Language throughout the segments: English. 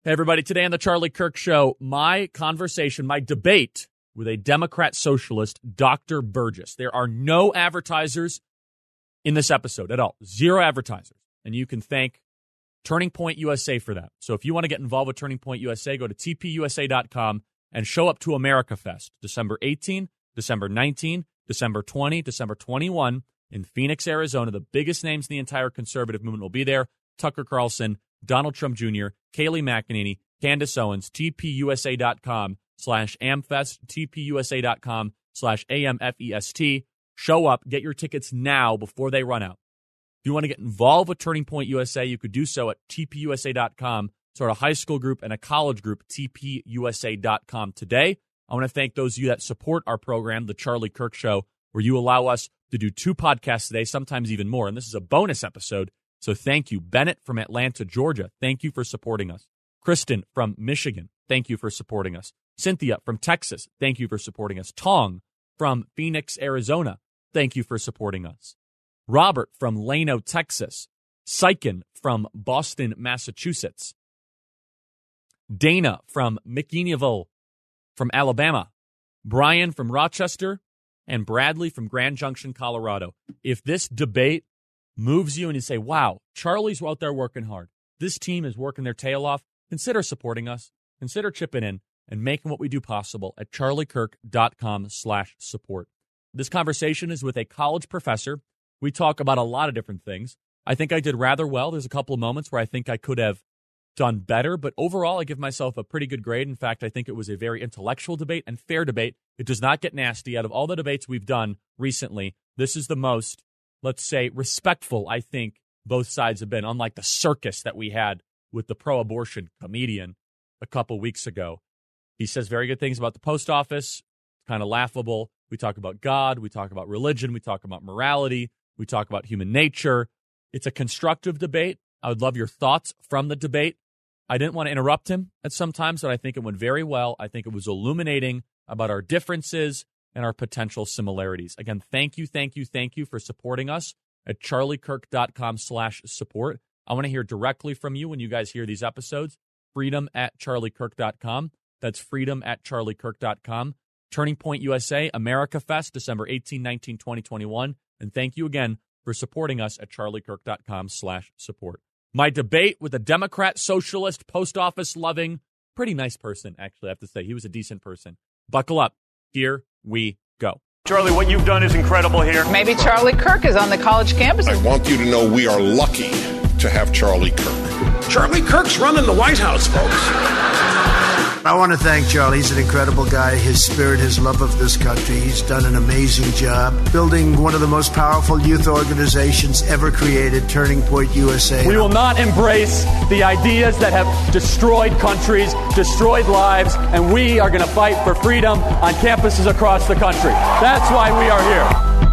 Hey, everybody. Today on the Charlie Kirk Show, my debate with a Democrat socialist, Dr. Burgess. There are no advertisers in this episode at all. Zero advertisers. And you can thank Turning Point USA for that. So if you want to get involved with Turning Point USA, go to tpusa.com and show up to America Fest, December 18, December 19, December 20, December 21 in Phoenix, Arizona. The biggest names in the entire conservative movement will be there. Tucker Carlson, Donald Trump Jr., Kayleigh McEnany, Candace Owens, tpusa.com/amfest, tpusa.com/amfest. Show up, get your tickets now before they run out. If you want to get involved with Turning Point USA, you could do so at tpusa.com. Sort of high school group and a college group, tpusa.com. Today, I want to thank those of you that support our program, The Charlie Kirk Show, where you allow us to do 2 podcasts today, sometimes even more. And this is a bonus episode. So thank you. Bennett from Atlanta, Georgia, thank you for supporting us. Kristen from Michigan, thank you for supporting us. Cynthia from Texas, thank you for supporting us. Tong from Phoenix, Arizona, thank you for supporting us. Robert from Lano, Texas. Syken from Boston, Massachusetts. Dana from McGinniville from Alabama. Brian from Rochester. And Bradley from Grand Junction, Colorado. If this debate moves you and you say, wow, Charlie's out there working hard, this team is working their tail off, consider supporting us, consider chipping in and making what we do possible at charliekirk.com/support. This conversation is with a college professor. We talk about a lot of different things. I think I did rather well. There's a couple of moments where I think I could have done better, but overall I give myself a pretty good grade. In fact, I think it was a very intellectual debate and fair debate. It does not get nasty. Out of all the debates we've done recently, this is the most, let's say, respectful I think both sides have been, unlike the circus that we had with the pro-abortion comedian a couple weeks ago. He says very good things about the post office, kind of laughable. We talk about God, we talk about religion, we talk about morality, we talk about human nature. It's a constructive debate. I would love your thoughts from the debate. I didn't want to interrupt him at some times, but I think it went very well. I think it was illuminating about our differences and our potential similarities. Again, thank you for supporting us at charliekirk.com/support. I want to hear directly from you when you guys hear these episodes. freedom@charliekirk.com. That's freedom@charliekirk.com. Turning Point USA, America Fest, December 18, 19, 20, 21. And thank you again for supporting us at charliekirk.com/support. My debate with a Democrat, socialist, post office loving, pretty nice person, actually, I have to say. He was a decent person. Buckle up. Here we go. Charlie, what you've done is incredible here. Maybe Charlie Kirk is on the college campus. I want you to know we are lucky to have Charlie Kirk. Charlie Kirk's running the White House, folks. I want to thank Charlie. He's an incredible guy. His spirit, his love of this country. He's done an amazing job building one of the most powerful youth organizations ever created, Turning Point USA. We will not embrace the ideas that have destroyed countries, destroyed lives, and we are going to fight for freedom on campuses across the country. That's why we are here.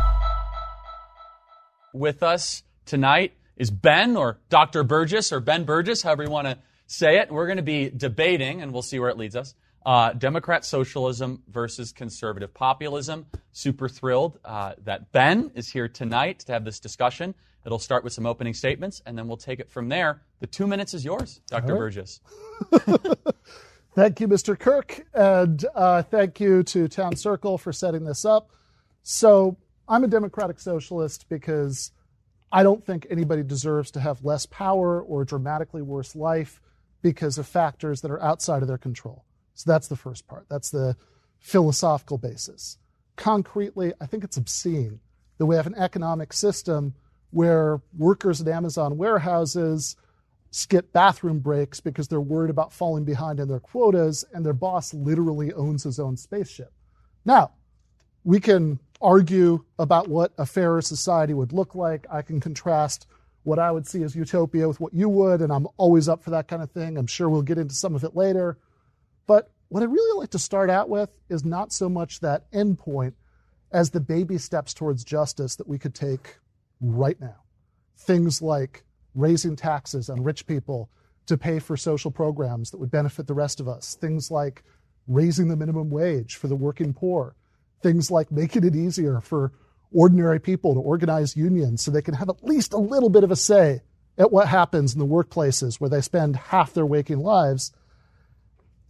With us tonight is Ben, or Dr. Burgess, or Ben Burgess, however you want to say it. We're going to be debating, and we'll see where it leads us, Democrat socialism versus conservative populism. Super thrilled that Ben is here tonight to have this discussion. It'll start with some opening statements, and then we'll take it from there. The 2 minutes is yours, Dr. Burgess. Thank you, Mr. Kirk, and thank you to Town Circle for setting this up. So I'm a democratic socialist because I don't think anybody deserves to have less power or a dramatically worse life because of factors that are outside of their control. So that's the first part. That's the philosophical basis. Concretely, I think it's obscene that we have an economic system where workers at Amazon warehouses skip bathroom breaks because they're worried about falling behind in their quotas, and their boss literally owns his own spaceship. Now, we can argue about what a fairer society would look like. I can contrast what I would see as utopia with what you would, and I'm always up for that kind of thing. I'm sure we'll get into some of it later. But what I'd really like to start out with is not so much that end point as the baby steps towards justice that we could take right now. Things like raising taxes on rich people to pay for social programs that would benefit the rest of us. Things like raising the minimum wage for the working poor. Things like making it easier for ordinary people to organize unions so they can have at least a little bit of a say at what happens in the workplaces where they spend half their waking lives.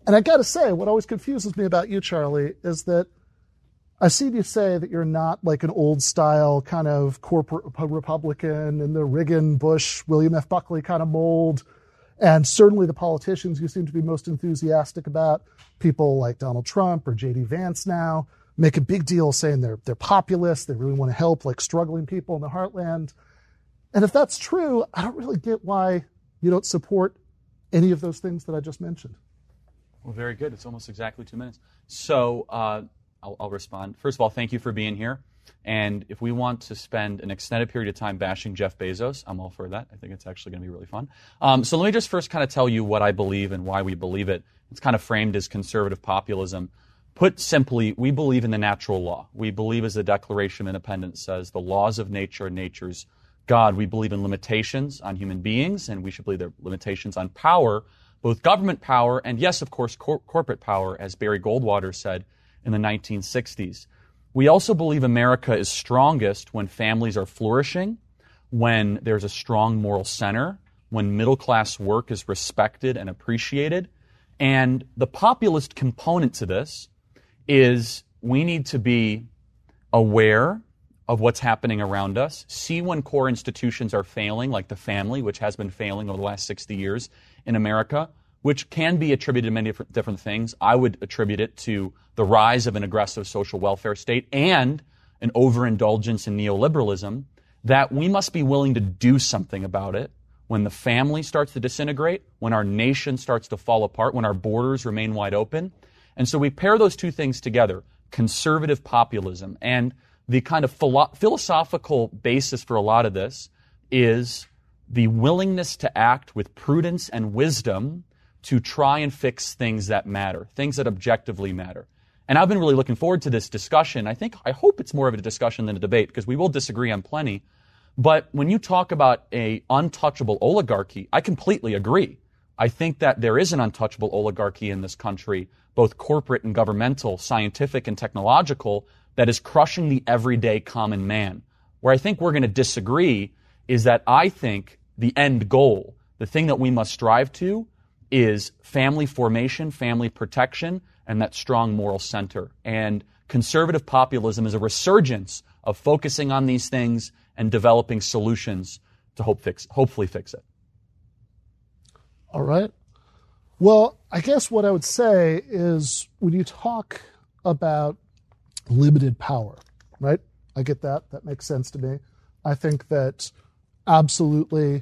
And I got to say, what always confuses me about you, Charlie, is that I've seen you say that you're not like an old-style kind of corporate Republican in the Reagan, Bush, William F. Buckley kind of mold. And certainly the politicians you seem to be most enthusiastic about, people like Donald Trump or J.D. Vance now, make a big deal saying they're populist, they really want to help like struggling people in the heartland. And if that's true, I don't really get why you don't support any of those things that I just mentioned. Well, very good. It's almost exactly 2 minutes. So I'll respond. First of all, thank you for being here. And if we want to spend an extended period of time bashing Jeff Bezos, I'm all for that. I think it's actually going to be really fun. So let me just first kind of tell you what I believe and why we believe it. It's kind of framed as conservative populism. Put simply, we believe in the natural law. We believe, as the Declaration of Independence says, the laws of nature and nature's God. We believe in limitations on human beings, and we should believe there are limitations on power, both government power and, yes, of course, corporate power, as Barry Goldwater said in the 1960s. We also believe America is strongest when families are flourishing, when there's a strong moral center, when middle-class work is respected and appreciated. And the populist component to this is we need to be aware of what's happening around us, see when core institutions are failing, like the family, which has been failing over the last 60 years in America, which can be attributed to many different things. I would attribute it to the rise of an aggressive social welfare state and an overindulgence in neoliberalism, that we must be willing to do something about it when the family starts to disintegrate, when our nation starts to fall apart, when our borders remain wide open. And so we pair those two things together, conservative populism, and the kind of philosophical basis for a lot of this is the willingness to act with prudence and wisdom to try and fix things that matter, things that objectively matter. And I've been really looking forward to this discussion. I hope it's more of a discussion than a debate, because we will disagree on plenty. But when you talk about an untouchable oligarchy, I completely agree. I think that there is an untouchable oligarchy in this country, both corporate and governmental, scientific and technological, that is crushing the everyday common man. Where I think we're going to disagree is that I think the end goal, the thing that we must strive to, is family formation, family protection, and that strong moral center. And conservative populism is a resurgence of focusing on these things and developing solutions to hopefully fix it. All right. Well, I guess what I would say is when you talk about limited power, right? I get that. That makes sense to me. I think that absolutely,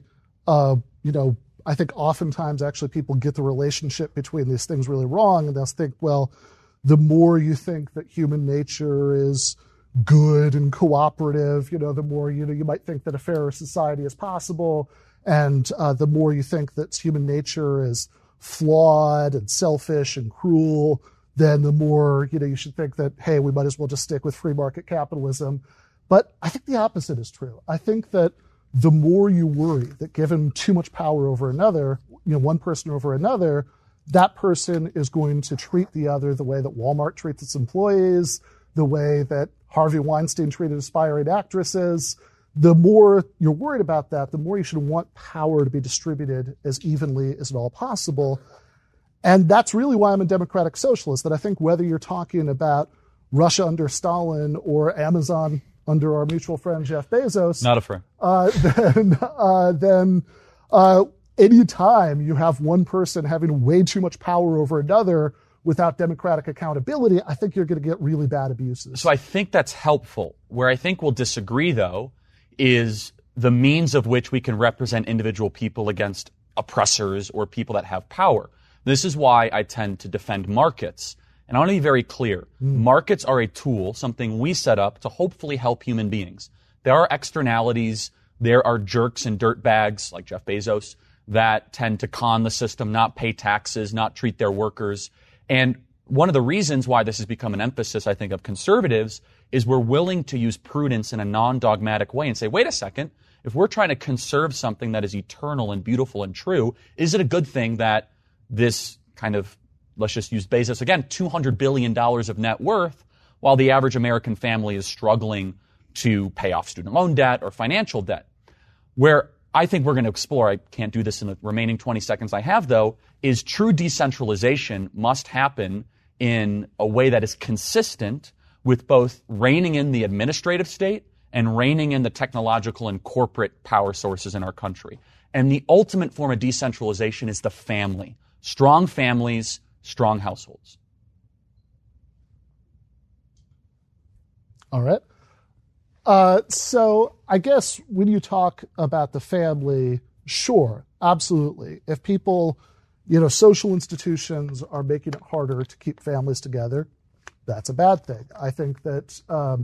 I think oftentimes actually people get the relationship between these things really wrong, and they'll think, well, the more you think that human nature is good and cooperative, the more, you might think that a fairer society is possible, and the more you think that human nature is flawed and selfish and cruel, then the more, you should think that, hey, we might as well just stick with free market capitalism. But I think the opposite is true. I think that the more you worry that given too much power over another, one person over another, that person is going to treat the other the way that Walmart treats its employees, the way that Harvey Weinstein treated aspiring actresses. The more you're worried about that, the more you should want power to be distributed as evenly as at all possible. And that's really why I'm a democratic socialist, that I think whether you're talking about Russia under Stalin or Amazon under our mutual friend Jeff Bezos, not a friend, then any time you have one person having way too much power over another without democratic accountability, I think you're going to get really bad abuses. So I think that's helpful. Where I think we'll disagree, though, is the means of which we can represent individual people against oppressors or people that have power. This is why I tend to defend markets. And I want to be very clear. Markets are a tool, something we set up to hopefully help human beings. There are externalities. There are jerks and dirtbags like Jeff Bezos that tend to con the system, not pay taxes, not treat their workers. And one of the reasons why this has become an emphasis, I think, of conservatives is we're willing to use prudence in a non-dogmatic way and say, wait a second, if we're trying to conserve something that is eternal and beautiful and true, is it a good thing that this kind of, let's just use Bezos again, $200 billion of net worth, while the average American family is struggling to pay off student loan debt or financial debt? Where I think we're going to explore, I can't do this in the remaining 20 seconds I have, though, is true decentralization must happen in a way that is consistent with both reining in the administrative state and reining in the technological and corporate power sources in our country. And the ultimate form of decentralization is the family. Strong families, strong households. All right. So I guess when you talk about the family, sure, absolutely. If people, social institutions are making it harder to keep families together, that's a bad thing. I think that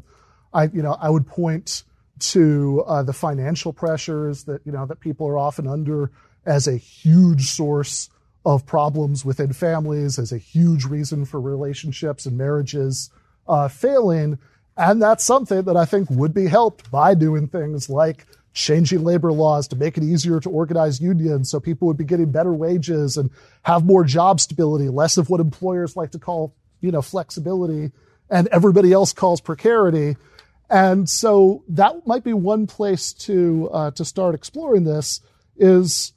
I would point to the financial pressures that people are often under as a huge source of problems within families, as a huge reason for relationships and marriages failing. And that's something that I think would be helped by doing things like changing labor laws to make it easier to organize unions so people would be getting better wages and have more job stability, less of what employers like to call, flexibility and everybody else calls precarity. And so that might be one place to start exploring this is,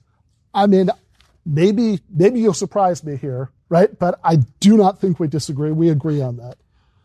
maybe you'll surprise me here, right? But I do not think we disagree. We agree on that.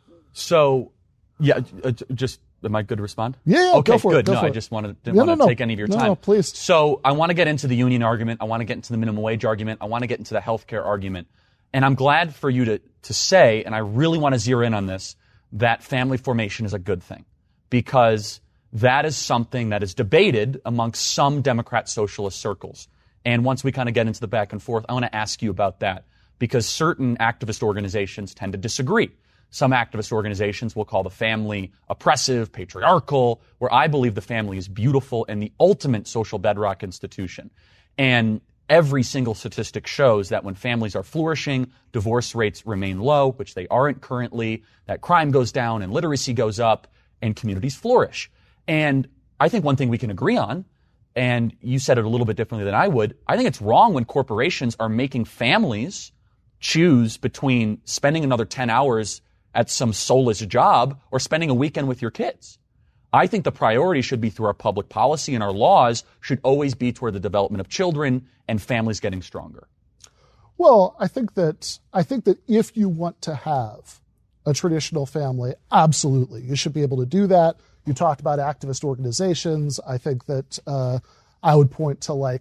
So, yeah, just, am I good to respond? Yeah, okay, go for good. it. I just didn't want to take any of your time. No, please. So I want to get into the union argument. I want to get into the minimum wage argument. I want to get into the healthcare argument. And I'm glad for you to say, and I really want to zero in on this, that family formation is a good thing. Because that is something that is debated amongst some Democrat socialist circles. And once we kind of get into the back and forth, I want to ask you about that. Because certain activist organizations tend to disagree. Some activist organizations will call the family oppressive, patriarchal, where I believe the family is beautiful and the ultimate social bedrock institution. And every single statistic shows that when families are flourishing, divorce rates remain low, which they aren't currently, that crime goes down and literacy goes up, and communities flourish. And I think one thing we can agree on, and you said it a little bit differently than I would, I think it's wrong when corporations are making families choose between spending another 10 hours at some soulless job or spending a weekend with your kids. I think the priority should be through our public policy, and our laws should always be toward the development of children and families getting stronger. Well, I think that if you want to have a traditional family, absolutely, you should be able to do that. You talked about activist organizations. I think that I would point to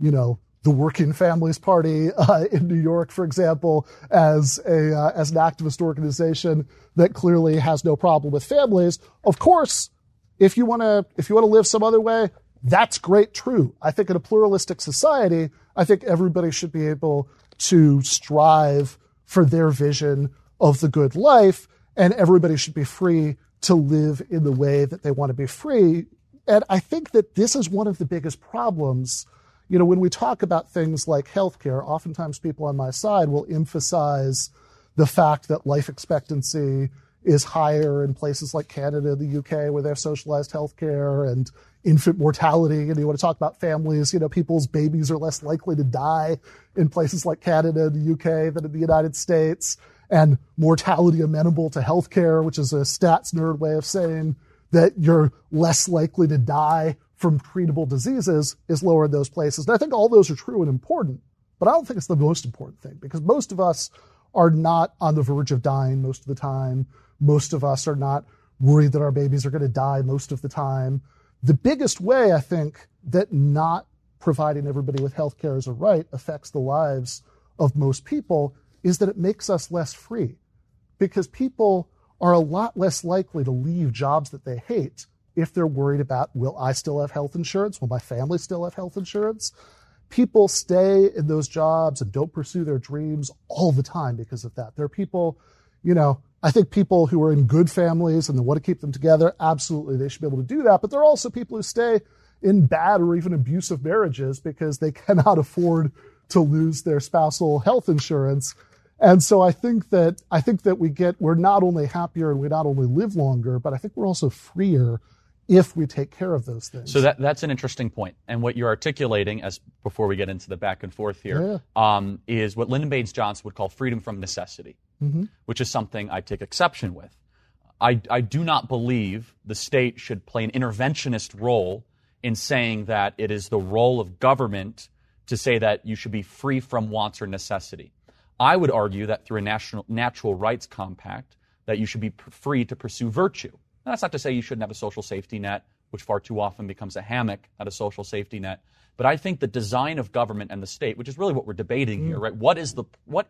the Working Families Party in New York, for example, as an activist organization that clearly has no problem with families. Of course, if you want to live some other way, that's great, true. I think in a pluralistic society, I think everybody should be able to strive for their vision of the good life, and everybody should be free to live in the way that they want to be free. And I think that this is one of the biggest problems. When we talk about things like healthcare, oftentimes people on my side will emphasize the fact that life expectancy is higher in places like Canada, the UK, where they have socialized healthcare, and infant mortality. And you want to talk about families, people's babies are less likely to die in places like Canada, the UK, than in the United States. And mortality amenable to healthcare, which is a stats nerd way of saying that you're less likely to die from treatable diseases, is lower in those places. And I think all those are true and important, but I don't think it's the most important thing, because most of us are not on the verge of dying most of the time. Most of us are not worried that our babies are going to die most of the time. The biggest way, I think, that not providing everybody with healthcare as a right affects the lives of most people is that it makes us less free, because people are a lot less likely to leave jobs that they hate if they're worried about, will I still have health insurance? Will my family still have health insurance? People stay in those jobs and don't pursue their dreams all the time because of that. There are people, I think people who are in good families and they want to keep them together, absolutely, they should be able to do that. But there are also people who stay in bad or even abusive marriages because they cannot afford to lose their spousal health insurance. And so I think that we're not only happier and we not only live longer, but I think we're also freer if we take care of those things. So that's an interesting point. And what you're articulating, as before we get into the back and forth here, is what Lyndon Baines Johnson would call freedom from necessity, which is something I take exception with. I do not believe the state should play an interventionist role in saying that it is the role of government to say that you should be free from wants or necessity. I would argue that through a natural rights compact, that you should be free to pursue virtue. Now, that's not to say you shouldn't have a social safety net, which far too often becomes a hammock, not a social safety net. But I think the design of government and the state, which is really what we're debating here, right? What is the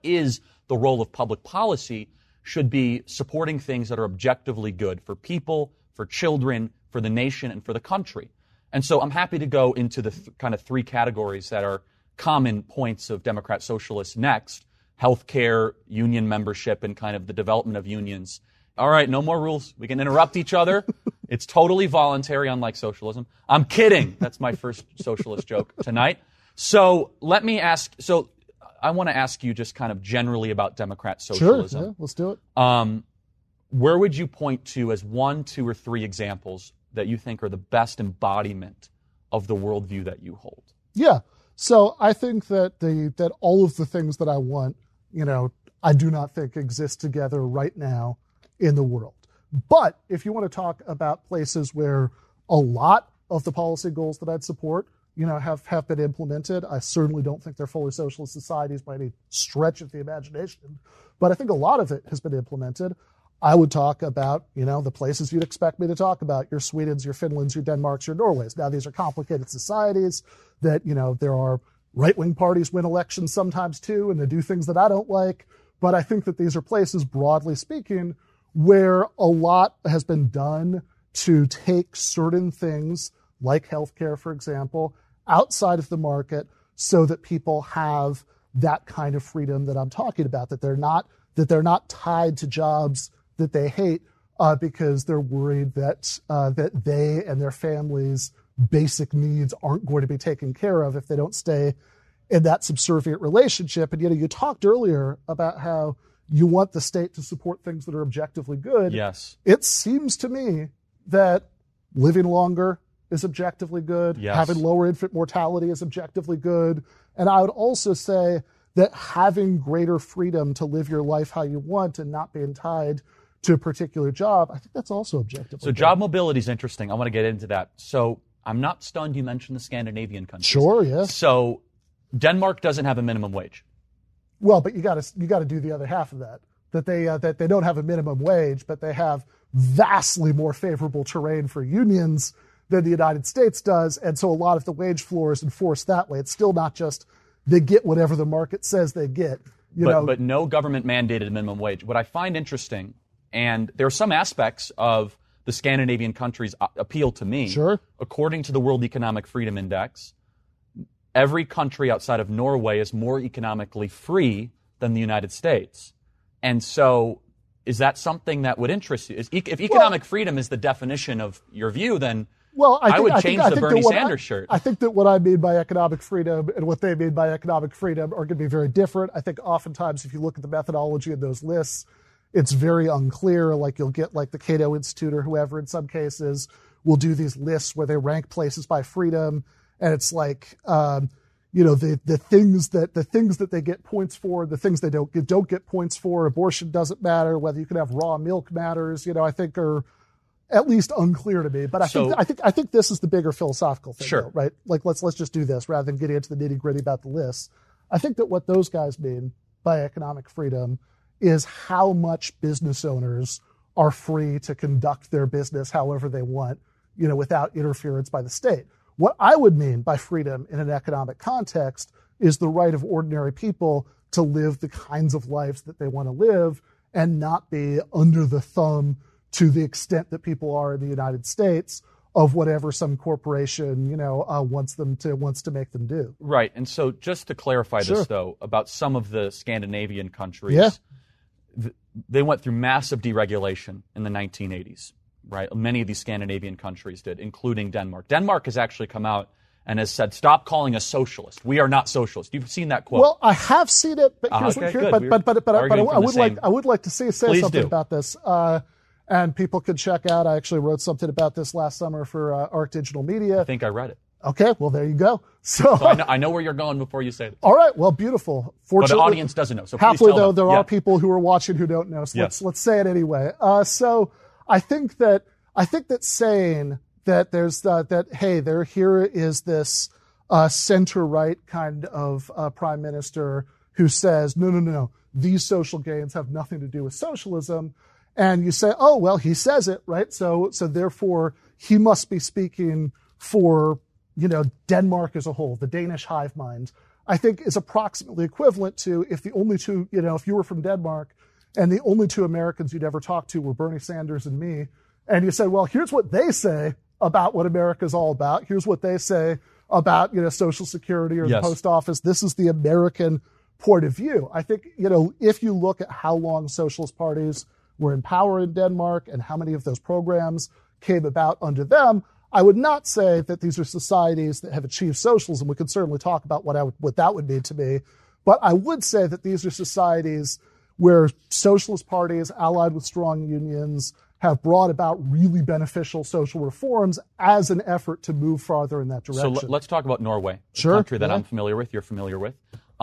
role of public policy, should be supporting things that are objectively good for people, for children, for the nation, and for the country. And so I'm happy to go into the kind of three categories that are common points of Democrat socialists next: healthcare, union membership, and kind of the development of unions. All right, no more rules. We can interrupt each other. It's totally voluntary, unlike socialism. I'm kidding. That's my first socialist joke tonight. So let me ask, I want to ask you just kind of generally about Democrat socialism. Sure, yeah, let's do it. Where would you point to as 1, 2, or 3 examples that you think are the best embodiment of the worldview that you hold? Yeah. So I think that that all of the things that I want, I do not think exist together right now in the world. But if you want to talk about places where a lot of the policy goals that I'd support, have been implemented, I certainly don't think they're fully socialist societies by any stretch of the imagination, but I think a lot of it has been implemented. I would talk about, the places you'd expect me to talk about, your Swedens, your Finlands, your Denmarks, your Norways. Now, these are complicated societies that, there are right-wing parties win elections sometimes too, and they do things that I don't like. But I think that these are places, broadly speaking, where a lot has been done to take certain things, like healthcare, for example, outside of the market so that people have that kind of freedom that I'm talking about, that they're not tied to jobs that they hate because they're worried that they and their families' basic needs aren't going to be taken care of if they don't stay in that subservient relationship. And you talked earlier about how you want the state to support things that are objectively good. Yes. It seems to me that living longer is objectively good. Yes. Having lower infant mortality is objectively good. And I would also say that having greater freedom to live your life how you want and not being tied to a particular job, I think that's also objectively So good. Job mobility is interesting. I want to get into that. So I'm not stunned you mentioned the Scandinavian countries. Sure, yeah. So Denmark doesn't have a minimum wage. Well, but you got to do the other half of that. That they don't have a minimum wage, but they have vastly more favorable terrain for unions than the United States does, and so a lot of the wage floor is enforced that way. It's still not just they get whatever the market says they get. But no government mandated minimum wage. What I find interesting, and there are some aspects of the Scandinavian countries appeal to me. Sure. According to the World Economic Freedom Index, every country outside of Norway is more economically free than the United States. And so is that something that would interest you? If economic freedom is the definition of your view, then I would change the Bernie Sanders shirt. I think that what I mean by economic freedom and what they mean by economic freedom are going to be very different. I think oftentimes if you look at the methodology in those lists, it's very unclear. Like you'll get like the Cato Institute or whoever in some cases will do these lists where they rank places by freedom. And it's like, the things that they get points for, the things they don't get points for, abortion doesn't matter, whether you can have raw milk matters, I think are at least unclear to me. But I think this is the bigger philosophical thing, sure, though, right? Like let's just do this rather than getting into the nitty-gritty about the lists. I think that what those guys mean by economic freedom is how much business owners are free to conduct their business however they want, without interference by the state. What I would mean by freedom in an economic context is the right of ordinary people to live the kinds of lives that they want to live and not be under the thumb to the extent that people are in the United States of whatever some corporation, wants to make them do. Right. And so just to clarify Sure. this, though, about some of the Scandinavian countries, they went through massive deregulation in the 1980s. Right, many of these Scandinavian countries did, including Denmark. Denmark has actually come out and has said, "Stop calling us socialist. We are not socialist." You've seen that quote. Well, I have seen it, but here's okay, what, good. but I would like to say Please something do. about this. And people could check out. I actually wrote something about this last summer for Arc Digital Media. I think I read it. Okay, well there you go. So I know where you're going before you say it. all right, well, beautiful. But Fortunately, the audience doesn't know. So please happily, tell though, them. there Yeah. are people who are watching who don't know. So Yes. let's say it anyway. So I think that saying that there's hey, here is this center-right kind of prime minister who says, no, these social gains have nothing to do with socialism. And you say, oh, well, he says it, right? So therefore, he must be speaking for, Denmark as a whole, the Danish hive mind. I think is approximately equivalent to if the only two, if you were from Denmark and the only two Americans you'd ever talk to were Bernie Sanders and me, and you said, well, here's what they say about what America's all about. Here's what they say about, Social Security or the post office. This is the American point of view. I think, if you look at how long socialist parties were in power in Denmark and how many of those programs came about under them, I would not say that these are societies that have achieved socialism. We could certainly talk about what that would mean to me. But I would say that these are societies where socialist parties allied with strong unions have brought about really beneficial social reforms as an effort to move farther in that direction. So let's talk about Norway, a Sure, country that I'm familiar with, you're familiar with.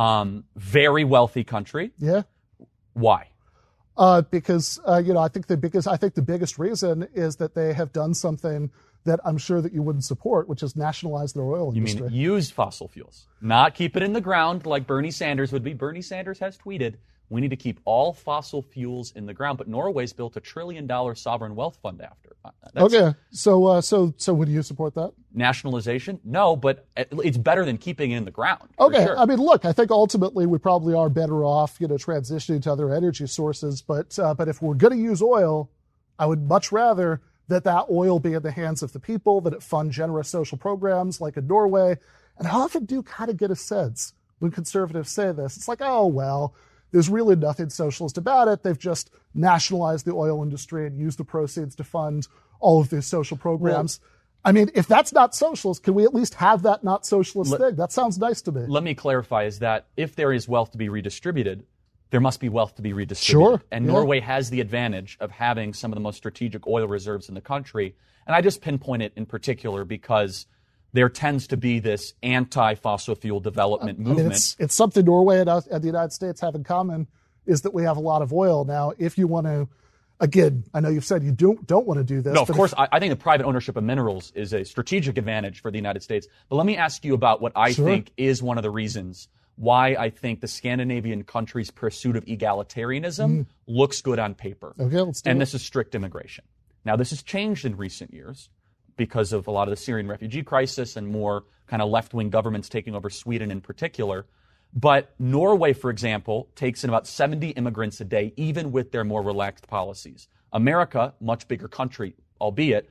Very wealthy country. Yeah. Why? Because I think the biggest reason is that they have done something that I'm sure that you wouldn't support, which is nationalize their oil industry. You mean use fossil fuels, not keep it in the ground like Bernie Sanders would be. Bernie Sanders has tweeted, we need to keep all fossil fuels in the ground. But Norway's built $1 trillion sovereign wealth fund after. Okay, so would you support that? Nationalization? No, but it's better than keeping it in the ground. Okay, Sure. I mean, look, I think ultimately we probably are better off, transitioning to other energy sources. But if we're going to use oil, I would much rather that oil be in the hands of the people, that it fund generous social programs like in Norway. And I often do kind of get a sense when conservatives say this. It's like, oh, well, there's really nothing socialist about it. They've just nationalized the oil industry and used the proceeds to fund all of these social programs. Well, I mean, if that's not socialist, can we at least have that not socialist thing? That sounds nice to me. Let me clarify, is that if there is wealth to be redistributed, there must be wealth to be redistributed. Sure. And Norway has the advantage of having some of the most strategic oil reserves in the country. And I just pinpoint it in particular because there tends to be this anti-fossil fuel development movement. Mean, it's something Norway and the United States have in common is that we have a lot of oil. Now, if you want to, again, I know you've said you don't want to do this. No, of course, I think the private ownership of minerals is a strategic advantage for the United States. But let me ask you about what I think is one of the reasons why I think the Scandinavian countries' pursuit of egalitarianism looks good on paper. Okay, let's do it. And this is strict immigration. Now, this has changed in recent years because of a lot of the Syrian refugee crisis and more kind of left-wing governments taking over Sweden in particular. But Norway, for example, takes in about 70 immigrants a day, even with their more relaxed policies. America, much bigger country, albeit,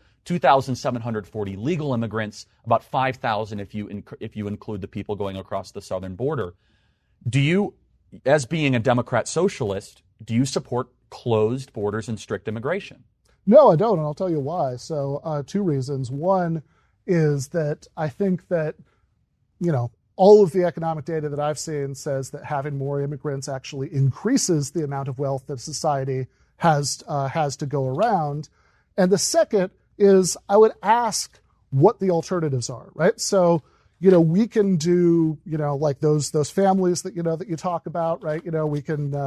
2,740 legal immigrants, about 5,000 if you include the people going across the southern border. Do you, as being a Democrat socialist, do you support closed borders and strict immigration? No, I don't, and I'll tell you why. So, two reasons. One is that I think that, all of the economic data that I've seen says that having more immigrants actually increases the amount of wealth that society has to go around. And the second is I would ask what the alternatives are, right? So, we can do, like those families that, that you talk about, right? We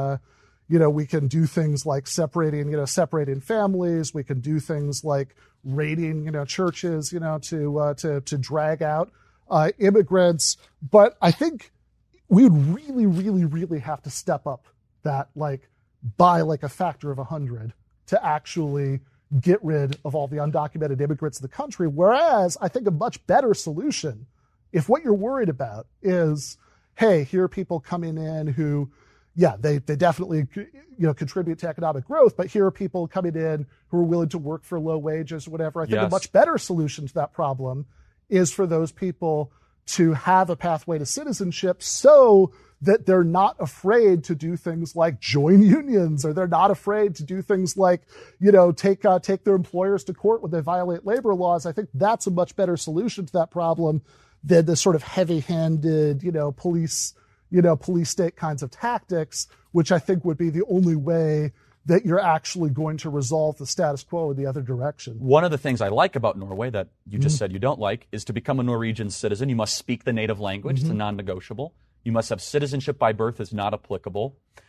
can do things like separating families. We can do things like raiding, churches, to drag out immigrants. But I think we would really, really, really have to step up that, by a factor of 100 to actually get rid of all the undocumented immigrants in the country. Whereas I think a much better solution, if what you're worried about is, hey, here are people coming in who, they definitely, contribute to economic growth, but here are people coming in who are willing to work for low wages or whatever. I think a much better solution to that problem is for those people to have a pathway to citizenship so that they're not afraid to do things like join unions, or they're not afraid to do things like, take their employers to court when they violate labor laws. I think that's a much better solution to that problem than the sort of heavy-handed, police state kinds of tactics, which I think would be the only way that you're actually going to resolve the status quo in the other direction. One of the things I like about Norway that you just said you don't like is to become a Norwegian citizen, you must speak the native language. It's a non-negotiable. You must have citizenship by birth is not applicable.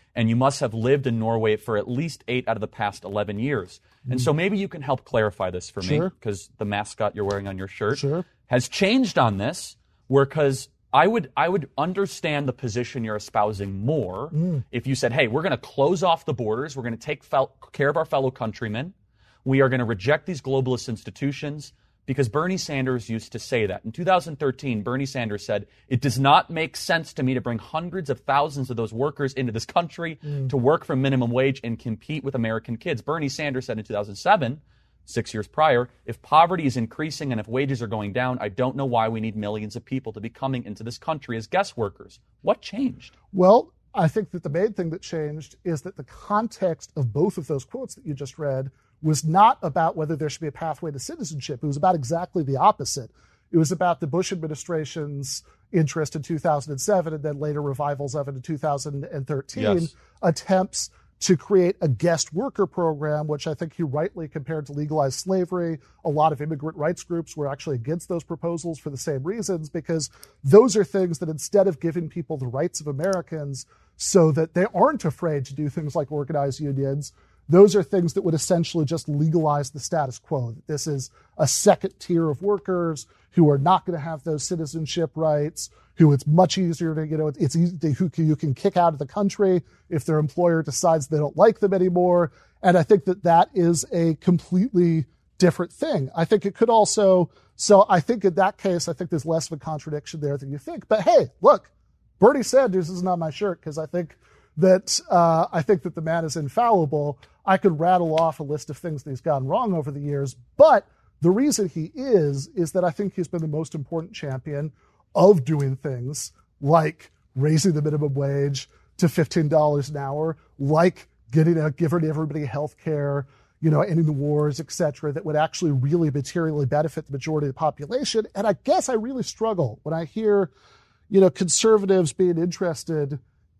and you must have lived in Norway for at least 8 out of the past 11 years. And so maybe you can help clarify this for me, because the mascot you're wearing on your shirt has changed on this, because I would understand the position you're espousing more if you said, hey, we're going to close off the borders, we're going to take care of our fellow countrymen, we are going to reject these globalist institutions, because Bernie Sanders used to say that. In 2013, Bernie Sanders said, it does not make sense to me to bring hundreds of thousands of those workers into this country to work for minimum wage and compete with American kids. Bernie Sanders said in 2007, 6 years prior, if poverty is increasing and if wages are going down, I don't know why we need millions of people to be coming into this country as guest workers. What changed? Well, I think that the main thing that changed is that the context of both of those quotes that you just read was not about whether there should be a pathway to citizenship. It was about exactly the opposite. It was about the Bush administration's interest in 2007 and then later revivals of it in 2013, attempts to create a guest worker program, which I think he rightly compared to legalized slavery. A lot of immigrant rights groups were actually against those proposals for the same reasons, because those are things that instead of giving people the rights of Americans so that they aren't afraid to do things like organize unions, those are things that would essentially just legalize the status quo. This is a second tier of workers who are not going to have those citizenship rights, who it's much easier to, it's easy, who you can kick out of the country if their employer decides they don't like them anymore. And I think that is a completely different thing. I think it could also, so I think in that case, I think there's less of a contradiction there than you think. But hey, look, Bernie Sanders is not my shirt, because I think that the man is infallible. I could rattle off a list of things that he's gotten wrong over the years, but the reason he is that I think he's been the most important champion of doing things like raising the minimum wage to $15 an hour, like giving everybody health care, ending the wars, et cetera, that would actually really materially benefit the majority of the population. And I guess I really struggle when I hear, conservatives being interested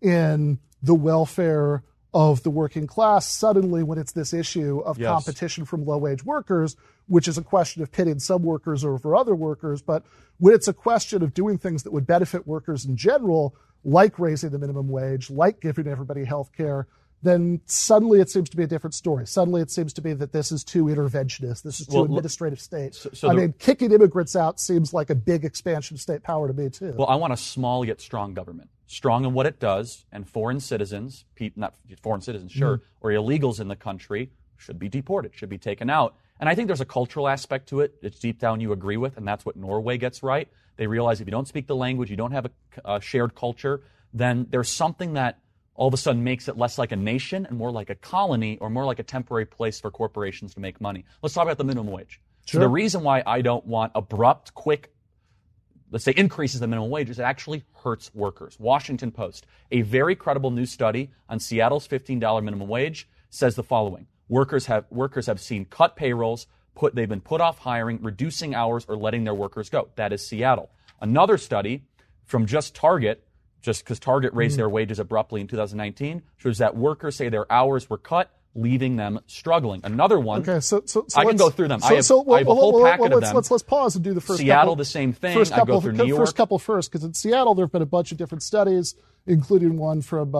in the welfare of the working class suddenly when it's this issue of competition from low-wage workers, which is a question of pitting some workers over other workers. But when it's a question of doing things that would benefit workers in general, like raising the minimum wage, like giving everybody health care, then suddenly it seems to be a different story. Suddenly it seems to be that this is too interventionist. This is too administrative state. Kicking immigrants out seems like a big expansion of state power to me, too. Well, I want a small yet strong government. Strong in what it does, and foreign citizens, not foreign citizens, sure, or illegals in the country should be deported, should be taken out. And I think there's a cultural aspect to it that deep down you agree with, and that's what Norway gets right. They realize if you don't speak the language, you don't have a shared culture, then there's something that all of a sudden makes it less like a nation and more like a colony, or more like a temporary place for corporations to make money. Let's talk about the minimum wage. Sure. So the reason why I don't want abrupt, quick, let's say, increases in the minimum wage is it actually hurts workers. Washington Post, a very credible new study on Seattle's $15 minimum wage, says the following. Workers have seen cut payrolls, they've been put off hiring, reducing hours, or letting their workers go. That is Seattle. Another study from Target, just because Target raised their wages abruptly in 2019, shows that workers say their hours were cut, leaving them struggling. Another one. Okay, so I can go through them. I have a whole packet of them. Let's pause and do the first Seattle, couple. The same thing. I go through New York. First couple first, because in Seattle there have been a bunch of different studies, including one from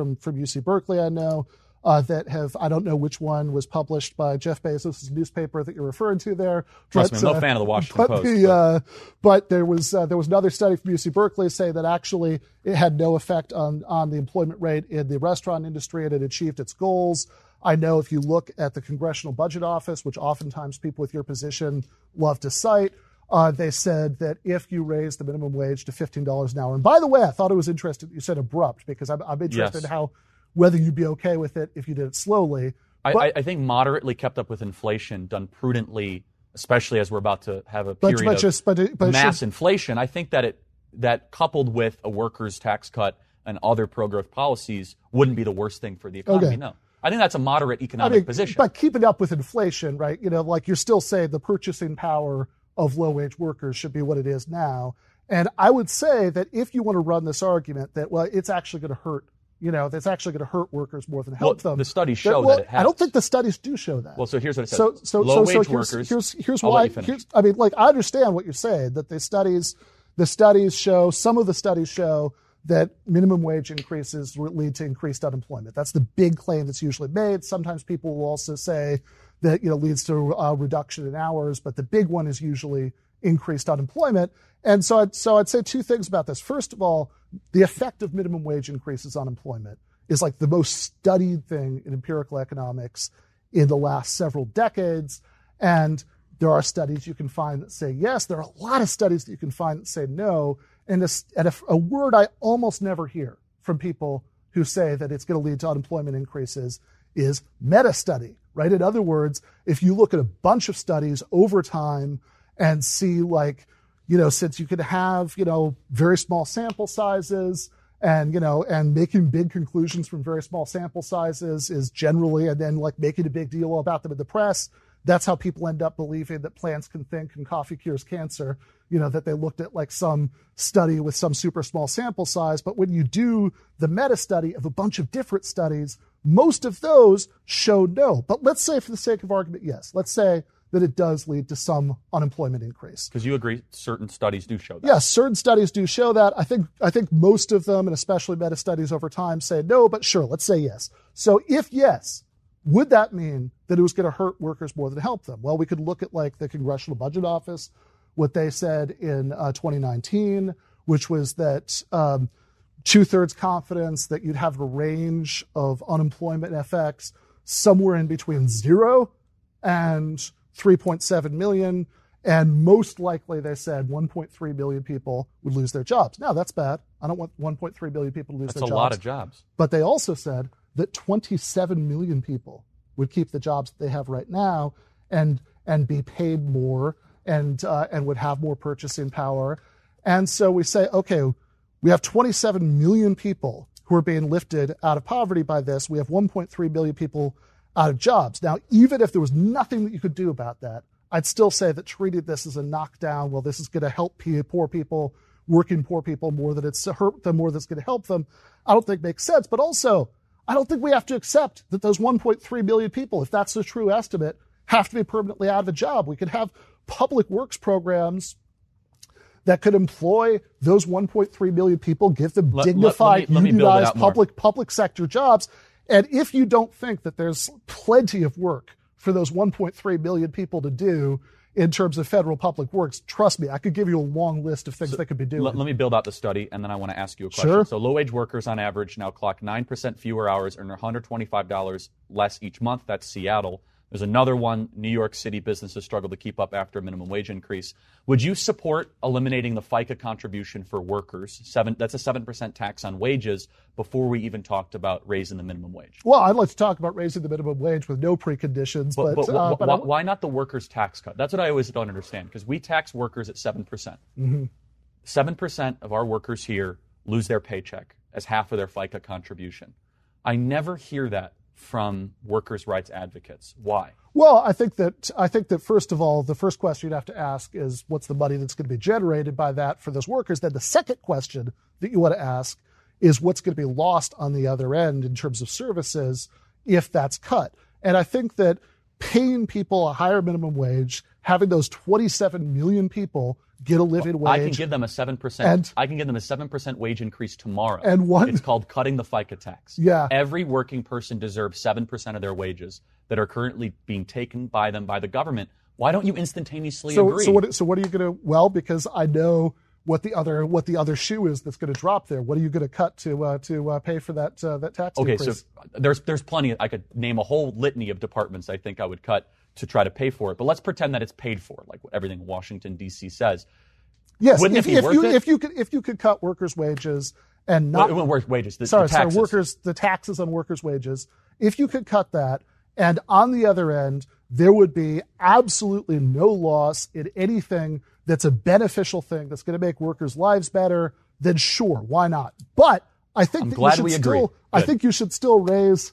UC Berkeley, I know, that have, I don't know which one was published by Jeff Bezos' newspaper that you're referring to there. Trust me, I'm no fan of the Washington Post. But there was another study from UC Berkeley saying that actually it had no effect on the employment rate in the restaurant industry, and it achieved its goals. I know if you look at the Congressional Budget Office, which oftentimes people with your position love to cite, they said that if you raise the minimum wage to $15 an hour, and by the way, I thought it was interesting that you said abrupt, because I'm interested in whether you'd be okay with it if you did it slowly. I think moderately kept up with inflation, done prudently, especially as we're about to have a period of mass inflation. I think that coupled with a workers' tax cut and other pro-growth policies wouldn't be the worst thing for the economy, Okay. No. I think that's a moderate economic position. But keeping up with inflation, right? Like you're still saying the purchasing power of low-wage workers should be what it is now. And I would say that if you want to run this argument that, well, it's actually going to hurt, that's actually going to hurt workers more than help them. The studies show that it has. I don't think the studies do show that. Well, so here's what it says. Low-wage workers. Here's why. I understand what you're saying, that some of the studies show that minimum wage increases lead to increased unemployment. That's the big claim that's usually made. Sometimes people will also say that leads to a reduction in hours, but the big one is usually increased unemployment. And so I'd say two things about this. First of all, the effect of minimum wage increases on unemployment is like the most studied thing in empirical economics in the last several decades. And there are studies you can find that say yes. There are a lot of studies that you can find that say no. And a word I almost never hear from people who say that it's going to lead to unemployment increases is meta-study, right? In other words, if you look at a bunch of studies over time and see since you could have, very small sample sizes and making big conclusions from very small sample sizes is generally, and then making a big deal about them in the press, that's how people end up believing that plants can think and coffee cures cancer, that they looked at some study with some super small sample size. But when you do the meta study of a bunch of different studies, most of those show no. But let's say for the sake of argument, yes. Let's say that it does lead to some unemployment increase. Because you agree certain studies do show that. Yes, certain studies do show that. I think most of them, and especially meta studies over time, say no, but sure, let's say yes. So if yes, would that mean that it was going to hurt workers more than help them? Well, we could look at the Congressional Budget Office, what they said in 2019, which was that 2/3 confidence that you'd have a range of unemployment effects somewhere in between 0 and 3.7 million. And most likely, they said 1.3 billion people would lose their jobs. Now, that's bad. I don't want 1.3 billion people to lose their jobs. That's a lot of jobs. But they also said that 27 million people would keep the jobs that they have right now and be paid more and would have more purchasing power. And so we say, okay, we have 27 million people who are being lifted out of poverty by this. We have 1.3 billion people out of jobs. Now, even if there was nothing that you could do about that, I'd still say that treating this as a knockdown, well, this is going to help poor people, working poor people more than it's hurt them, more than it's going to help them, I don't think makes sense. But also, I don't think we have to accept that those 1.3 billion people, if that's the true estimate, have to be permanently out of a job. We could have public works programs that could employ those 1.3 million people, give them dignified, unionized public sector jobs. And if you don't think that there's plenty of work for those 1.3 million people to do in terms of federal public works, trust me, I could give you a long list of things they could be doing. Let me build out the study, and then I want to ask you a question. Sure. So low-wage workers on average now clock 9% fewer hours, earn $125 less each month. That's Seattle. There's another one. New York City businesses struggle to keep up after a minimum wage increase. Would you support eliminating the FICA contribution for workers? That's a 7% tax on wages before we even talked about raising the minimum wage. Well, I'd like to talk about raising the minimum wage with no preconditions. But why not the workers' tax cut? That's what I always don't understand, because we tax workers at 7%. Mm-hmm. 7% of our workers here lose their paycheck as half of their FICA contribution. I never hear that from workers' rights advocates. Why? Well, I think that first of all, the first question you'd have to ask is what's the money that's going to be generated by that for those workers? Then the second question that you want to ask is what's going to be lost on the other end in terms of services if that's cut. And I think that paying people a higher minimum wage, having those 27 million people get a living wage. I can give them a 7%. I can give them a 7% wage increase tomorrow. And what? It's called cutting the FICA tax. Yeah. Every working person deserves 7% of their wages that are currently being taken by them by the government. Why don't you instantaneously agree? So what are you going to? Well, because I know what the other shoe is that's going to drop there. What are you going to cut to pay for that tax increase? Okay, so there's plenty. I could name a whole litany of departments I think I would cut to try to pay for it. But let's pretend that it's paid for, like everything Washington D.C. says. Yes, wouldn't it be worth it? If you could cut workers' wages and not wages, the taxes. The taxes on workers' wages. If you could cut that, and on the other end, there would be absolutely no loss in anything that's a beneficial thing that's going to make workers' lives better, then sure, why not? But I think you should still raise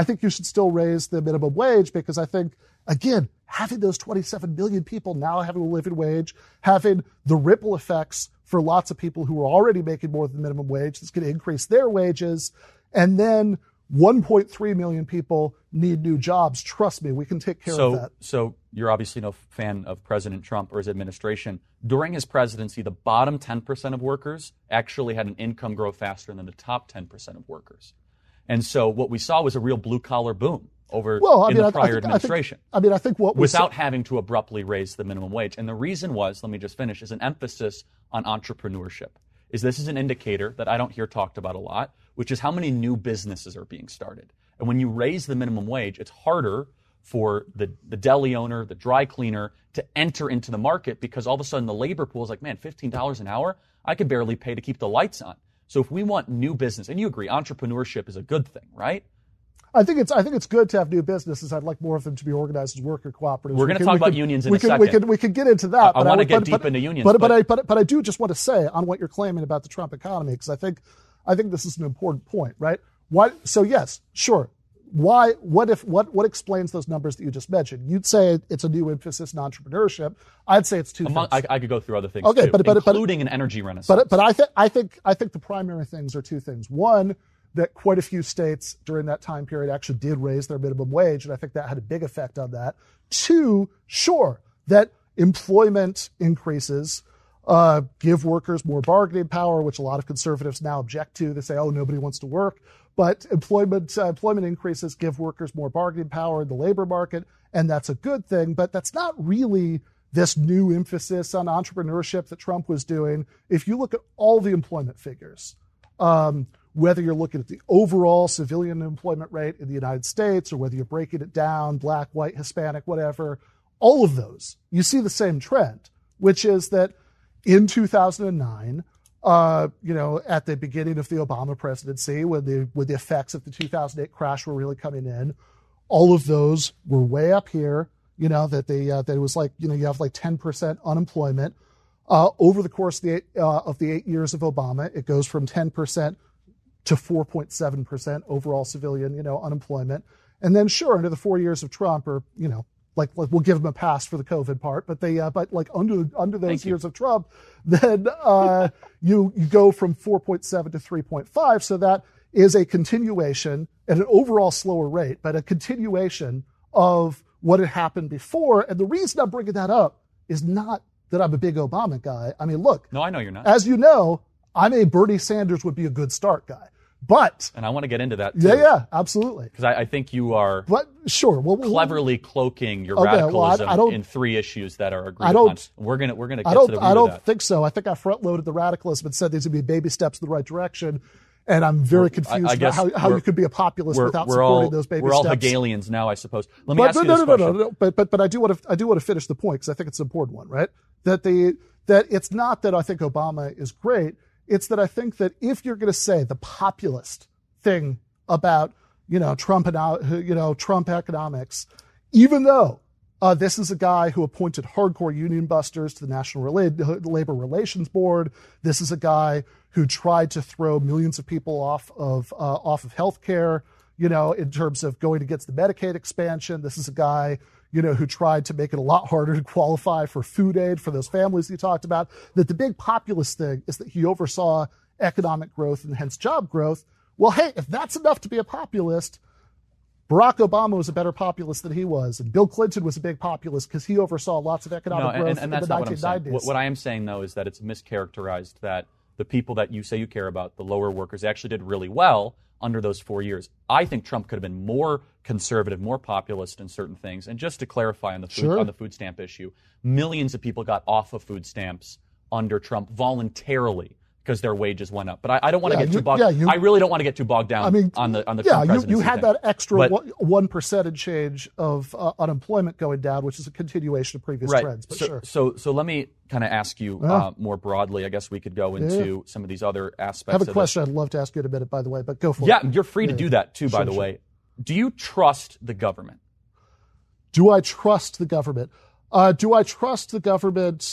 the minimum wage, because I think, again, having those 27 million people now having a living wage, having the ripple effects for lots of people who are already making more than the minimum wage, that's going to increase their wages, and then 1.3 million people need new jobs. Trust me, we can take care of that. So you're obviously no fan of President Trump or his administration. During his presidency, the bottom 10% of workers actually had an income grow faster than the top 10% of workers. And so what we saw was a real blue-collar boom over the prior administration. I think what without having to abruptly raise the minimum wage. And the reason was, let me just finish, is an emphasis on entrepreneurship. This is an indicator that I don't hear talked about a lot, which is how many new businesses are being started. And when you raise the minimum wage, it's harder for the deli owner, the dry cleaner to enter into the market because all of a sudden the labor pool is like, man, $15 an hour, I could barely pay to keep the lights on. So if we want new business, and you agree, entrepreneurship is a good thing, right? I think it's good to have new businesses. I'd like more of them to be organized as worker cooperatives. We're going to talk about unions in a second. We could get into that. I want to get deep into unions. But I do just want to say on what you're claiming about the Trump economy, because I think this is an important point, right? So yes, sure. Why? What explains those numbers that you just mentioned? You'd say it's a new emphasis in entrepreneurship. I'd say it's two things. I could go through other things too, including an energy renaissance. But I think the primary things are two things. One, that quite a few states during that time period actually did raise their minimum wage, and I think that had a big effect on that. Two, sure, that employment increases give workers more bargaining power, which a lot of conservatives now object to. They say, oh, nobody wants to work. But employment increases give workers more bargaining power in the labor market, and that's a good thing. But that's not really this new emphasis on entrepreneurship that Trump was doing. If you look at all the employment figures, whether you're looking at the overall civilian employment rate in the United States or whether you're breaking it down, black, white, Hispanic, whatever, all of those, you see the same trend, which is that in 2009, at the beginning of the Obama presidency, when the effects of the 2008 crash were really coming in, all of those were way up here. That it was like, you have like 10% unemployment. Over the course of the 8 years of Obama, it goes from 10% to 4.7% overall civilian, unemployment. And then sure, into the 4 years of Trump, or, like we'll give him a pass for the COVID part, but under those years of Trump, then you go from 4.7 to 3.5. So that is a continuation at an overall slower rate, but a continuation of what had happened before. And the reason I'm bringing that up is not that I'm a big Obama guy. I mean, look. No, I know you're not. As you know, I'm a Bernie Sanders would be a good start guy. And I want to get into that too. Yeah, absolutely. Because I think you are cleverly cloaking your radicalism in three issues that are agreed upon. We're gonna get to the root of that. I don't think so. I think I front-loaded the radicalism and said these would be baby steps in the right direction. And I'm very confused about how you could be a populist without supporting those baby steps. We're all Hegelians now, I suppose. Let me ask you this question. No. But I do want to finish the point because I think it's an important one, right? That it's not that I think Obama is great. It's that I think that if you're going to say the populist thing about, Trump economics, even though this is a guy who appointed hardcore union busters to the National Labor Relations Board, this is a guy who tried to throw millions of people off of health care, in terms of going against the Medicaid expansion. This is a guy who tried to make it a lot harder to qualify for food aid for those families he talked about, that the big populist thing is that he oversaw economic growth and hence job growth. Well, hey, if that's enough to be a populist, Barack Obama was a better populist than he was, and Bill Clinton was a big populist because he oversaw lots of economic growth in the 1990s. What I am saying, though, is that it's mischaracterized that the people that you say you care about, the lower workers, actually did really well under those 4 years. I think Trump could have been more conservative, more populist in certain things. And just to clarify on the food stamp issue, millions of people got off of food stamps under Trump voluntarily because their wages went up. But I don't want to get too bogged. I really don't want to get too bogged down on the Trump presidency. You had that extra 1% and change of unemployment going down, which is a continuation of previous trends. But so let me kind of ask you more broadly. I guess we could go into some of these other aspects. I have a question I'd love to ask you in a minute, by the way, but go for it. Yeah, you're free to do that too, by the way. Do you trust the government? Do I trust the government? Do I trust the government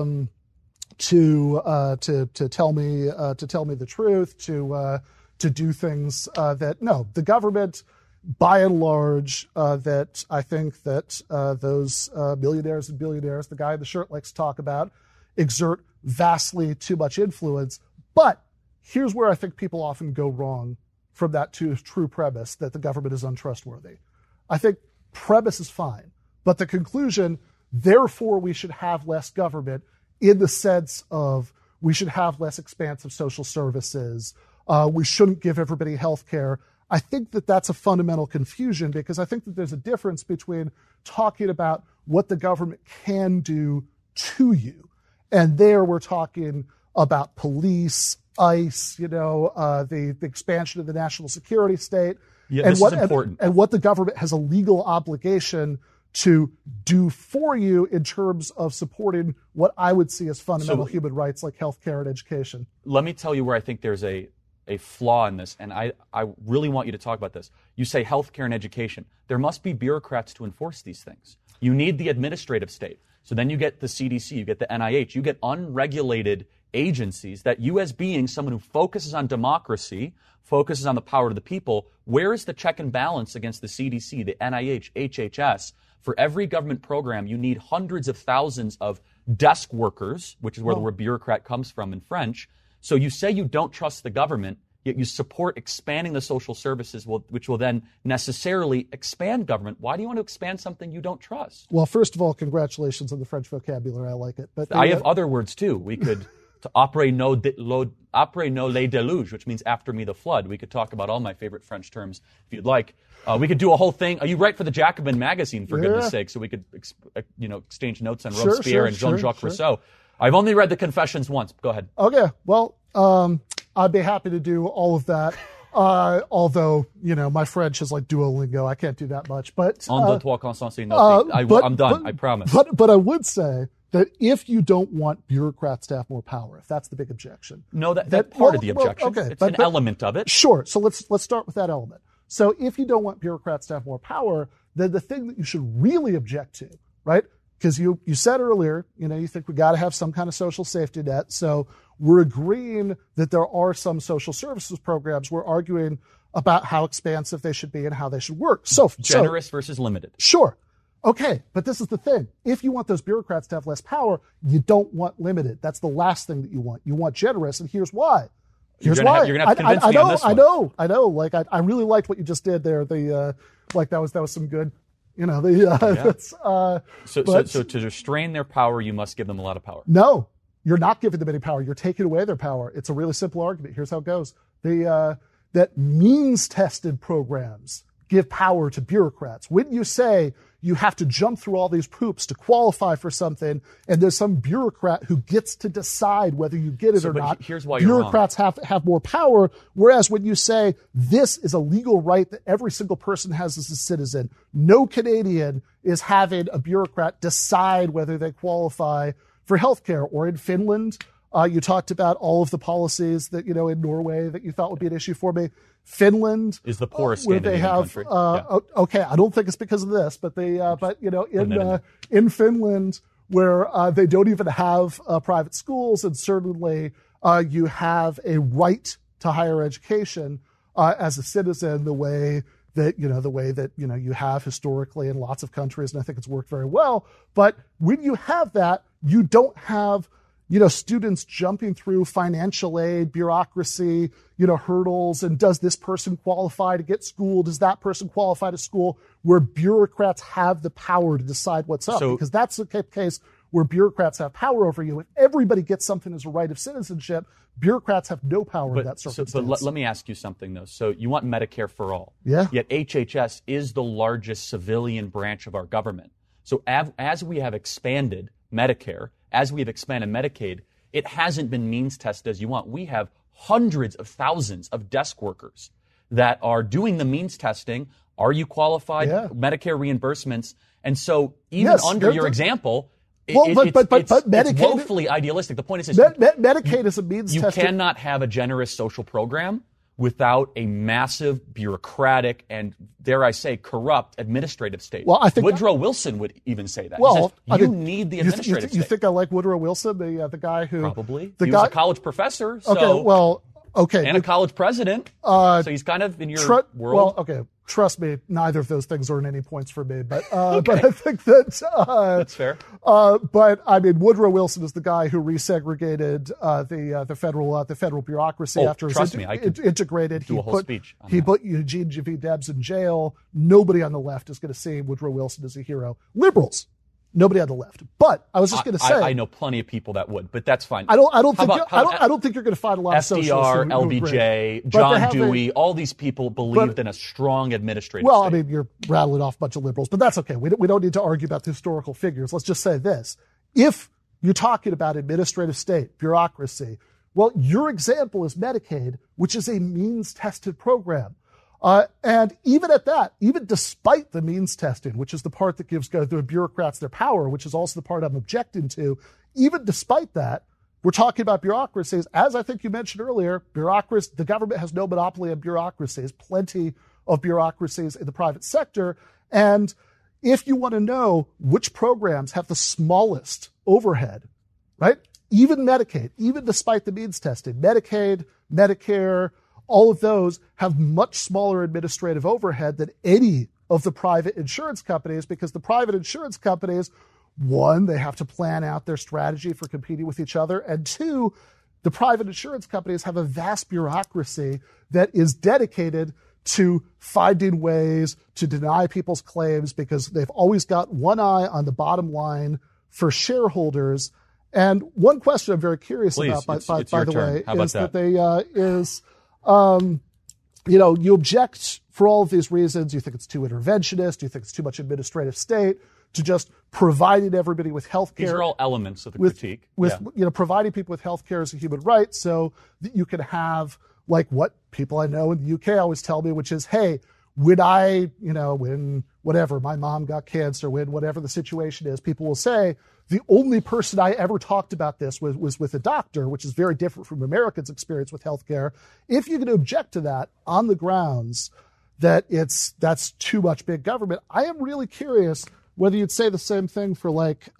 to tell me the truth, to do things that no, the government, by and large, that I think that those millionaires and billionaires, the guy in the shirt likes to talk about, exert vastly too much influence. But here's where I think people often go wrong from that true premise that the government is untrustworthy. I think premise is fine, but the conclusion, therefore we should have less government in the sense of we should have less expansive social services. We shouldn't give everybody health care. I think that that's a fundamental confusion because I think that there's a difference between talking about what the government can do to you. And there we're talking about police, ICE, the expansion of the national security state. Yeah, and this is important. And what the government has a legal obligation to do for you in terms of supporting what I would see as fundamental human rights like healthcare and education. Let me tell you where I think there's a flaw in this, and I really want you to talk about this. You say healthcare and education. There must be bureaucrats to enforce these things. You need the administrative state. So then you get the CDC, you get the NIH, you get unregulated agencies that you, as being someone who focuses on democracy, focuses on the power of the people, where is the check and balance against the CDC, the NIH, HHS? For every government program, you need hundreds of thousands of desk workers, which is where the word bureaucrat comes from in French. So you say you don't trust the government, yet you support expanding the social services, which will then necessarily expand government. Why do you want to expand something you don't trust? Well, first of all, congratulations on the French vocabulary. I like it. But I have other words, too. We could... après nous les déluge, which means after me the flood. We could talk about all my favorite French terms if you'd like. We could do a whole thing. You write for the Jacobin magazine, for goodness sake, so we could exchange notes on Robespierre and Jean-Jacques Rousseau. I've only read the Confessions once. Go ahead. Okay. Well, I'd be happy to do all of that. Although, my French is like Duolingo. I can't do that much. But Un, deux, trois, consensé, nothing. I'm done. I promise. But I would say that if you don't want bureaucrats to have more power, if that's the big objection. No, that's part of the objection. Okay, it's an element of it. Sure. So let's start with that element. So if you don't want bureaucrats to have more power, then the thing that you should really object to, right? Because you said earlier, you think we got to have some kind of social safety net. So we're agreeing that there are some social services programs. We're arguing about how expansive they should be and how they should work. Generous versus limited. Sure. Okay, but this is the thing. If you want those bureaucrats to have less power, you don't want limited. That's the last thing that you want. You want generous, and here's why. You're going to have to convince me on this one. I know. Like, I really liked what you just did there. That was some good, So to restrain their power, you must give them a lot of power. No, you're not giving them any power. You're taking away their power. It's a really simple argument. Here's how it goes. That means-tested programs give power to bureaucrats. When you say you have to jump through all these hoops to qualify for something, and there's some bureaucrat who gets to decide whether you get it or not, here's why bureaucrats have more power. Whereas when you say this is a legal right that every single person has as a citizen, no Canadian is having a bureaucrat decide whether they qualify for healthcare. Or in Finland, you talked about all of the policies that, in Norway that you thought would be an issue for me. Finland is the poorest Scandinavian country. Okay, I don't think it's because of this, but in Finland, where they don't even have private schools, and certainly you have a right to higher education as a citizen, the way that you have historically in lots of countries, and I think it's worked very well. But when you have that, you don't have students jumping through financial aid, bureaucracy, hurdles, and does this person qualify to get school? Does that person qualify to school? Where bureaucrats have the power to decide what's up, because that's the case where bureaucrats have power over you. If everybody gets something as a right of citizenship, bureaucrats have no power in that circumstance. But let me ask you something, though. So you want Medicare for all. Yeah. Yet HHS is the largest civilian branch of our government. So as we have expanded Medicare, as we have expanded Medicaid, it hasn't been means tested as you want. We have hundreds of thousands of desk workers that are doing the means testing. Are you qualified? Yeah. Medicare reimbursements. And so even under your example, it's Medicaid, woefully idealistic. The point is Medicaid is a means you tested. You cannot have a generous social program without a massive bureaucratic and, dare I say, corrupt administrative state. Well, I think Woodrow Wilson would even say that. Well, he says, need the administrative state. You think I like Woodrow Wilson, the guy who probably he was a college professor, and a college president. So he's kind of in your world. Well, okay. trust me, neither of those things earn any points for me. But but I think that that's fair. But I mean, Woodrow Wilson is the guy who resegregated the federal bureaucracy after it was integrated. Do a whole speech. He put Eugene V. Debs in jail. Nobody on the left is going to see Woodrow Wilson as a hero. Liberals. Nobody on the left. But I was just going to say, I know plenty of people that would, but that's fine. I don't think you're going to find a lot of socialists. FDR, LBJ, John Dewey, all these people believed in a strong administrative state. Well, I mean, you're rattling off a bunch of liberals, but that's okay. We don't need to argue about the historical figures. Let's just say this. If you're talking about administrative state, bureaucracy, well, your example is Medicaid, which is a means-tested program. And even at that, even despite the means testing, which is the part that gives the bureaucrats their power, which is also the part I'm objecting to, even despite that, we're talking about bureaucracies. As I think you mentioned earlier, the government has no monopoly on bureaucracies, plenty of bureaucracies in the private sector. And if you want to know which programs have the smallest overhead, right? Even Medicaid, even despite the means testing, Medicaid, Medicare, all of those have much smaller administrative overhead than any of the private insurance companies, because the private insurance companies, one, they have to plan out their strategy for competing with each other, and two, the private insurance companies have a vast bureaucracy that is dedicated to finding ways to deny people's claims because they've always got one eye on the bottom line for shareholders. And one question I'm very curious about, by the way, is that you object for all of these reasons. You think it's too interventionist. You think it's too much administrative state to just providing everybody with health care. These are all elements of the critique. Providing people with health care as a human right so that you can have like what people I know in the UK always tell me, which is, hey, when whatever, my mom got cancer, when whatever the situation is, people will say, the only person I ever talked about this was with a doctor, which is very different from Americans' experience with healthcare. If you're going to object to that on the grounds that that's too much big government, I am really curious whether you'd say the same thing for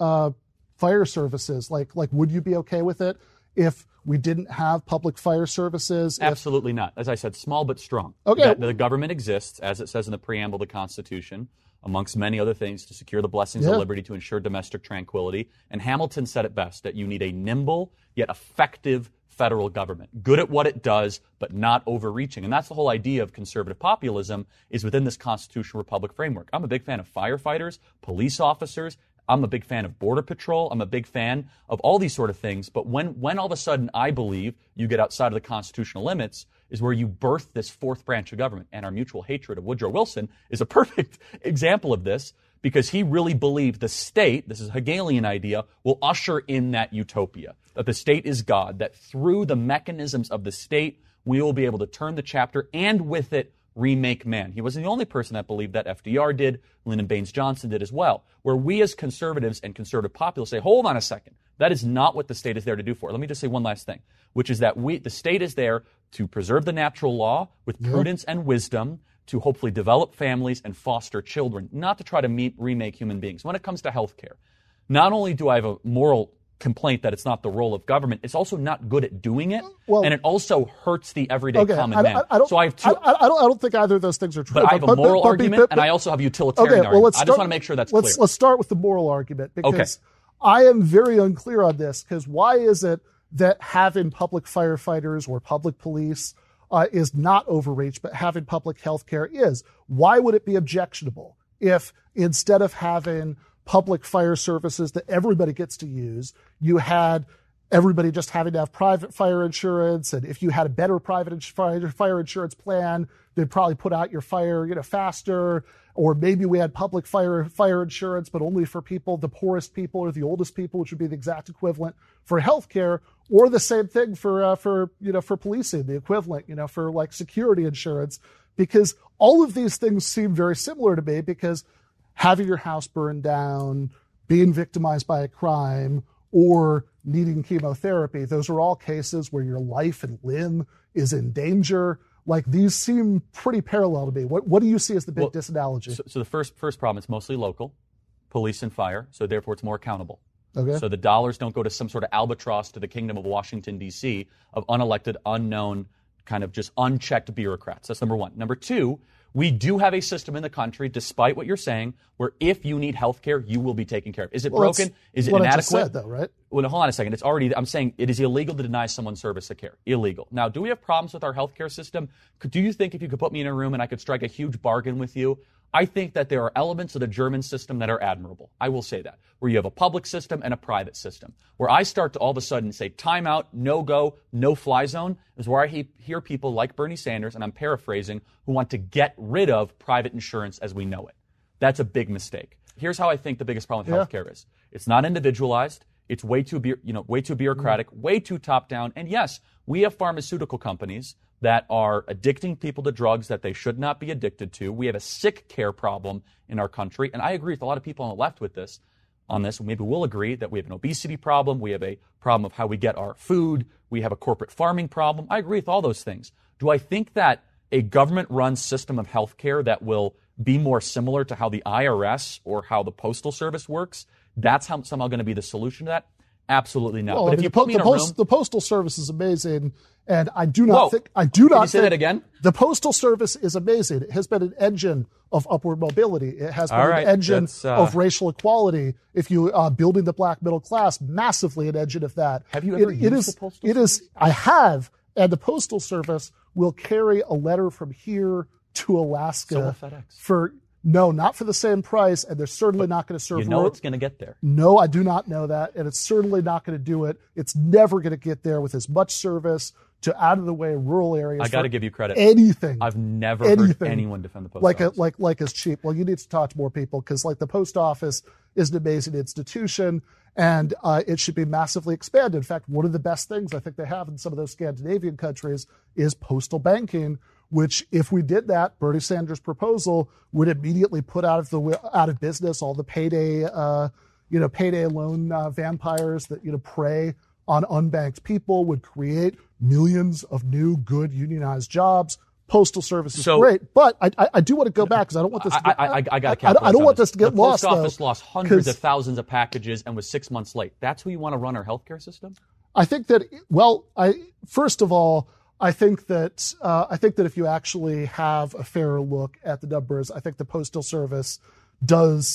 fire services. Like, would you be okay with it if we didn't have public fire services? Absolutely not. As I said, small but strong. Okay. The government exists, as it says in the preamble of the Constitution, amongst many other things, to secure the blessings of liberty, to ensure domestic tranquility. And Hamilton said it best, that you need a nimble yet effective federal government, good at what it does, but not overreaching. And that's the whole idea of conservative populism, is within this constitutional republic framework. I'm a big fan of firefighters, police officers. I'm a big fan of Border Patrol. I'm a big fan of all these sort of things. But when all of a sudden I believe you get outside of the constitutional limits is where you birth this fourth branch of government. And our mutual hatred of Woodrow Wilson is a perfect example of this, because he really believed the state, this is a Hegelian idea, will usher in that utopia, that the state is God, that through the mechanisms of the state, we will be able to turn the chapter and with it remake man. He wasn't the only person that believed that. FDR did. Lyndon Baines Johnson did as well. Where we as conservatives and conservative populists say, hold on a second. That is not what the state is there to do for. Let me just say one last thing, which is that the state is there to preserve the natural law with prudence and wisdom, to hopefully develop families and foster children, not to try to remake human beings. When it comes to healthcare, not only do I have a moral complaint that it's not the role of government, it's also not good at doing it, and it also hurts the everyday common man. I don't think either of those things are true. But I have a moral argument, and I also have a utilitarian argument. I just want to make sure that's clear. Let's start with the moral argument, because I am very unclear on this, because why is it that having public firefighters or public police is not overreach, but having public health care is? Why would it be objectionable if instead of having public fire services that everybody gets to use, you had everybody just having to have private fire insurance? And if you had a better private fire insurance plan, they'd probably put out your fire, faster. Or maybe we had public fire insurance, but only for people, the poorest people or the oldest people, which would be the exact equivalent for healthcare, or the same thing for policing, the equivalent, for like security insurance, because all of these things seem very similar to me, because having your house burned down, being victimized by a crime, or needing chemotherapy, those are all cases where your life and limb is in danger. Like, these seem pretty parallel to me. What do you see as the big disanalogy? So the first problem, it's mostly local, police and fire, so therefore it's more accountable. Okay. So the dollars don't go to some sort of albatross to the kingdom of Washington, D.C., of unelected, unknown, kind of just unchecked bureaucrats. That's number one. Number two, We do have a system in the country, despite what you're saying, where if you need health care, you will be taken care of. Is it broken? Is it inadequate? I just said, though, right? Well, hold on a second. I'm saying it is illegal to deny someone service of care. Illegal. Now, do we have problems with our healthcare system? Do you think if you could put me in a room and I could strike a huge bargain with you, I think that there are elements of the German system that are admirable. I will say that. Where you have a public system and a private system. Where I start to all of a sudden say timeout, no go, no fly zone is where I hear people like Bernie Sanders, and I'm paraphrasing, who want to get rid of private insurance as we know it. That's a big mistake. Here's how I think the biggest problem with healthcare is. It's not individualized. It's way too bureaucratic, way too top down. And yes, we have pharmaceutical companies that are addicting people to drugs that they should not be addicted to. We have a sick care problem in our country. And I agree with a lot of people on the left on this. Maybe we'll agree that we have an obesity problem. We have a problem of how we get our food. We have a corporate farming problem. I agree with all those things. Do I think that a government-run system of healthcare that will be more similar to how the IRS or how the Postal Service works, that's somehow going to be the solution to that? Absolutely not. Well, but if you put me in a room, the Postal Service is amazing, and I do not think. Can you say that again? The Postal Service is amazing. It has been an engine of upward mobility. It has been an engine of racial equality. If you building the black middle class, massively an engine of that. Have you ever used the Postal Service? I have, and the Postal Service will carry a letter from here to Alaska. So will FedEx. No, not for the same price, and they're certainly not going to serve. You know it's going to get there. No, I do not know that, and it's certainly not going to do it. It's never going to get there with as much service to out-of-the-way rural areas. I got to give you credit. Anything. I've never heard anyone defend the post office. Like it's cheap. Well, you need to talk to more people because the post office is an amazing institution, and it should be massively expanded. In fact, one of the best things I think they have in some of those Scandinavian countries is postal banking, which, if we did that, Bernie Sanders' proposal would immediately put out of business all the payday loan vampires that prey on unbanked people, would create millions of new, good unionized jobs. Postal Service is great, but I do want to go back because I don't want this. I don't want this to get lost. The post office lost hundreds of thousands of packages and was 6 months late. That's who you want to run our healthcare system? I think that. First of all, I think that if you actually have a fairer look at the numbers, I think the Postal Service does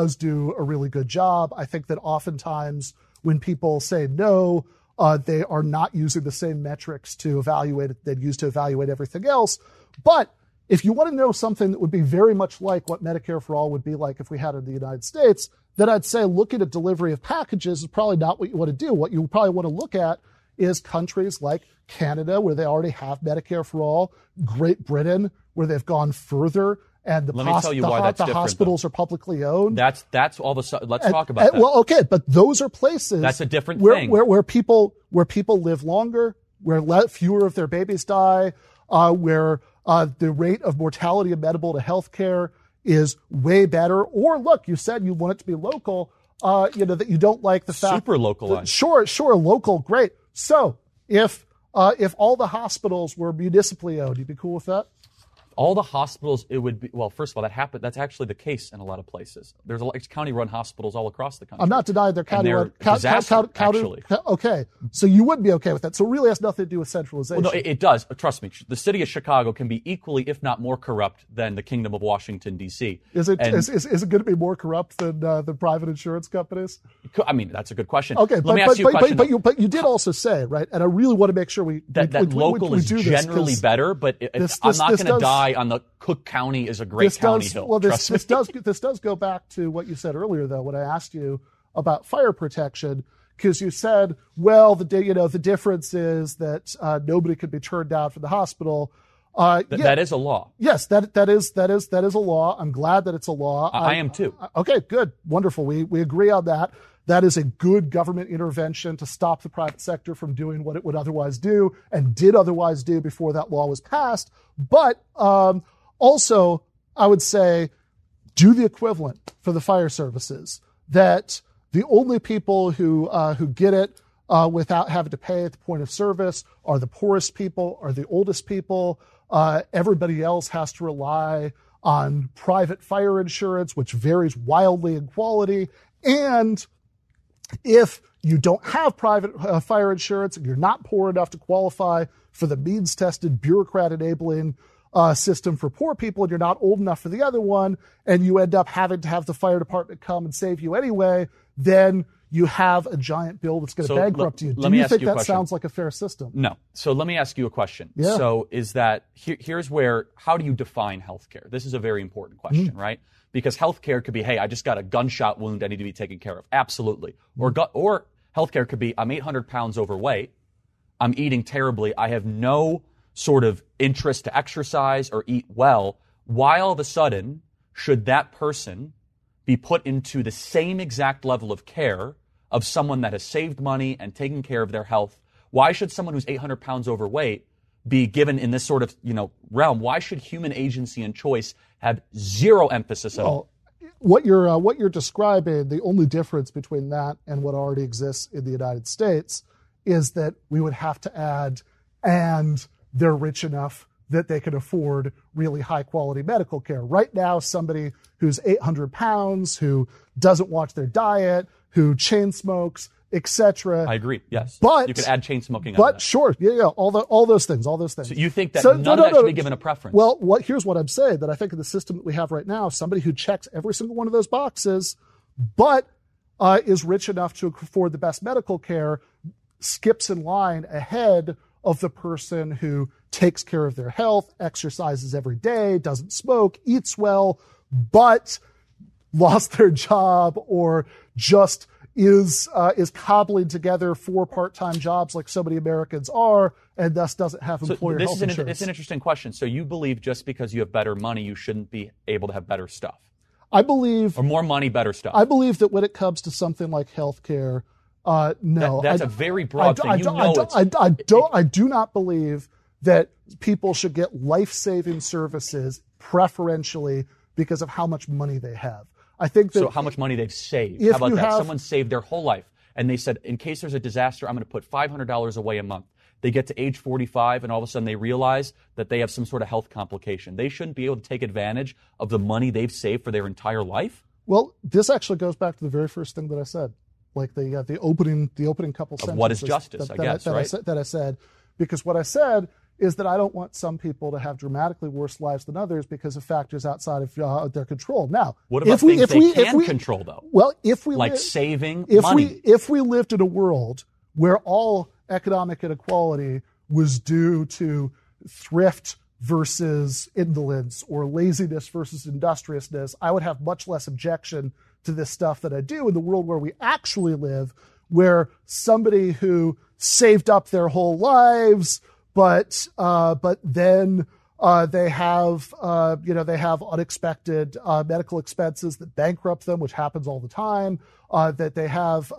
do a really good job. I think that oftentimes when people say no, they are not using the same metrics to evaluate it they'd use to evaluate everything else. But if you want to know something that would be very much like what Medicare for All would be like if we had it in the United States, then I'd say looking at delivery of packages is probably not what you want to do. What you probably want to look at is countries like Canada, where they already have Medicare for All, Great Britain, where they've gone further, and the hospitals are publicly owned. That's all the. Let's talk about that. Well, okay, but those are places. That's a different thing. Where people live longer, where fewer of their babies die, where the rate of mortality amenable to health care is way better. Or look, you said you want it to be local. That you don't like the fact. Super localized. Sure, local, great. So if all the hospitals were municipally owned, you'd be cool with that? All the hospitals, it would be, well, first of all, that's actually the case in a lot of places. There's county-run hospitals all across the country. I'm not denying they're county-run. Actually. Okay, so you would be okay with that. So it really has nothing to do with centralization. Well, no, it does. Trust me. The city of Chicago can be equally, if not more corrupt than the Kingdom of Washington, D.C. Is it going to be more corrupt than the private insurance companies? I mean, that's a good question. Okay, Let me ask you a question. But you did also say, right, and I really want to make sure that local is generally better, but I'm not going to die on the Cook County is a great county hill. Well, this does go back to what you said earlier, though, when I asked you about fire protection, because you said, well, the difference is that nobody could be turned down from the hospital. That is a law. Yes, that is a law. I'm glad that it's a law. I am too. Okay, good, wonderful. We agree on that. That is a good government intervention to stop the private sector from doing what it would otherwise do and did otherwise do before that law was passed. But also, I would say, do the equivalent for the fire services. That the only people who get it without having to pay at the point of service are the poorest people, are the oldest people. Everybody else has to rely on private fire insurance, which varies wildly in quality. And if you don't have private fire insurance and you're not poor enough to qualify for the means-tested, bureaucrat-enabling system for poor people, and you're not old enough for the other one, and you end up having to have the fire department come and save you anyway, then you have a giant bill that's going to bankrupt you. Do you think that sounds like a fair system? No. So let me ask you a question. Yeah. So is that, how do you define healthcare? This is a very important question, right? Because healthcare could be, hey, I just got a gunshot wound I need to be taken care of. Absolutely. Or healthcare could be, I'm 800 pounds overweight, I'm eating terribly, I have no sort of interest to exercise or eat well. Why all of a sudden should that person be put into the same exact level of care of someone that has saved money and taken care of their health? Why should someone who's 800 pounds overweight be given in this sort of, realm? Why should human agency and choice have zero emphasis at all? What you're describing, the only difference between that and what already exists in the United States is that we would have to add, and they're rich enough that they can afford really high quality medical care. Right now, somebody who's 800 pounds, who doesn't watch their diet, who chain smokes, etc. I agree. Yes, but you could add chain smoking. But sure, all those things. So you think that none of that should be given a preference? Well, here's what I'm saying: that I think in the system that we have right now, somebody who checks every single one of those boxes, but is rich enough to afford the best medical care, skips in line ahead of the person who takes care of their health, exercises every day, doesn't smoke, eats well, but lost their job or just is cobbling together 4 part-time jobs like so many Americans are, and thus doesn't have employer health insurance. It's an interesting question. So you believe just because you have better money, you shouldn't be able to have better stuff? I believe... Or more money, better stuff? I believe that when it comes to something like healthcare, no. That's a very broad thing. I do not believe that people should get life-saving services preferentially because of how much money they have. I think that... So how much money they've saved. How about that? Someone saved their whole life, and they said, in case there's a disaster, I'm going to put $500 away a month. They get to age 45, and all of a sudden they realize that they have some sort of health complication. They shouldn't be able to take advantage of the money they've saved for their entire life? Well, this actually goes back to the very first thing that I said, like the opening couple sentences. What is justice, right? That I said, because what I said is that I don't want some people to have dramatically worse lives than others because of factors outside of their control. Now, what about things they can control, though? Well, if we saving money. If we lived in a world where all economic inequality was due to thrift versus indolence or laziness versus industriousness, I would have much less objection to this stuff than I do in the world where we actually live, where somebody who saved up their whole lives, but then they have unexpected medical expenses that bankrupt them, which happens all the time. That they have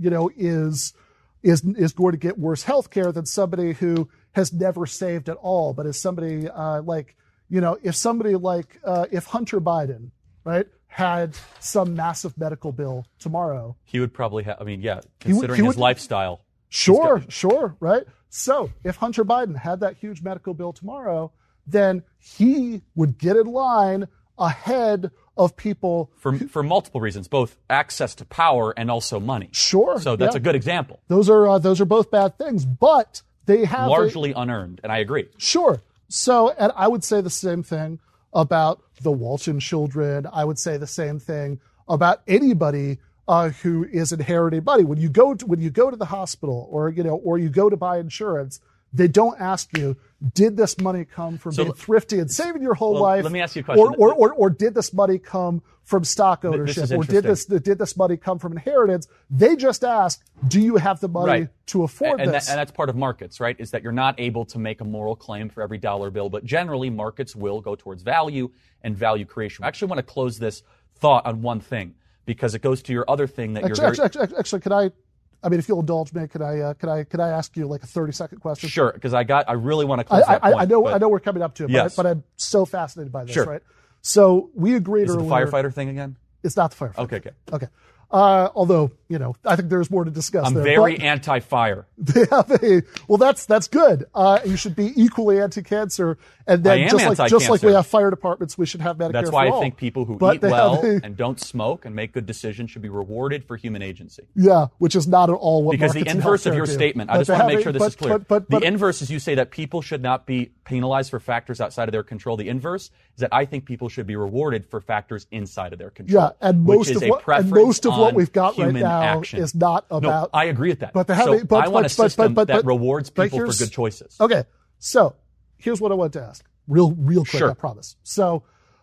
is going to get worse health care than somebody who has never saved at all, but is somebody if Hunter Biden, right, had some massive medical bill tomorrow, he would probably have. Considering his lifestyle. Sure, right? So if Hunter Biden had that huge medical bill tomorrow, then he would get in line ahead of people for multiple reasons, both access to power and also money. Sure. So that's a good example. Those are both bad things, but they have largely unearned, and I agree. Sure. So, and I would say the same thing about the Walton children. I would say the same thing about anybody who is inheriting money. When you go to the hospital or you go to buy insurance, they don't ask you, did this money come from being thrifty and saving your whole life? Let me ask you a question. Or did this money come from stock ownership? Or did this money come from inheritance? They just ask, do you have the money to afford this? And that's part of markets, right? Is that you're not able to make a moral claim for every dollar bill, but generally markets will go towards value and value creation. I actually want to close this thought on one thing, because it goes to your other thing that actually, could I? I mean, if you'll indulge me, could I ask you like a 30-second question? Sure, because I really want to close that point. I know we're coming up to it, yes. but I'm so fascinated by this, sure. right? So we agreed earlier. Is it the firefighter thing again? It's not the firefighter. Okay. Although, I think there's more to discuss I'm there. very anti-fire. They have well, that's good. You should be equally anti-cancer, and then I am just like anti-cancer. we have fire departments, we should have Medicare That's for why all. I think people who But eat they well have and don't smoke and make good decisions should be rewarded for human agency. Yeah, which is not at all what Because the markets and inverse of healthcare your do. statement, I But just they want to have make sure this is clear. But the inverse is you say that people should not be penalized for factors outside of their control. The inverse is that I think people should be rewarded for factors inside of their control. yeah, and which most is of a what preference we've on got right human now action. is not No, about. I agree with that. But they have so I want a system that rewards but people for here's- good choices. Okay, so here's what I want to ask, real quick. Sure. I promise. So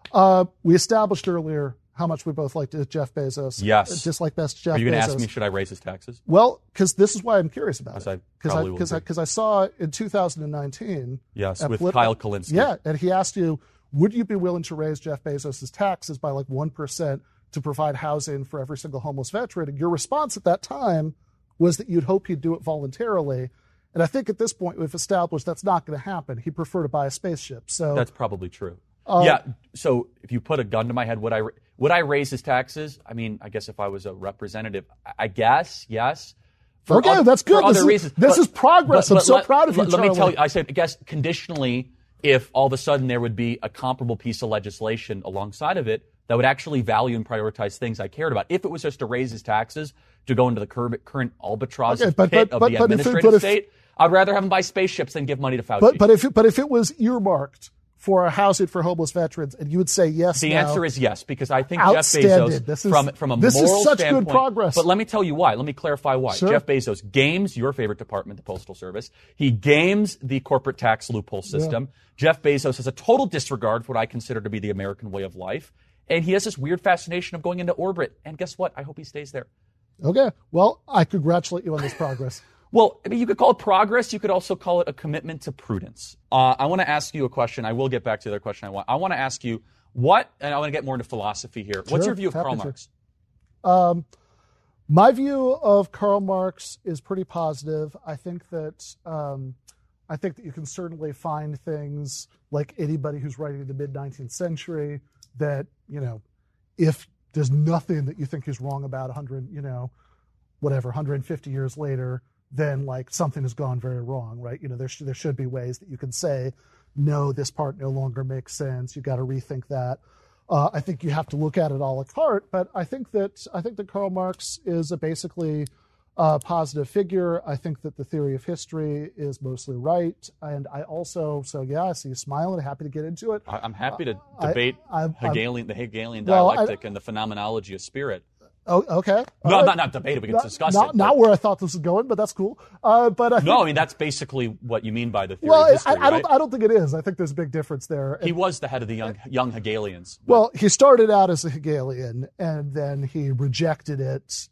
we established earlier how much we both liked Jeff Bezos. Yes. Dislike best Jeff Bezos. Are you going to ask me, should I raise his taxes? Well, because this is why I'm curious about As I it. probably will be. Because I saw in 2019. Yes, at with Polit- Kyle Kalinske. Yeah, and he asked you, would you be willing to raise Jeff Bezos' taxes by like 1% to provide housing for every single homeless veteran? And your response at that time was that you'd hope he'd do it voluntarily. And I think at this point we've established that's not going to happen. He'd prefer to buy a spaceship. So That's probably true. Yeah. So if you put a gun to my head, would I raise his taxes? I mean, I guess if I was a representative, I guess yes. Okay, that's good. For other reasons. This is progress. I'm so proud of you, Let me Charlie. tell you. I said, I guess conditionally, if all of a sudden there would be a comparable piece of legislation alongside of it that would actually value and prioritize things I cared about. If it was just to raise his taxes to go into the current albatross pit of the administrative state, I'd rather have him buy spaceships than give money to Fauci. But if it was earmarked for a housing for homeless veterans, and you would say yes. The answer is yes, because I think Outstanding. Jeff Bezos, from a this moral is such standpoint, good progress. But let me tell you why. Let me clarify why. Sure. Jeff Bezos games your favorite department, the Postal Service. He games the corporate tax loophole system. Yeah. Jeff Bezos has a total disregard for what I consider to be the American way of life. And he has this weird fascination of going into orbit. And guess what? I hope he stays there. Okay. Well, I congratulate you on this progress. Well, I mean, you could call it progress. You could also call it a commitment to prudence. I want to ask you a question. I will get back to the other question I want to ask you and I want to get more into philosophy here. What's your view of Karl Marx? My view of Karl Marx is pretty positive. I think that you can certainly find things like anybody who's writing in the mid-19th century that, if there's nothing that you think is wrong about 150 years later, then like something has gone very wrong, right? There should be ways that you can say, no, this part no longer makes sense. You got to rethink that. I think you have to look at it a la carte, but I think that Karl Marx is a basically positive figure. I think that the theory of history is mostly right, and I also I see you smiling. Happy to get into it. I'm happy to debate the Hegelian Well, dialectic and the phenomenology of spirit. Oh, okay. No, not debate it. We can discuss it. Not where I thought this was going, but that's cool. But I mean that's basically what you mean by the theory well, of history, I don't think it is. I think there's a big difference there. He was the head of the young Hegelians. Well, he started out as a Hegelian, and then he rejected it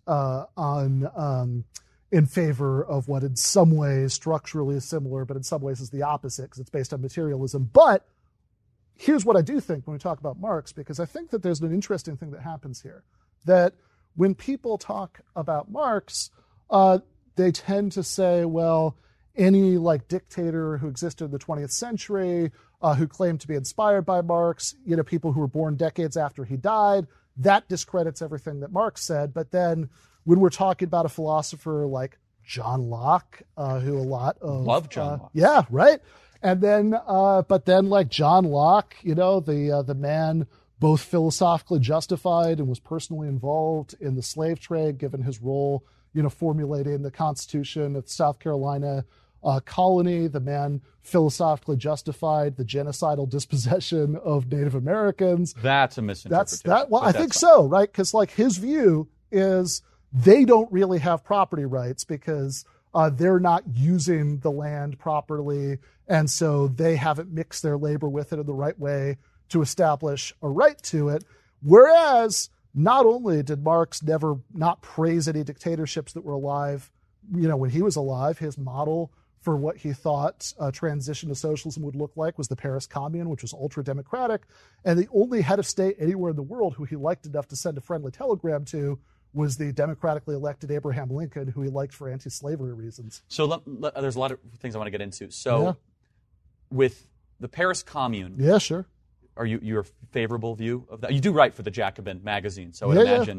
in favor of what in some ways structurally is similar, but in some ways is the opposite because it's based on materialism. But here's what I do think when we talk about Marx, because I think that there's an interesting thing that happens here, that when people talk about Marx, they tend to say, well, any like dictator who existed in the 20th century, who claimed to be inspired by Marx, people who were born decades after he died, that discredits everything that Marx said. But then when we're talking about a philosopher like John Locke, who a lot of love John Locke. Yeah, right. And then, but then like John Locke, the man both philosophically justified and was personally involved in the slave trade, given his role, formulating the Constitution of South Carolina colony. The man philosophically justified the genocidal dispossession of Native Americans. That's a misinterpretation. I think so, right? Because like his view is they don't really have property rights because they're not using the land properly, and so they haven't mixed their labor with it in the right way to establish a right to it. Whereas not only did Marx never not praise any dictatorships that were alive, when he was alive, his model for what he thought a transition to socialism would look like was the Paris Commune, which was ultra-democratic. And the only head of state anywhere in the world who he liked enough to send a friendly telegram to was the democratically elected Abraham Lincoln, who he liked for anti-slavery reasons. So there's a lot of things I want to get into. So with the Paris Commune. Yeah, sure. Are your favorable view of that? You do write for the Jacobin magazine, so I imagine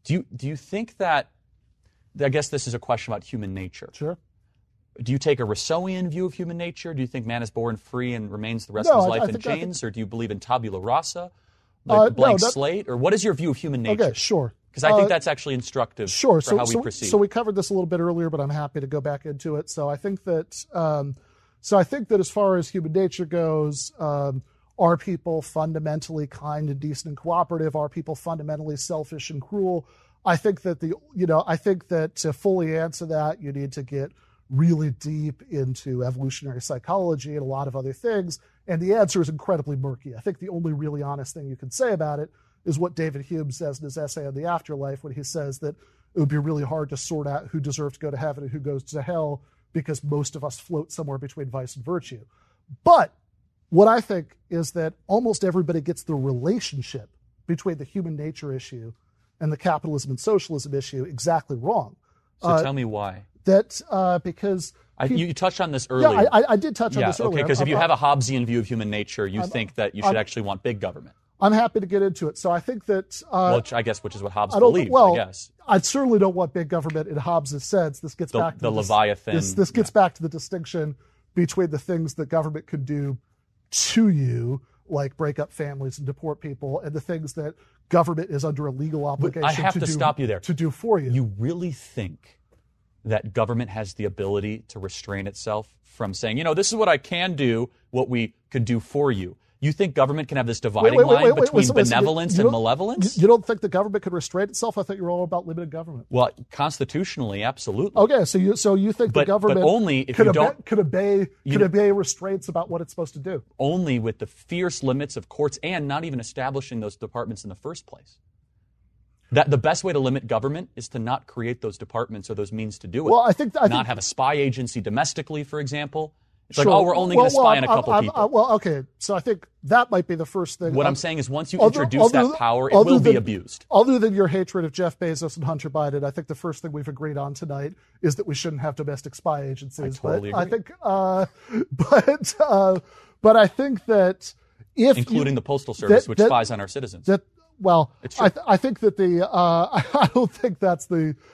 Do you think that, I guess this is a question about human nature. Sure. Do you take a Rousseauian view of human nature? Do you think man is born free and remains the rest of his life in chains? Or do you believe in tabula rasa, like blank slate? Or what is your view of human nature? Okay, sure. Because I think that's actually instructive for how we proceed. So we covered this a little bit earlier, but I'm happy to go back into it. So I think that as far as human nature goes, are people fundamentally kind and decent and cooperative? Are people fundamentally selfish and cruel? I think that to fully answer that, you need to get really deep into evolutionary psychology and a lot of other things. And the answer is incredibly murky. I think the only really honest thing you can say about it is what David Hume says in his essay on the afterlife, when he says that it would be really hard to sort out who deserves to go to heaven and who goes to hell, because most of us float somewhere between vice and virtue. But what I think is that almost everybody gets the relationship between the human nature issue and the capitalism and socialism issue exactly wrong. So tell me why. Because you touched on this earlier. Yeah, I did touch on this earlier. Okay, because if you have a Hobbesian view of human nature, you think that you should actually want big government. I'm happy to get into it. So I think that... which is what Hobbes believed, I guess. I certainly don't want big government in Hobbes' sense. This gets back to the Leviathan. This gets back to the distinction between the things that government could do to you, like break up families and deport people, and the things that government is under a legal obligation I have to stop you there. To do for you. You really think that government has the ability to restrain itself from saying, this is what I can do, what we could do for you? You think government can have this dividing line between benevolence and malevolence? You don't think the government can restrain itself? I thought you were all about limited government. Well, constitutionally, absolutely. Okay, so you think the government but only if could obey restraints about what it's supposed to do? Only with the fierce limits of courts and not even establishing those departments in the first place. That the best way to limit government is to not create those departments or those means to do it. Well, I think have a spy agency domestically, for example. It's like, we're only going to spy on a couple people. Okay, so I think that might be the first thing. What I'm saying is once you introduce that power, it will be abused. Other than your hatred of Jeff Bezos and Hunter Biden, I think the first thing we've agreed on tonight is that we shouldn't have domestic spy agencies. I totally agree. I think, but I think that including the Postal Service, which spies on our citizens. I think that I don't think that's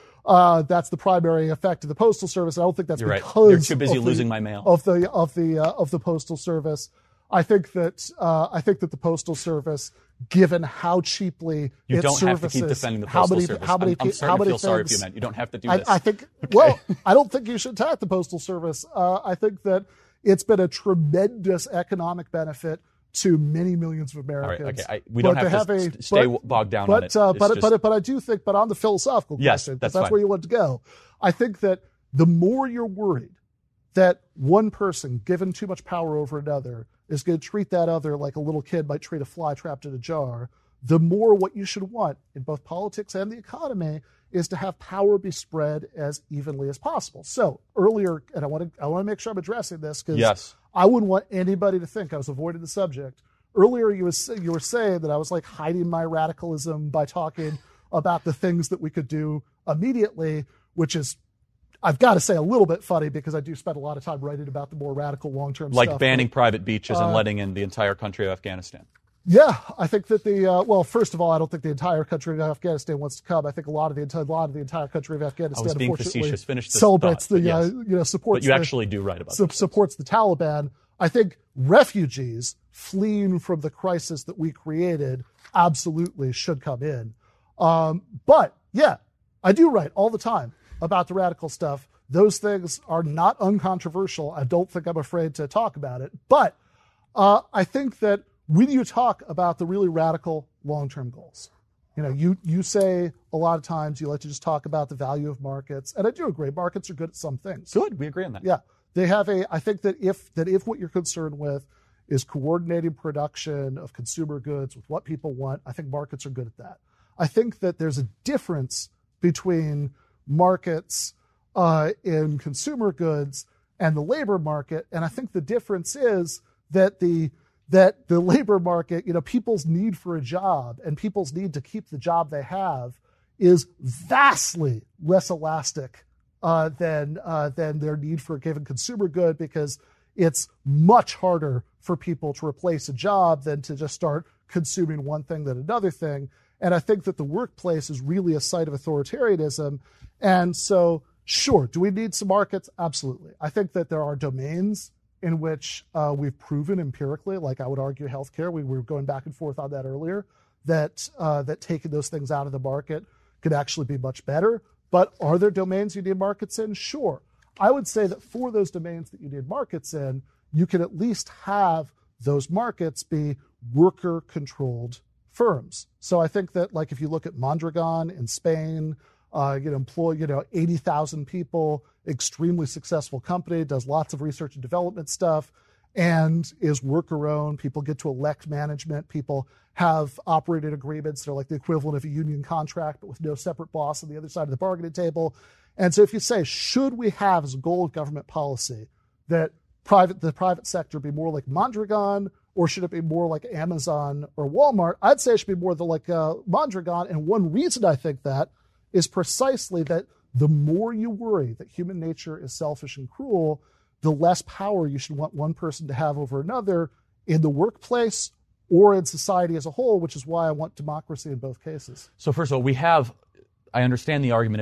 the primary effect of the Postal Service. I don't think that's You're because right. You're too busy losing my mail of the Postal Service. I think that the Postal Service, given how cheaply you it don't services, have to keep defending the Postal Service. I'm starting to feel sorry for you, man. You don't have to do this. I think. Okay. Well, I don't think you should attack the Postal Service. I think that it's been a tremendous economic benefit to many millions of Americans. All right, okay. We don't have to stay bogged down on it. But I do think, on the philosophical question, that's where you want to go. I think that the more you're worried that one person given too much power over another is going to treat that other like a little kid might treat a fly trapped in a jar, the more what you should want in both politics and the economy is to have power be spread as evenly as possible. So earlier, and I want to make sure I'm addressing this because I wouldn't want anybody to think I was avoiding the subject. Earlier, you were saying that I was like hiding my radicalism by talking about the things that we could do immediately, which is, I've got to say, a little bit funny because I do spend a lot of time writing about the more radical long-term stuff. Like banning private beaches and letting in the entire country of Afghanistan. Yeah, I think that first of all, I don't think the entire country of Afghanistan wants to come. I think a lot of the entire country of Afghanistan, I was being facetious. Finish this celebrates thought, supports. But you actually do write about this. Supports the Taliban. I think refugees fleeing from the crisis that we created absolutely should come in. But yeah, I do write all the time about the radical stuff. Those things are not uncontroversial. I don't think I'm afraid to talk about it. But I think that when you talk about the really radical long-term goals, you say a lot of times you like to just talk about the value of markets, and I do agree. Markets are good at some things. Good, we agree on that. Yeah, they have I think that if what you're concerned with is coordinating production of consumer goods with what people want, I think markets are good at that. I think that there's a difference between markets in consumer goods and the labor market, and I think the difference is that the labor market, people's need for a job and people's need to keep the job they have is vastly less elastic than their need for a given consumer good, because it's much harder for people to replace a job than to just start consuming one thing than another thing. And I think that the workplace is really a site of authoritarianism. And so, sure, do we need some markets? Absolutely. I think that there are domains in which we've proven empirically, like I would argue healthcare, we were going back and forth on that earlier, that taking those things out of the market could actually be much better. But are there domains you need markets in? Sure. I would say that for those domains that you need markets in, you can at least have those markets be worker-controlled firms. So I think that, like, if you look at Mondragon in Spain, employ 80,000 people, extremely successful company, does lots of research and development stuff, and is worker-owned. People get to elect management. People have operating agreements. They're like the equivalent of a union contract, but with no separate boss on the other side of the bargaining table. And so if you say, should we have as a goal of government policy that the private sector be more like Mondragon, or should it be more like Amazon or Walmart? I'd say it should be more like Mondragon. And one reason I think that is precisely that the more you worry that human nature is selfish and cruel, the less power you should want one person to have over another in the workplace or in society as a whole, which is why I want democracy in both cases. So first of all, I understand the argument of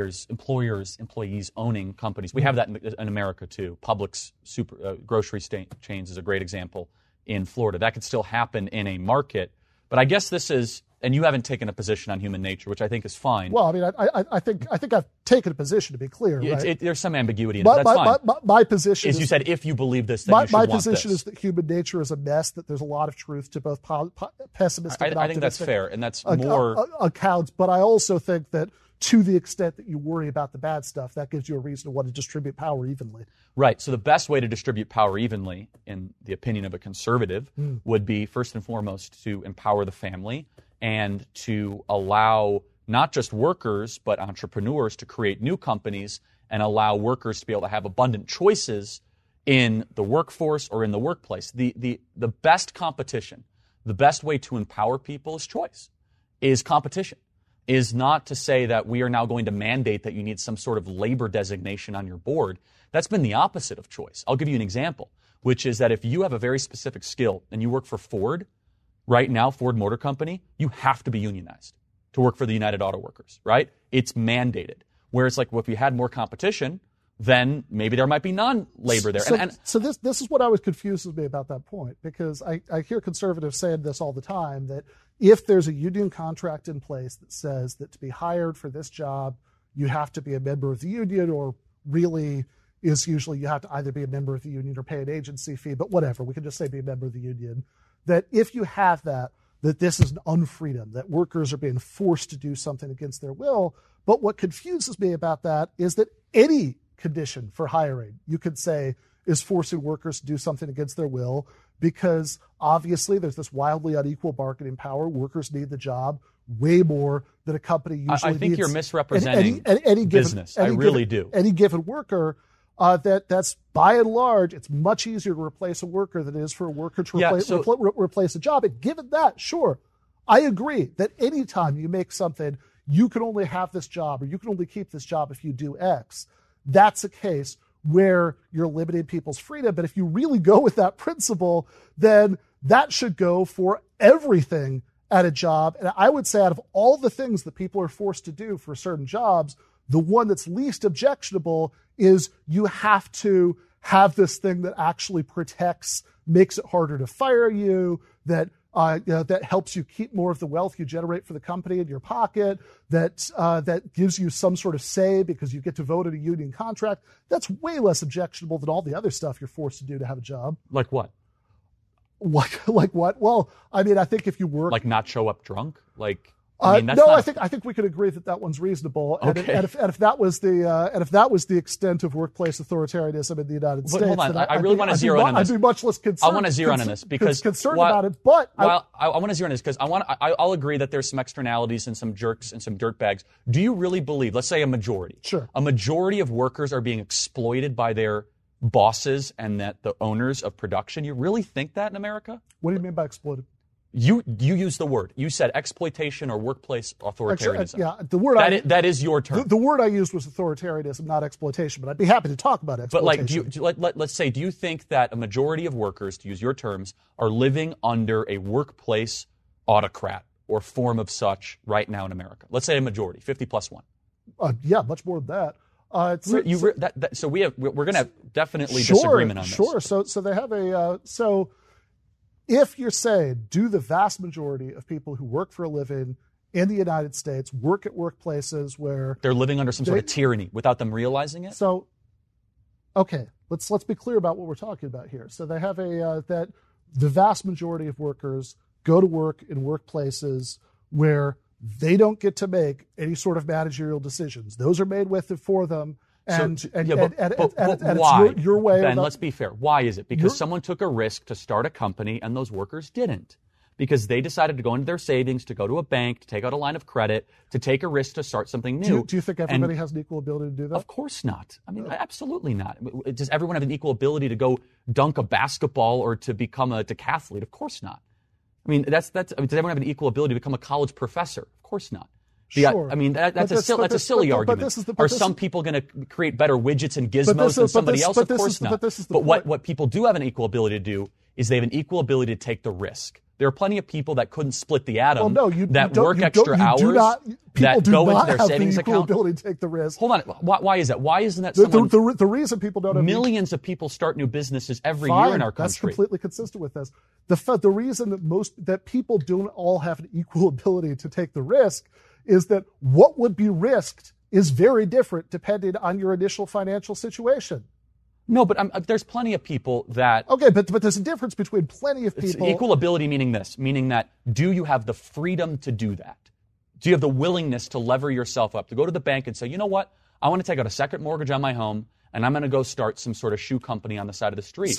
employees owning companies. We have that in America too. Publix grocery chains is a great example in Florida. That could still happen in a market, but I guess this is, and you haven't taken a position on human nature, which I think is fine. Well, I mean, I think I've taken a position, to be clear. Right? There's some ambiguity in it. That's fine. My position is, you said, if you believe this, then you should want this. My position is that human nature is a mess, that there's a lot of truth to both pessimistic and optimistic. I think that's fair, and that's more accounts. But I also think that to the extent that you worry about the bad stuff, that gives you a reason to want to distribute power evenly. Right. So the best way to distribute power evenly, in the opinion of a conservative, would be first and foremost to empower the family and to allow not just workers but entrepreneurs to create new companies and allow workers to be able to have abundant choices in the workforce or in the workplace. The best competition, the best way to empower people is choice, is competition. Is not to say that we are now going to mandate that you need some sort of labor designation on your board. That's been the opposite of choice. I'll give you an example, which is that if you have a very specific skill and you work for Ford, right now, Ford Motor Company, you have to be unionized to work for the United Auto Workers, right? It's mandated. Whereas, like, if we had more competition, then maybe there might be non-labor there. So this is what always confuses me about that point, because I hear conservatives saying this all the time, that if there's a union contract in place that says that to be hired for this job, you have to be a member of the union, or really is usually you have to either be a member of the union or pay an agency fee, but whatever, we can just say be a member of the union, that if you have that this is an unfreedom, that workers are being forced to do something against their will. But what confuses me about that is that any condition for hiring, you could say, is forcing workers to do something against their will, because obviously there's this wildly unequal bargaining power. Workers need the job way more than a company usually needs. I think you're misrepresenting business. I really do. Any given worker, that's by and large, it's much easier to replace a worker than it is for a worker to replace a job. And given that, sure, I agree that anytime you make something, you can only have this job or you can only keep this job if you do X. That's a case where you're limiting people's freedom. But if you really go with that principle, then that should go for everything at a job. And I would say out of all the things that people are forced to do for certain jobs, the one that's least objectionable is you have to have this thing that actually protects, makes it harder to fire you, that that helps you keep more of the wealth you generate for the company in your pocket, that gives you some sort of say because you get to vote in a union contract. That's way less objectionable than all the other stuff you're forced to do to have a job. Like what? Like what? Well, I mean, I think if you work... Like not show up drunk? Like... I think we could agree that one's reasonable. And, okay. and if that was the extent of workplace authoritarianism in the United States, hold on, I really want to zero in on this. I'd be much less concerned. I want to zero in on this because concerned about it. But I want to zero in this because I'll agree that there's some externalities and some jerks and some dirtbags. Do you really believe? Let's say a majority. Sure. A majority of workers are being exploited by their bosses and that the owners of production. You really think that in America? What do you mean by exploited? You used the word. You said exploitation or workplace authoritarianism. Yeah, the word that is your term. The word I used was authoritarianism, not exploitation. But I'd be happy to talk about exploitation. But let's say, do you think that a majority of workers, to use your terms, are living under a workplace autocrat, or form of such right now in America? Let's say a majority, 50 plus 1. Yeah, much more than that. So we're going to have definitely disagreement on this. Sure. So they have a so if you're saying, do the vast majority of people who work for a living in the United States work at workplaces where they're living under some sort of tyranny without them realizing it? So, okay, let's be clear about what we're talking about here. So they have that the vast majority of workers go to work in workplaces where they don't get to make any sort of managerial decisions. Those are made with and for them. And why? It's your way. Ben, let's be fair. Why is it? Because someone took a risk to start a company and those workers didn't. Because they decided to go into their savings, to go to a bank, to take out a line of credit, to take a risk to start something new. Do you think everybody has an equal ability to do that? Of course not. I mean, absolutely not. Does everyone have an equal ability to go dunk a basketball or to become a decathlete? Of course not. I mean, does everyone have an equal ability to become a college professor? Of course not. Sure. I mean, that's a silly argument. Are some people going to create better widgets and gizmos than somebody else? Of course not. But what people do have an equal ability to do is they have an equal ability to take the risk. There are plenty of people that couldn't split the atom, that work extra hours, that go into their savings account. Ability to take the risk. Hold on. Why is that? Why isn't that the reason people don't have millions of people start new businesses every year in our country? That's completely consistent with this. The reason that people don't all have an equal ability to take the risk is that what would be risked is very different depending on your initial financial situation. No, but there's plenty of people that... Okay, but there's a difference between plenty of people... Equal ability meaning that do you have the freedom to do that? Do you have the willingness to lever yourself up, to go to the bank and say, you know what, I want to take out a second mortgage on my home, and I'm going to go start some sort of shoe company on the side of the street.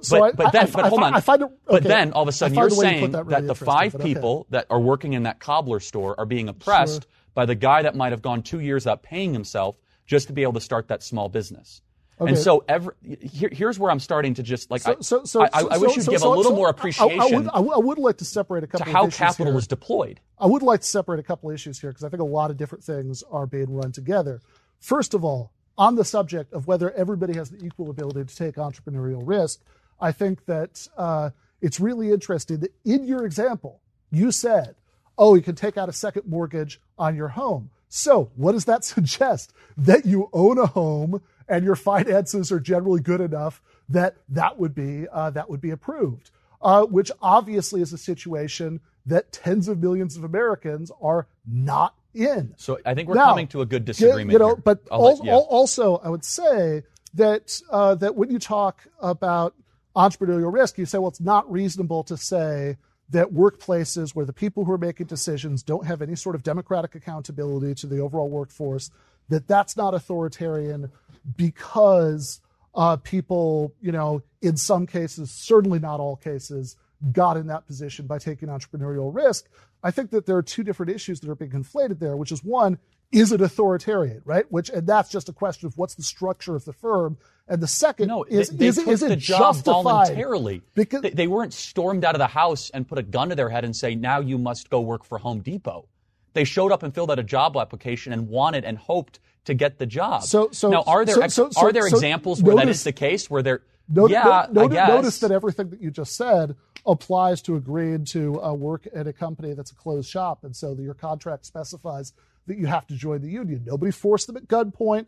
But then all of a sudden you're saying that the 5 people that are working in that cobbler store are being oppressed by the guy that might have gone 2 years without paying himself just to be able to start that small business. Okay. And so here's where I'm starting to just like I wish you'd give a little more appreciation. I would like to separate a couple to how of issues capital here. is deployed. I would like to separate a couple of issues here because I think a lot of different things are being run together. First of all, on the subject of whether everybody has the equal ability to take entrepreneurial risk, I think that it's really interesting that in your example, you said, you can take out a second mortgage on your home. So what does that suggest? That you own a home and your finances are generally good enough that would be approved, which obviously is a situation that tens of millions of Americans are not in. So I think we're coming to a good disagreement here. But also, I would say that that when you talk about entrepreneurial risk, you say, well, it's not reasonable to say that workplaces where the people who are making decisions don't have any sort of democratic accountability to the overall workforce, that's not authoritarian because people, in some cases, certainly not all cases, got in that position by taking entrepreneurial risk. I think that there are 2 different issues that are being conflated there, which is one, is it authoritarian, right? And that's just a question of what's the structure of the firm. And the second is it the job justified voluntarily? Because they weren't stormed out of the house and put a gun to their head and say, now you must go work for Home Depot. They showed up and filled out a job application and wanted and hoped to get the job. Now, are there examples where that is the case? Where there, notice that everything that you just said applies to agreeing to work at a company that's a closed shop, and so your contract specifies that you have to join the union. Nobody forced them at gunpoint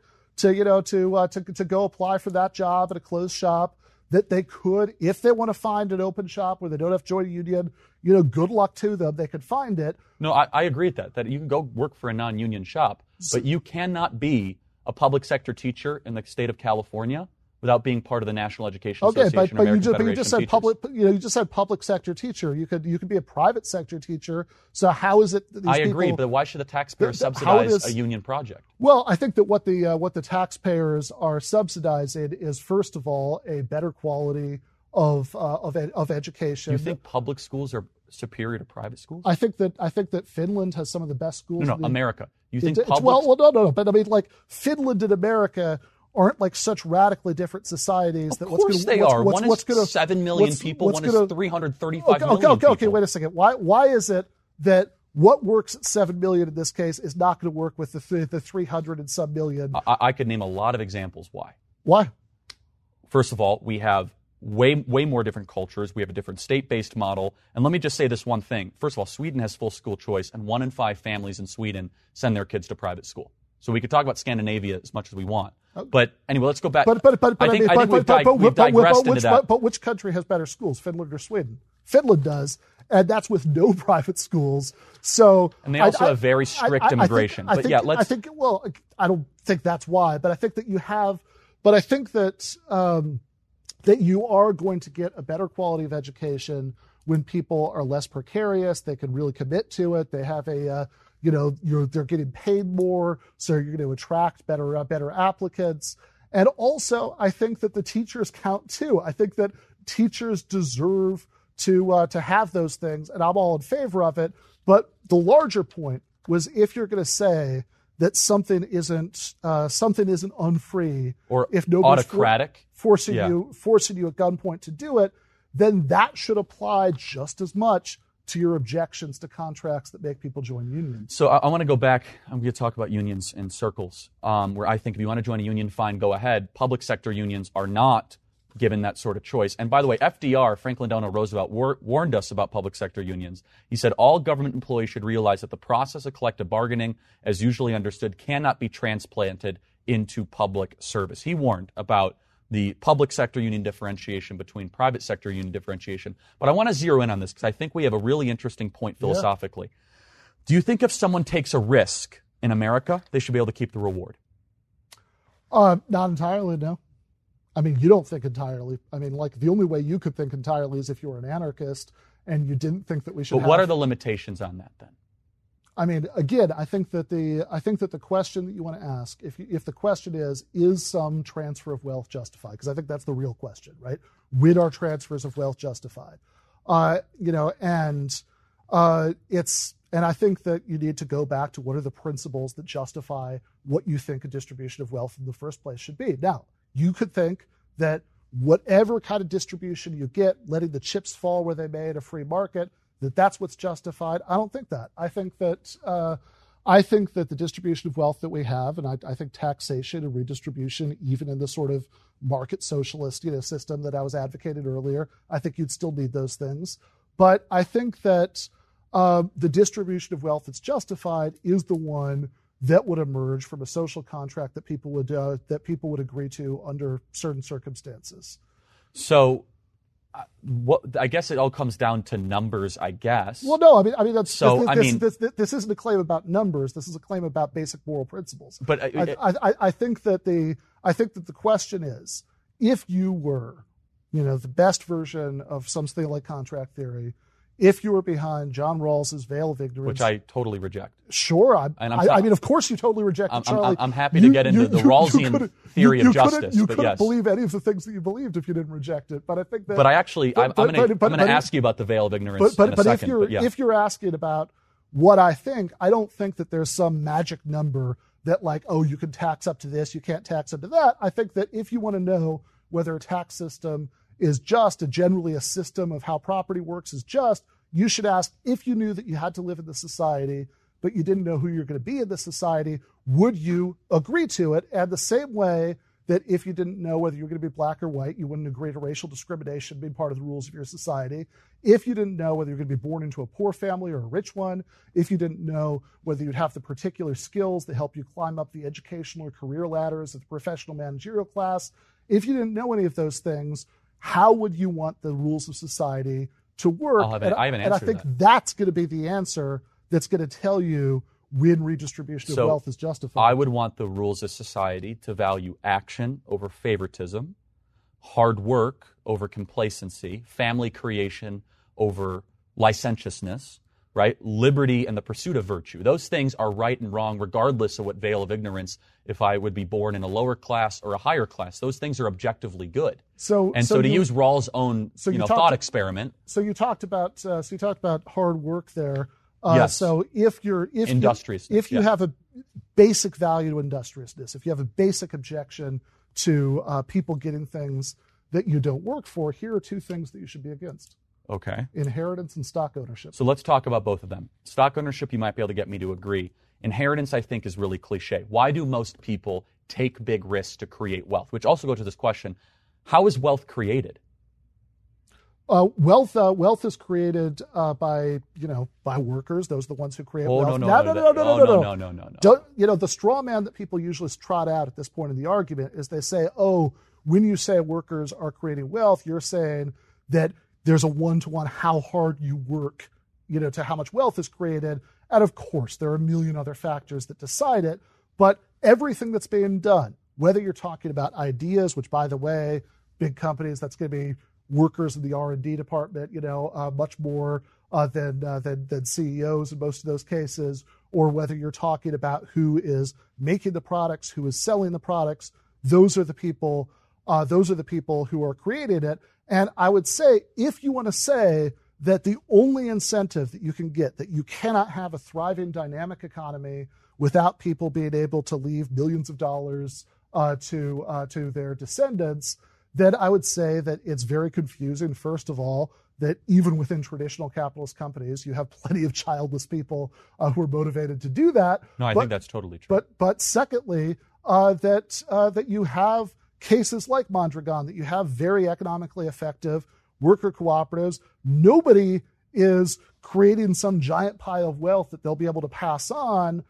to go apply for that job at a closed shop. That they could, if they want to find an open shop where they don't have to join a union, good luck to them. They could find it. No, I agree with that you can go work for a non-union shop, but you cannot be a public sector teacher in the state of California without being part of the National Education Association. But you just said public. You just said public sector teacher. You could be a private sector teacher. So how is it that these agree, but why should the taxpayer subsidize a union project? Well, I think that what the taxpayers are subsidizing is, first of all, a better quality of education. Do you think public schools are superior to private schools? I think that Finland has some of the best schools. No, America. You think public? Well, no. But I mean, like Finland and America aren't like such radically different societies. Of course they are. One is 7 million people, one is 335 million people. Okay, wait a second. Why is it that what works at 7 million in this case is not going to work with the 300 and some million? I could name a lot of examples why. Why? First of all, we have way more different cultures. We have a different state-based model. And let me just say this one thing. First of all, Sweden has full school choice, and 1 in 5 families in Sweden send their kids to private school. So we could talk about Scandinavia as much as we want. But anyway, let's go back. I think we've digressed into that. But which country has better schools, Finland or Sweden? Finland does, and that's with no private schools. So, and they also have very strict immigration. I don't think that's why, but I think that you have. But I think that that you are going to get a better quality of education when people are less precarious. They can really commit to it. They have they're getting paid more, so you're going to attract better applicants. And also, I think that the teachers count too. I think that teachers deserve to have those things, and I'm all in favor of it. But the larger point was, if you're going to say that something isn't unfree, or if nobody's autocratic, forcing you at gunpoint to do it, then that should apply just as much to your objections to contracts that make people join unions. So I want to go back. I'm going to talk about unions in circles, where I think if you want to join a union, fine, go ahead. Public sector unions are not given that sort of choice. And by the way, FDR, Franklin Delano Roosevelt, warned us about public sector unions. He said all government employees should realize that the process of collective bargaining, as usually understood, cannot be transplanted into public service. He warned about the public sector union differentiation between private sector union differentiation. But I want to zero in on this because I think we have a really interesting point philosophically. Yeah. Do you think if someone takes a risk in America, they should be able to keep the reward? Not entirely, no. I mean, you don't think entirely. I mean, like, the only way you could think entirely is if you were an anarchist and you didn't think that we should. But what are the limitations on that then? I mean, again, I think that the question that you want to ask, if the question is some transfer of wealth justified? Because I think that's the real question, right? When are transfers of wealth justified? And I think that you need to go back to what are the principles that justify what you think a distribution of wealth in the first place should be. Now, you could think that whatever kind of distribution you get, letting the chips fall where they may in a free market, that's what's justified. I don't think that. I think that the distribution of wealth that we have, and I think taxation and redistribution, even in the sort of market socialist system that I was advocating earlier, I think you'd still need those things. But I think that the distribution of wealth that's justified is the one that would emerge from a social contract that people would agree to under certain circumstances. So, I guess it all comes down to numbers, I guess. Well, no, I mean that's so. This isn't a claim about numbers. This is a claim about basic moral principles. But I think that the question is, if you were, the best version of something like contract theory, if you were behind John Rawls's veil of ignorance, which I totally reject. Sure, I mean, of course you totally reject it, Charlie. I'm happy to get into the Rawlsian theory of justice. You couldn't believe any of the things that you believed if you didn't reject it. But I think that. But I'm going to ask you about the veil of ignorance in a second. If you're asking about what I think, I don't think that there's some magic number that, like, oh, you can tax up to this, you can't tax up to that. I think that if you want to know whether a tax system is just, generally a system of how property works is just, you should ask, if you knew that you had to live in the society, but you didn't know who you're going to be in the society, would you agree to it? And the same way that if you didn't know whether you were going to be black or white, you wouldn't agree to racial discrimination being part of the rules of your society. If you didn't know whether you're going to be born into a poor family or a rich one, if you didn't know whether you'd have the particular skills that help you climb up the educational or career ladders of the professional managerial class, if you didn't know any of those things, how would you want the rules of society to work? I have an answer and I think that's going to be the answer that's going to tell you when redistribution of wealth is justified. I would want the rules of society to value action over favoritism, hard work over complacency, family creation over licentiousness, right? Liberty and the pursuit of virtue. Those things are right and wrong regardless of what veil of ignorance, if I would be born in a lower class or a higher class. Those things are objectively good. So to use Rawls' own thought experiment. So you talked about hard work there. Yes. So if you have a basic value to industriousness, if you have a basic objection to people getting things that you don't work for, here are two things that you should be against. Okay. Inheritance and stock ownership. So let's talk about both of them. Stock ownership, you might be able to get me to agree. Inheritance, I think, is really cliche. Why do most people take big risks to create wealth? Which also goes to this question, how is wealth created? Wealth is created by workers. Those are the ones who create wealth. No. Don't, the straw man that people usually trot out at this point in the argument is they say, oh, when you say workers are creating wealth, you're saying that there's a one-to-one how hard you work, to how much wealth is created. And of course, there are a million other factors that decide it. But everything that's being done, whether you're talking about ideas, which, by the way, big companies, that's going to be workers in the R&D department, much more than CEOs in most of those cases, or whether you're talking about who is making the products, who is selling the products, those are the people who are creating it. And I would say, if you want to say that the only incentive that you can get, that you cannot have a thriving dynamic economy without people being able to leave millions of dollars to their descendants, then I would say that it's very confusing, first of all, that even within traditional capitalist companies, you have plenty of childless people who are motivated to do that. No, I think that's totally true. But secondly, that you have cases like Mondragon, that you have very economically effective worker cooperatives. Nobody is creating some giant pile of wealth that they'll be able to pass on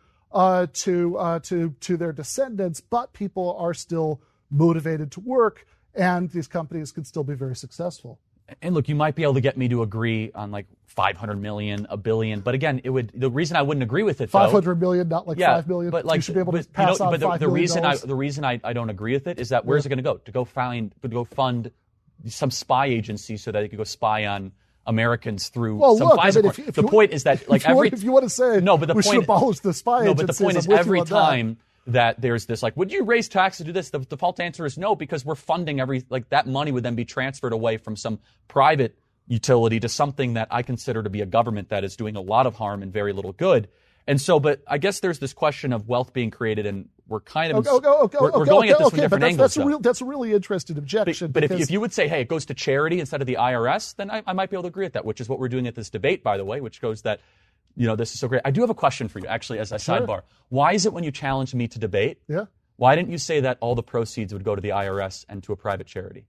to their descendants, but people are still motivated to work, and these companies can still be very successful. And look, you might be able to get me to agree on like 500 million, $1 billion, but again, the reason I wouldn't agree with it, 500 million, not like 5 million. But like, you should be able to pass on $5 million. The reason I don't agree with it is that where's it going to go? To go fund some spy agency so that they could go spy on Americans through some Pfizer. The point is that like if you want to say we should abolish the spy agency, but the point is every time that there's this like, would you raise taxes to do this? The default answer is no, because we're funding that money would then be transferred away from some private utility to something that I consider to be a government that is doing a lot of harm and very little good. And so, but I guess there's this question of wealth being created, and we're kind of we're going at this from different angles. That's a really interesting objection. But if you would say, hey, it goes to charity instead of the IRS, then I might be able to agree with that, which is what we're doing at this debate, by the way, which goes that, this is so great. I do have a question for you, actually, as a sidebar. Why is it when you challenged me to debate, why didn't you say that all the proceeds would go to the IRS and to a private charity?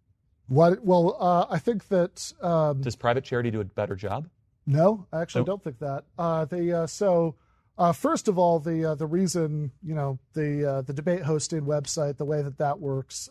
I think that... Does private charity do a better job? No, I actually don't think that. First of all, the reason the debate hosting website, the way that works,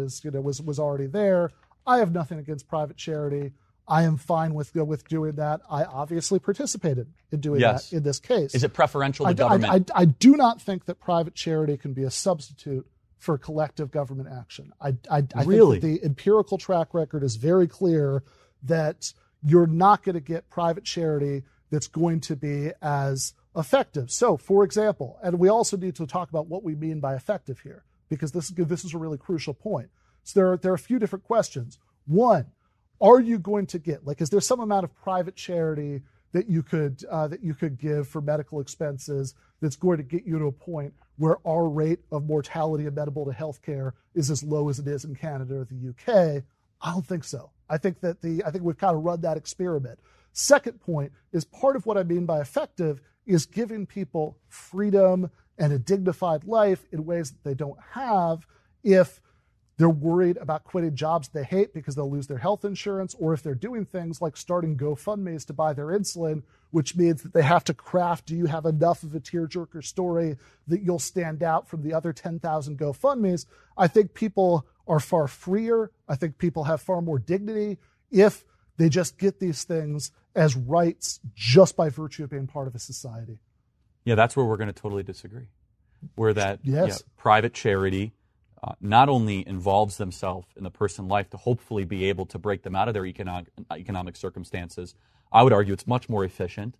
was already there. I have nothing against private charity. I am fine with doing that. I obviously participated in doing that in this case. Is it preferential to government? I do not think that private charity can be a substitute for collective government action. I think that the empirical track record is very clear that you're not going to get private charity that's going to be as effective. So, for example, and we also need to talk about what we mean by effective here, because this is a really crucial point. So there are a few different questions. One, are you going to get, is there some amount of private charity that you could give for medical expenses that's going to get you to a point where our rate of mortality amenable to healthcare is as low as it is in Canada or the UK? I don't think so. I think we've kind of run that experiment. Second point is part of what I mean by effective is giving people freedom and a dignified life in ways that they don't have if they're worried about quitting jobs they hate because they'll lose their health insurance, or if they're doing things like starting GoFundMes to buy their insulin, which means that they have to craft, do you have enough of a tearjerker story that you'll stand out from the other 10,000 GoFundMes? I think people are far freer. I think people have far more dignity if they just get these things as rights just by virtue of being part of a society. Yeah, that's where we're going to totally disagree. Where that private charity not only involves themselves in the person's life to hopefully be able to break them out of their economic circumstances, I would argue it's much more efficient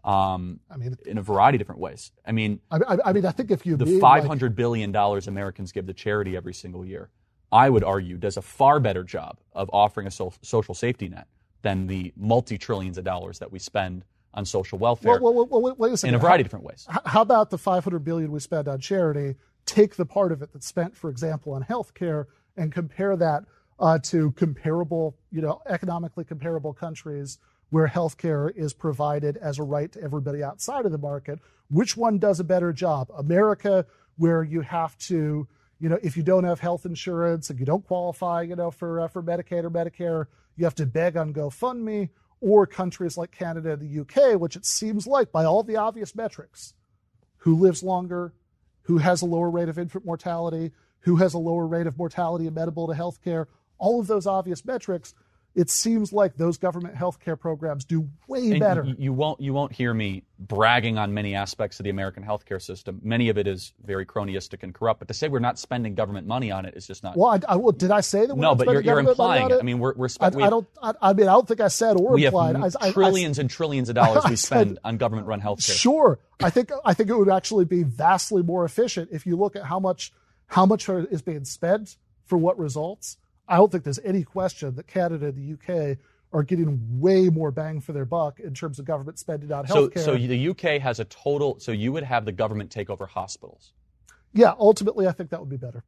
in a variety of different ways. I think if you... The $500 billion Americans give to charity every single year, I would argue, does a far better job of offering a social safety net than the multi-trillions of dollars that we spend on social welfare wait a second. In a variety of different ways. How about the $500 billion we spend on charity, take the part of it that's spent, for example, on healthcare, and compare that to comparable, economically comparable countries where healthcare is provided as a right to everybody outside of the market? Which one does a better job? America, where you have to... if you don't have health insurance and you don't qualify, for Medicaid or Medicare, you have to beg on GoFundMe, or countries like Canada and the UK, which it seems like by all the obvious metrics, who lives longer, who has a lower rate of infant mortality, who has a lower rate of mortality amenable to healthcare, all of those obvious metrics, it seems like those government healthcare programs do way better. You won't hear me bragging on many aspects of the American healthcare system. Many of it is very cronyistic and corrupt. But to say we're not spending government money on it is just not. Well, did I say that? No, but you're implying it. I mean, we're spending. I don't think I said or implied. We have trillions and trillions of dollars we spend on government-run healthcare. Sure, I think it would actually be vastly more efficient if you look at how much is being spent for what results. I don't think there's any question that Canada and the UK are getting way more bang for their buck in terms of government spending on healthcare. So the UK has a total. So you would have the government take over hospitals. Yeah, ultimately, I think that would be better.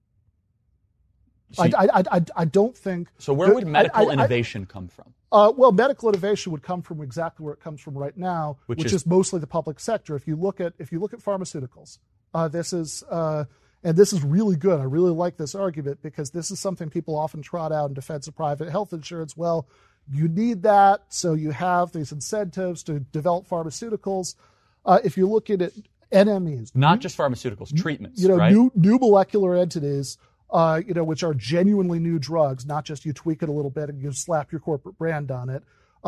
I don't think. So where would medical innovation come from? Well, medical innovation would come from exactly where it comes from right now, which is mostly the public sector. If you look at pharmaceuticals, and this is really good. I really like this argument because this is something people often trot out in defense of private health insurance. Well, you need that, so you have these incentives to develop pharmaceuticals. If you're looking at NMEs, not just pharmaceuticals, treatments, right? new molecular entities, which are genuinely new drugs, not just you tweak it a little bit and you slap your corporate brand on it.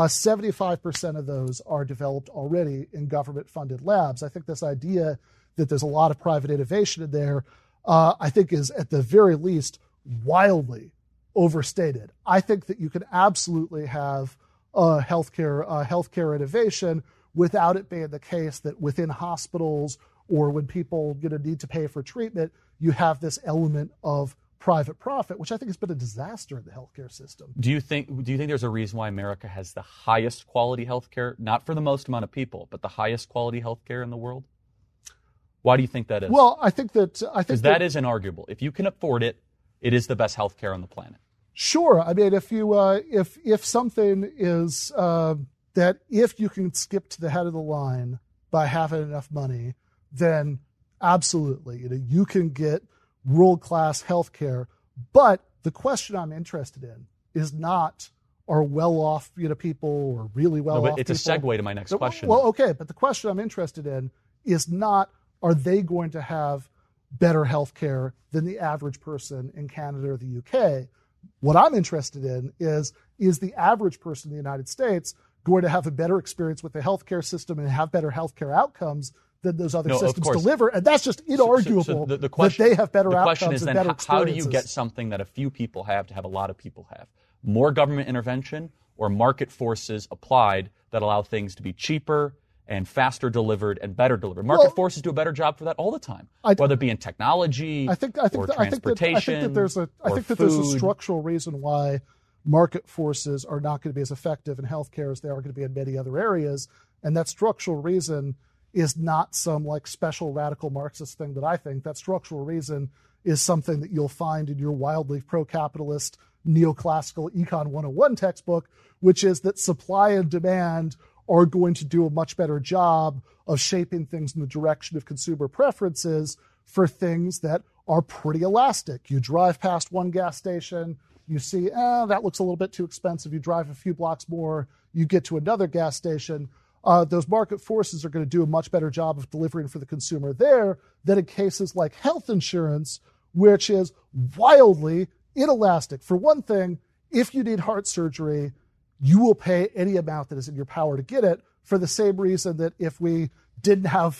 75% of those are developed already in government-funded labs. I think this idea that there's a lot of private innovation in there, I think is at the very least wildly overstated. I think that you can absolutely have healthcare innovation without it being the case that within hospitals or when people need to pay for treatment, you have this element of private profit, which I think has been a disaster in the healthcare system. Do you think there's a reason why America has the highest quality healthcare, not for the most amount of people, but the highest quality healthcare in the world? Why do you think that is? Well, I think that that is inarguable. If you can afford it, it is the best healthcare on the planet. Sure. I mean, if something is that if you can skip to the head of the line by having enough money, then absolutely, you can get world-class healthcare. But the question I'm interested in is not are well-off people or really well-off people. It's a segue to my next question. Well, okay, but the question I'm interested in is not are they going to have better healthcare than the average person in Canada or the UK? What I'm interested in is the average person in the United States going to have a better experience with the healthcare system and have better healthcare outcomes than those other systems deliver? And that's just inarguable the question, that they have better outcomes and better experiences. The question is then, how do you get something that a few people have to have a lot of people have? More government intervention or market forces applied that allow things to be cheaper and faster delivered and better delivered? Market forces do a better job for that all the time, whether it be in technology or transportation. I think that there's a structural reason why market forces are not going to be as effective in healthcare as they are going to be in many other areas, and that structural reason is not some special radical Marxist thing that I think. That structural reason is something that you'll find in your wildly pro-capitalist neoclassical Econ 101 textbook, which is that supply and demand are going to do a much better job of shaping things in the direction of consumer preferences for things that are pretty elastic. You drive past one gas station, you see, that looks a little bit too expensive. You drive a few blocks more, you get to another gas station. Those market forces are going to do a much better job of delivering for the consumer there than in cases like health insurance, which is wildly inelastic. For one thing, if you need heart surgery, you will pay any amount that is in your power to get it, for the same reason that if we didn't have,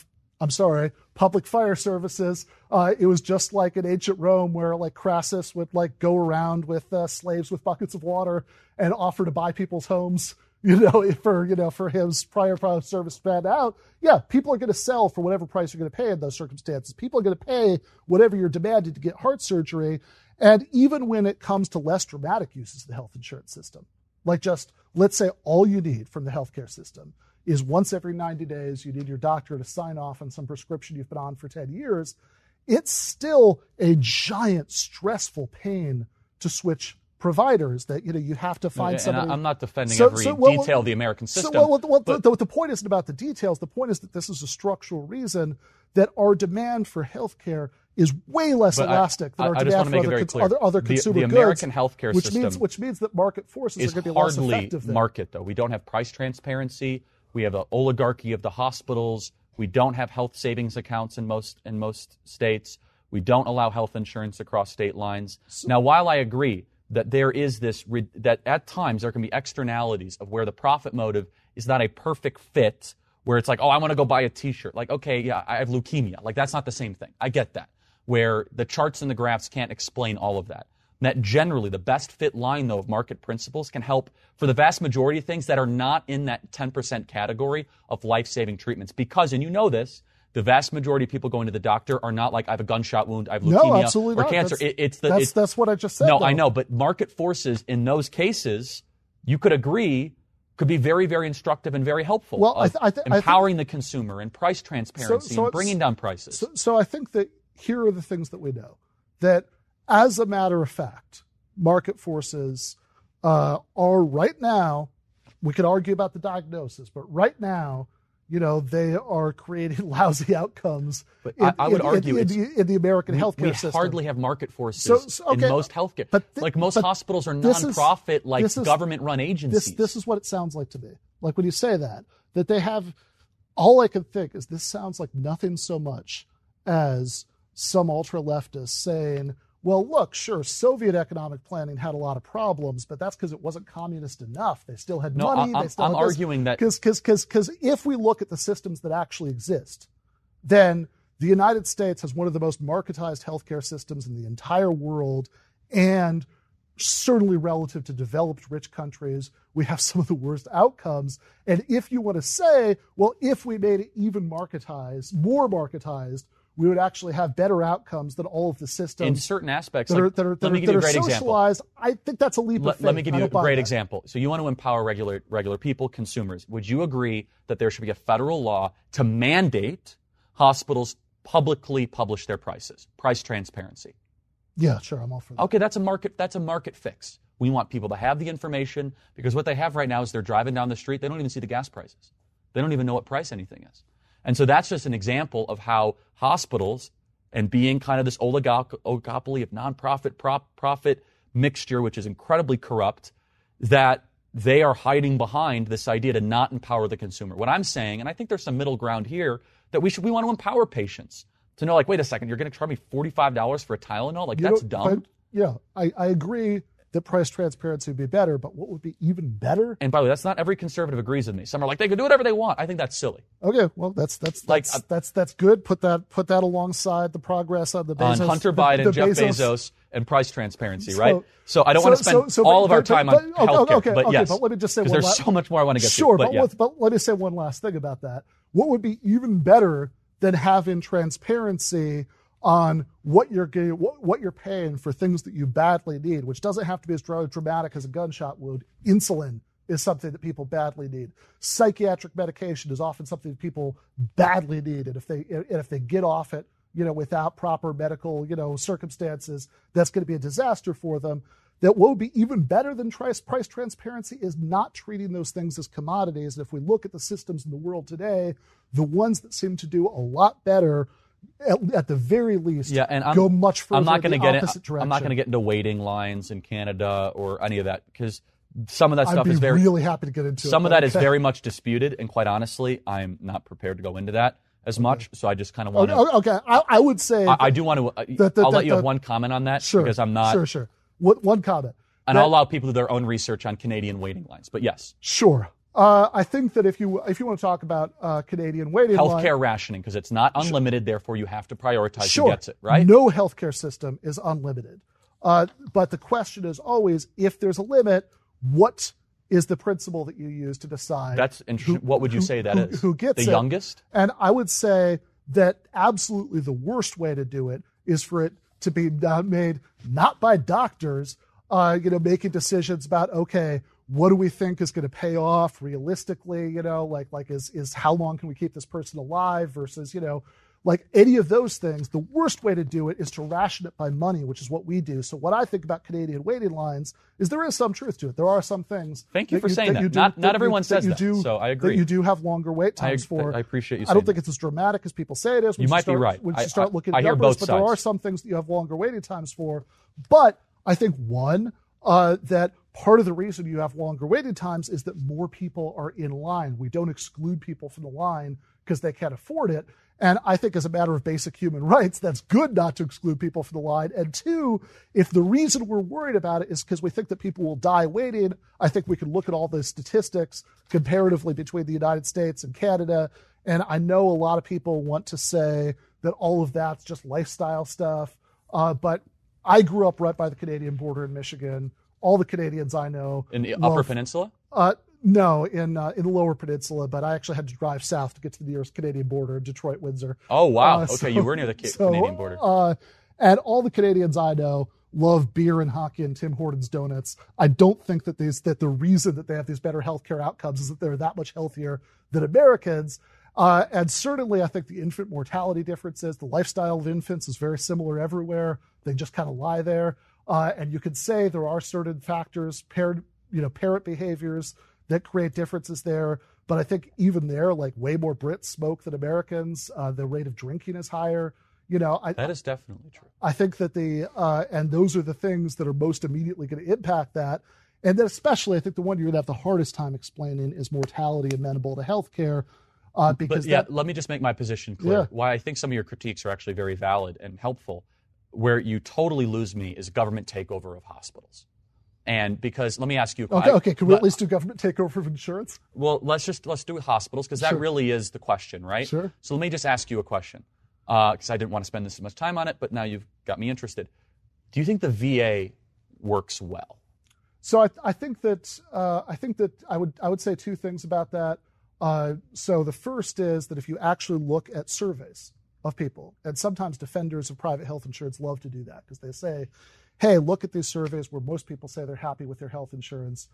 public fire services, it was just like in ancient Rome where Crassus would go around with slaves with buckets of water and offer to buy people's homes, for his prior service spread out. Yeah, people are going to sell for whatever price you're going to pay in those circumstances. People are going to pay whatever you're demanded to get heart surgery. And even when it comes to less dramatic uses of the health insurance system, let's say all you need from the healthcare system is once every 90 days, you need your doctor to sign off on some prescription you've been on for 10 years. It's still a giant stressful pain to switch providers that, you have to find somebody. I'm not defending every detail of the American system. The point isn't about the details. The point is that this is a structural reason that our demand for healthcare is way less elastic than our demand for other consumer goods. The American healthcare system, which means that market forces are going to be less effective there. Market, though. We don't have price transparency. We have an oligarchy of the hospitals. We don't have health savings accounts in most states. We don't allow health insurance across state lines. Now, while I agree that there is that at times there can be externalities of where the profit motive is not a perfect fit, where it's like, oh, I want to go buy a T-shirt. Like, okay, yeah, I have leukemia. Like, that's not the same thing. I get that. Where the charts and the graphs can't explain all of that. And that generally the best fit line, though, of market principles can help for the vast majority of things that are not in that 10% category of life-saving treatments. Because, and you know this, the vast majority of people going to the doctor are not like, I have a gunshot wound, I have leukemia, or cancer. That's what I just said. No, though. I know, but market forces in those cases, you could agree, could be very, very instructive and very helpful. Well, empowering the consumer and price transparency and bringing down prices. So I think that here are the things that we know. That as a matter of fact, market forces are right now, we could argue about the diagnosis, but right now, they are creating lousy outcomes. But I would argue in the American healthcare system. We hardly have market forces in most healthcare. Most hospitals are nonprofit, government-run agencies. This is what it sounds like to me. Like when you say that they have, all I can think is this sounds like nothing so much as some ultra-leftists saying, well, look, sure, Soviet economic planning had a lot of problems, but that's because it wasn't communist enough. They still had money. I'm arguing that because if we look at the systems that actually exist, then the United States has one of the most marketized healthcare systems in the entire world, and certainly relative to developed rich countries, we have some of the worst outcomes. And if you want to say, well, if we made it even more marketized, we would actually have better outcomes than all of the systems. In certain aspects, let me give you a great socialized example. I think that's a leap of faith. Let me give you a great example. So you want to empower regular people, consumers. Would you agree that there should be a federal law to mandate hospitals publicly publish their prices, price transparency? Yeah, sure, I'm all for that. Okay, that's a market fix. We want people to have the information, because what they have right now is they're driving down the street, they don't even see the gas prices. They don't even know what price anything is. And so that's just an example of how hospitals, and being kind of this oligopoly of nonprofit profit mixture, which is incredibly corrupt, that they are hiding behind this idea to not empower the consumer. What I'm saying, and I think there's some middle ground here, that we want to empower patients to know, like, wait a second, you're going to charge me $45 for a Tylenol? Like, that's dumb. I agree that price transparency would be better, but what would be even better? And by the way, that's not every conservative agrees with me. Some are like, they can do whatever they want. I think that's silly. Okay, well, that's good. Put that alongside the progress on the Bezos, on Hunter Biden, Jeff Bezos, and price transparency, right? So I don't want to spend all of our time on healthcare, but yes. But let me just say, because there's so much more I want to get to. Sure, but let me say one last thing about that. What would be even better than having transparency on what you're paying for things that you badly need, which doesn't have to be as dramatic as a gunshot wound. Insulin is something that people badly need. Psychiatric medication is often something that people badly need, and if they get off it, without proper medical, circumstances, that's going to be a disaster for them. That what would be even better than price transparency is not treating those things as commodities. And if we look at the systems in the world today, the ones that seem to do a lot better, at the very least, go much further in the opposite direction. I'm not going to get into waiting lines in Canada or any of that, because some of that stuff is very... I'd be really happy to get into some of that is very much disputed, and quite honestly, I'm not prepared to go into that as much, so I just kind of want to... Okay, I would say... I do want to... I'll let you have one comment on that, because I'm not... Sure. One comment. And I'll allow people to do their own research on Canadian waiting lines, but yes. Sure. I think that if you want to talk about Canadian waiting lines... Healthcare rationing, because it's not unlimited, therefore you have to prioritize who gets it, right? No healthcare system is unlimited. But the question is always, if there's a limit, what is the principle that you use to decide? That's interesting. What would you say that is? Who gets the youngest? And I would say that absolutely the worst way to do it is for it to be made not by doctors, making decisions about, okay, what do we think is going to pay off realistically? Is how long can we keep this person alive versus, like any of those things, the worst way to do it is to ration it by money, which is what we do. So what I think about Canadian waiting lines is there is some truth to it. There are some things. Thank you for saying that. Not everyone says that, so I agree. That you do have longer wait times for. I appreciate you saying I don't think it's as dramatic as people say it is. You might be right. When you start looking at numbers, numbers, both but sides. there are some things that you have longer waiting times for. But I think that part of the reason you have longer waiting times is that more people are in line. We don't exclude people from the line because they can't afford it. And I think as a matter of basic human rights, that's good not to exclude people from the line. And two, if the reason we're worried about it is because we think that people will die waiting, I think we can look at all the statistics comparatively between the United States and Canada. And I know a lot of people want to say that all of that's just lifestyle stuff. But I grew up right by the Canadian border in Michigan. All the Canadians I know. In the Upper Peninsula? No, in the Lower Peninsula, but I actually had to drive south to get to the nearest Canadian border, Detroit, Windsor. Oh, wow. Okay, you were near the Canadian border. And all the Canadians I know love beer and hockey and Tim Hortons donuts. I don't think that the reason that they have these better healthcare outcomes is that they're that much healthier than Americans. And certainly I think the infant mortality differences, the lifestyle of infants is very similar everywhere. They just kind of lie there. And you could say there are certain factors, parent behaviors that create differences there. But I think even there, like way more Brits smoke than Americans. The rate of drinking is higher. That is definitely true. I think that and those are the things that are most immediately going to impact that. And then especially, I think the one you're going to have the hardest time explaining is mortality amenable to healthcare. Let me just make my position clear. Yeah. Why I think some of your critiques are actually very valid and helpful. Where you totally lose me is government takeover of hospitals. And because, let me ask you. Okay. Can we at least do government takeover of insurance? Well, let's do it hospitals, because that really is the question, right? Sure. So let me just ask you a question, because I didn't want to spend this much time on it, but now you've got me interested. Do you think the VA works well? So I think that I would say two things about that. So the first is that if you actually look at surveys of people, and sometimes defenders of private health insurance love to do that because they say, hey, look at these surveys where most people say they're happy with their health insurance.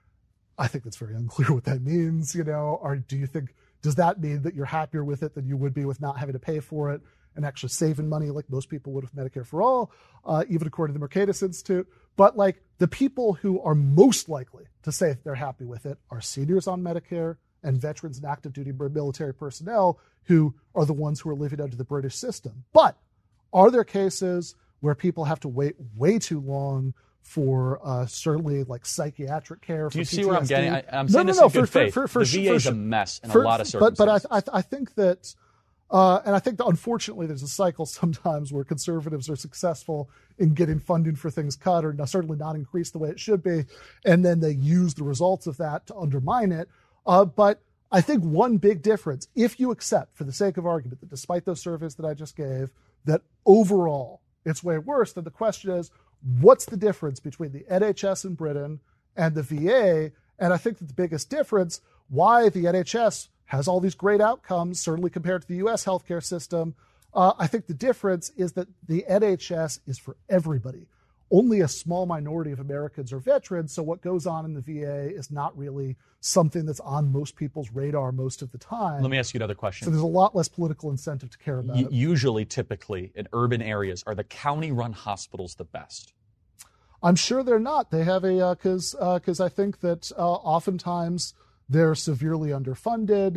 I think that's very unclear what that means. Or do you think, does that mean that you're happier with it than you would be with not having to pay for it and actually saving money like most people would with Medicare for All, even according to the Mercatus Institute? But like the people who are most likely to say they're happy with it are seniors on Medicare and veterans and active duty military personnel who are the ones who are living under the British system. But are there cases where people have to wait way too long for certainly like psychiatric care? Do you PTSD? see where I'm getting? I'm saying this in good faith. The VA is a mess in a lot of circumstances. But I think that, and I think that unfortunately there's a cycle sometimes where conservatives are successful in getting funding for things cut or certainly not increased the way it should be, and then they use the results of that to undermine it. But I think one big difference, if you accept, for the sake of argument, that despite those surveys that I just gave, that overall it's way worse, then the question is, what's the difference between the NHS in Britain and the VA? And I think that the biggest difference, why the NHS has all these great outcomes, certainly compared to the U.S. healthcare system, I think the difference is that the NHS is for everybody. Only a small minority of Americans are veterans, so what goes on in the VA is not really something that's on most people's radar most of the time. Let me ask you another question. So there's a lot less political incentive to care about it. Usually, typically, in urban areas, are the county-run hospitals the best? I'm sure they're not. They have because I think that oftentimes they're severely underfunded.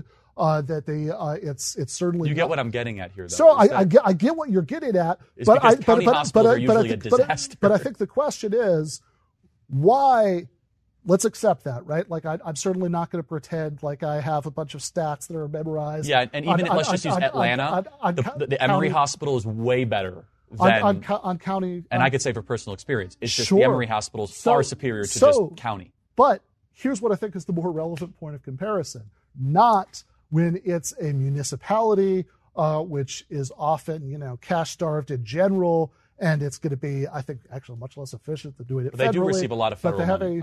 It's certainly you get what I'm getting at here, though. So I get what you're getting at, but hospitals are usually a disaster. But I think the question is why. Let's accept that, right? Like I'm certainly not going to pretend like I have a bunch of stats that are memorized. Yeah, and even let's just use Atlanta. The Emory Hospital is way better than on county. And I could say for personal experience, it's just sure. the Emory Hospital is far superior to just county. But here's what I think is the more relevant point of comparison: not when it's a municipality, which is often, cash-starved in general, and it's going to be, I think, actually much less efficient than doing it federally. But they do receive a lot of federal money,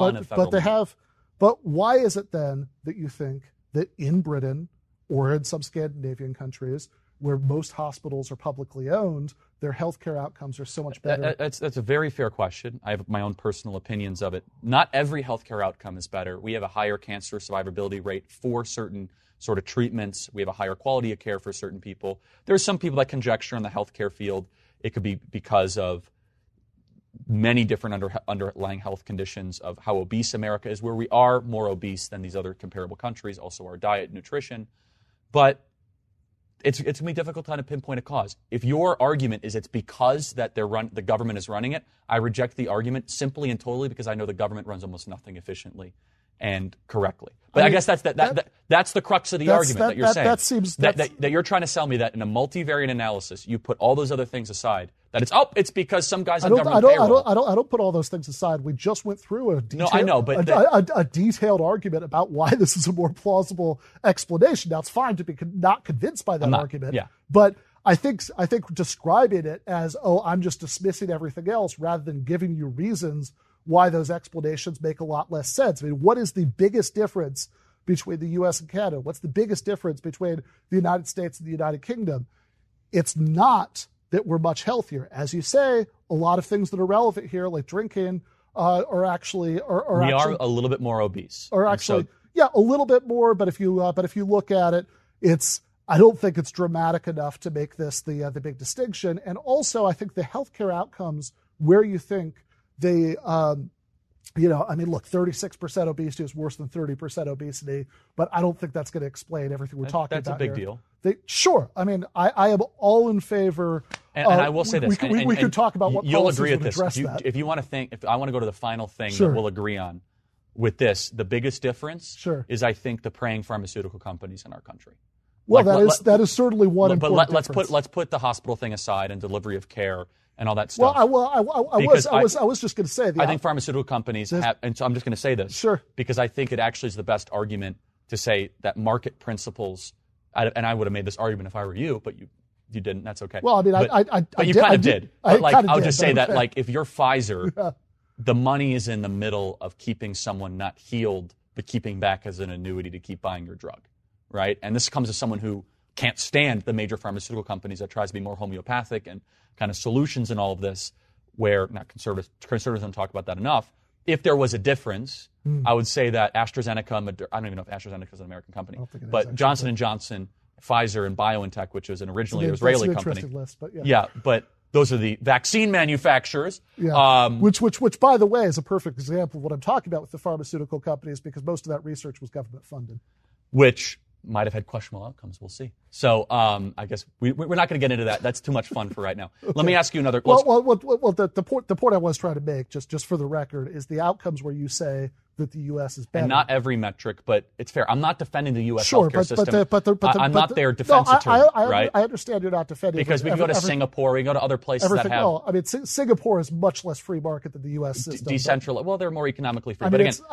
But why is it then that you think that in Britain or in some Scandinavian countries where most hospitals are publicly owned, their healthcare outcomes are so much better? That's a very fair question. I have my own personal opinions of it. Not every healthcare outcome is better. We have a higher cancer survivability rate for certain sort of treatments. We have a higher quality of care for certain people. There are some people that conjecture in the healthcare field it could be because of many different underlying health conditions of how obese America is, where we are more obese than these other comparable countries, also our diet, nutrition. But it's going to be difficult to pinpoint a cause. If your argument is it's because that the government is running it, I reject the argument simply and totally because I know the government runs almost nothing efficiently and correctly. But I guess that's the crux of the argument that you're saying. That you're trying to sell me that in a multivariate analysis, you put all those other things aside. That it's because some guys on government payroll. I don't put all those things aside. We just went through a detailed argument about why this is a more plausible explanation. Now it's fine to be not convinced by that argument. Yeah. But I think describing it as I'm just dismissing everything else rather than giving you reasons why those explanations make a lot less sense. I mean, what is the biggest difference between the U.S. and Canada? What's the biggest difference between the United States and the United Kingdom? It's not that we're much healthier. As you say, a lot of things that are relevant here, like drinking, are actually we are a little bit more obese. Or actually, a little bit more. But if you look at it, I don't think it's dramatic enough to make this the big distinction. And also, I think the healthcare outcomes where you think they, look, 36% obesity is worse than 30% obesity, but I don't think that's going to explain everything we're talking about. That's a big deal. Sure. I mean, I am all in favor. And I will say this. We could talk about what you'll agree with this. That. If you want to think, if I want to go to the final thing that we'll agree on with this, the biggest difference is I think the preying pharmaceutical companies in our country. Well, that is certainly one important difference. Let's put the hospital thing aside and delivery of care and all that stuff. I was just going to say. I think pharmaceutical companies have, and so I'm just going to say this. Sure. Because I think it actually is the best argument to say that market principles, and I would have made this argument if I were you, but you didn't. That's okay. Well, I mean, but you kind of did. I'll just say that, like, if you're Pfizer, the money is in the middle of keeping someone not healed, but keeping back as an annuity to keep buying your drug, right? And this comes as someone who can't stand the major pharmaceutical companies that tries to be more homeopathic and kind of solutions in all of this, where not conservatives don't talk about that enough. If there was a difference, I would say that AstraZeneca, I don't even know if AstraZeneca is an American company, but Johnson & Johnson, Pfizer, and BioNTech, which was originally an Israeli company. List, but but those are the vaccine manufacturers. Yeah. Which, by the way, is a perfect example of what I'm talking about with the pharmaceutical companies, because most of that research was government funded. Which might have had questionable outcomes. We'll see. So I guess we're not going to get into that. That's too much fun for right now. Okay. Let me ask you another. The point I was trying to make, just for the record, is the outcomes where you say that the U.S. is better. And not every metric, but it's fair. I'm not defending the U.S. healthcare system. I'm not their defense attorney, right? I understand you're not defending because we can go to Singapore, we can go to other places that have. No, I mean, Singapore is much less free market than the U.S. system. Decentralized. Well, they're more economically free. I'm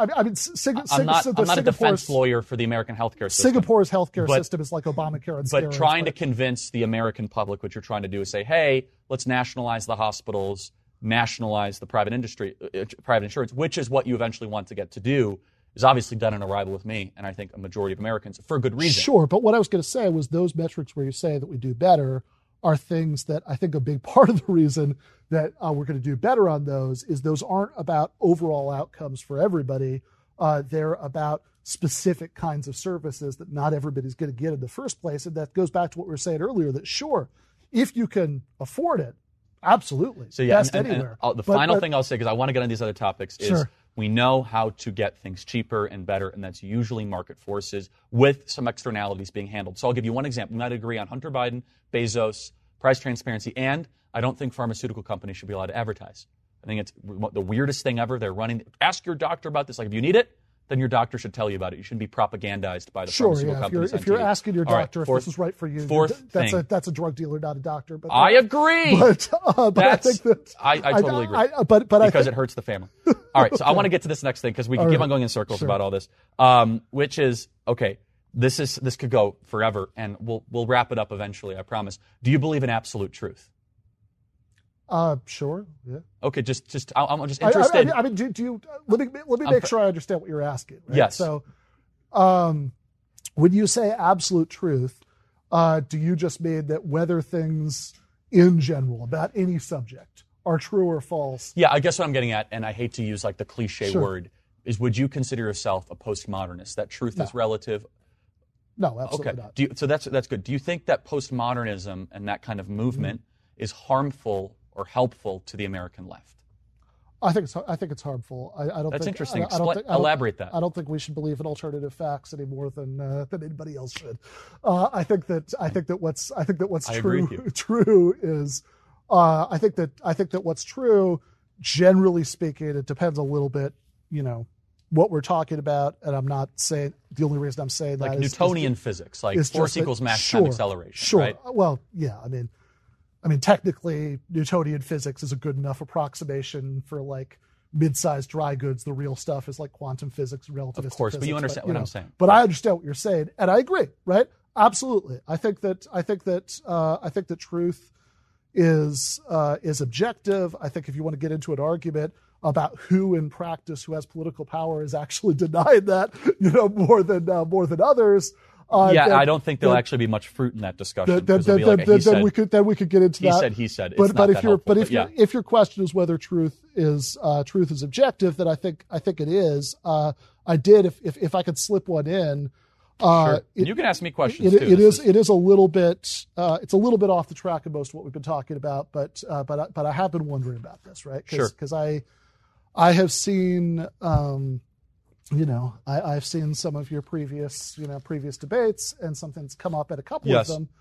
not a defense lawyer for the American healthcare system. Singapore's healthcare system is like Obamacare and steroids. But trying to convince the American public, what you're trying to do is say, hey, let's nationalize the hospitals, nationalize the private insurance, which is what you eventually want to get to do, is obviously done in a rival with me, and I think a majority of Americans, for a good reason. Sure, but what I was going to say was those metrics where you say that we do better are things that I think a big part of the reason that we're going to do better on those is those aren't about overall outcomes for everybody. They're about specific kinds of services that not everybody's going to get in the first place, and that goes back to what we were saying earlier, that sure, if you can afford it, absolutely, so yeah, best anywhere. The final thing I'll say, because I want to get on these other topics, is we know how to get things cheaper and better, and that's usually market forces with some externalities being handled. So I'll give you one example. We might agree on Hunter Biden, Bezos, price transparency, and I don't think pharmaceutical companies should be allowed to advertise. I think it's the weirdest thing ever. They're running, ask your doctor about this. Like, if you need it, then your doctor should tell you about it. You shouldn't be propagandized by the pharmaceutical companies. If you're asking your doctor if this is right for you, that's a drug dealer, not a doctor. But I agree. But I think that I totally agree. Because it hurts the family. All right, so I want to get to this next thing because we can keep on going in circles about all this. Which is this could go forever, and we'll wrap it up eventually. I promise. Do you believe in absolute truth? Sure. Yeah. Okay. I'm just interested. I mean, do you? Let me make sure I understand what you're asking. Right? Yes. So, when you say absolute truth, do you just mean that whether things in general about any subject are true or false? Yeah, I guess what I'm getting at, and I hate to use like the cliche word, is would you consider yourself a postmodernist? That truth is relative. No, absolutely not. So that's good. Do you think that postmodernism and that kind of movement is harmful or helpful to the American left? I think it's harmful. I don't. That's think, interesting. Elaborate that. I don't think we should believe in alternative facts any more than anybody else should. I think that what's true is I think that what's true, generally speaking, it depends a little bit, what we're talking about, and I'm not saying the only reason I'm saying like that Newtonian physics, like force equals mass times acceleration. Sure. Right? Well, yeah. I mean, technically, Newtonian physics is a good enough approximation for like mid-sized dry goods. The real stuff is like quantum physics, relativistic physics. Of course, but you understand what I'm saying. But I understand what you're saying, and I agree. Right? Absolutely. I think that truth is objective. I think if you want to get into an argument about who in practice, who has political power, is actually denied that, more than others. I don't think there'll actually be much fruit in that discussion. Then we could get into that. He said. If your question is whether truth is objective, then I think it is. I did, if I could slip one in. Sure. You can ask me questions too. It is a little bit. It's a little bit off the track of most of what we've been talking about, but I have been wondering about this, right? Because I have seen. I've seen some of your previous debates, and something's come up at a couple of them.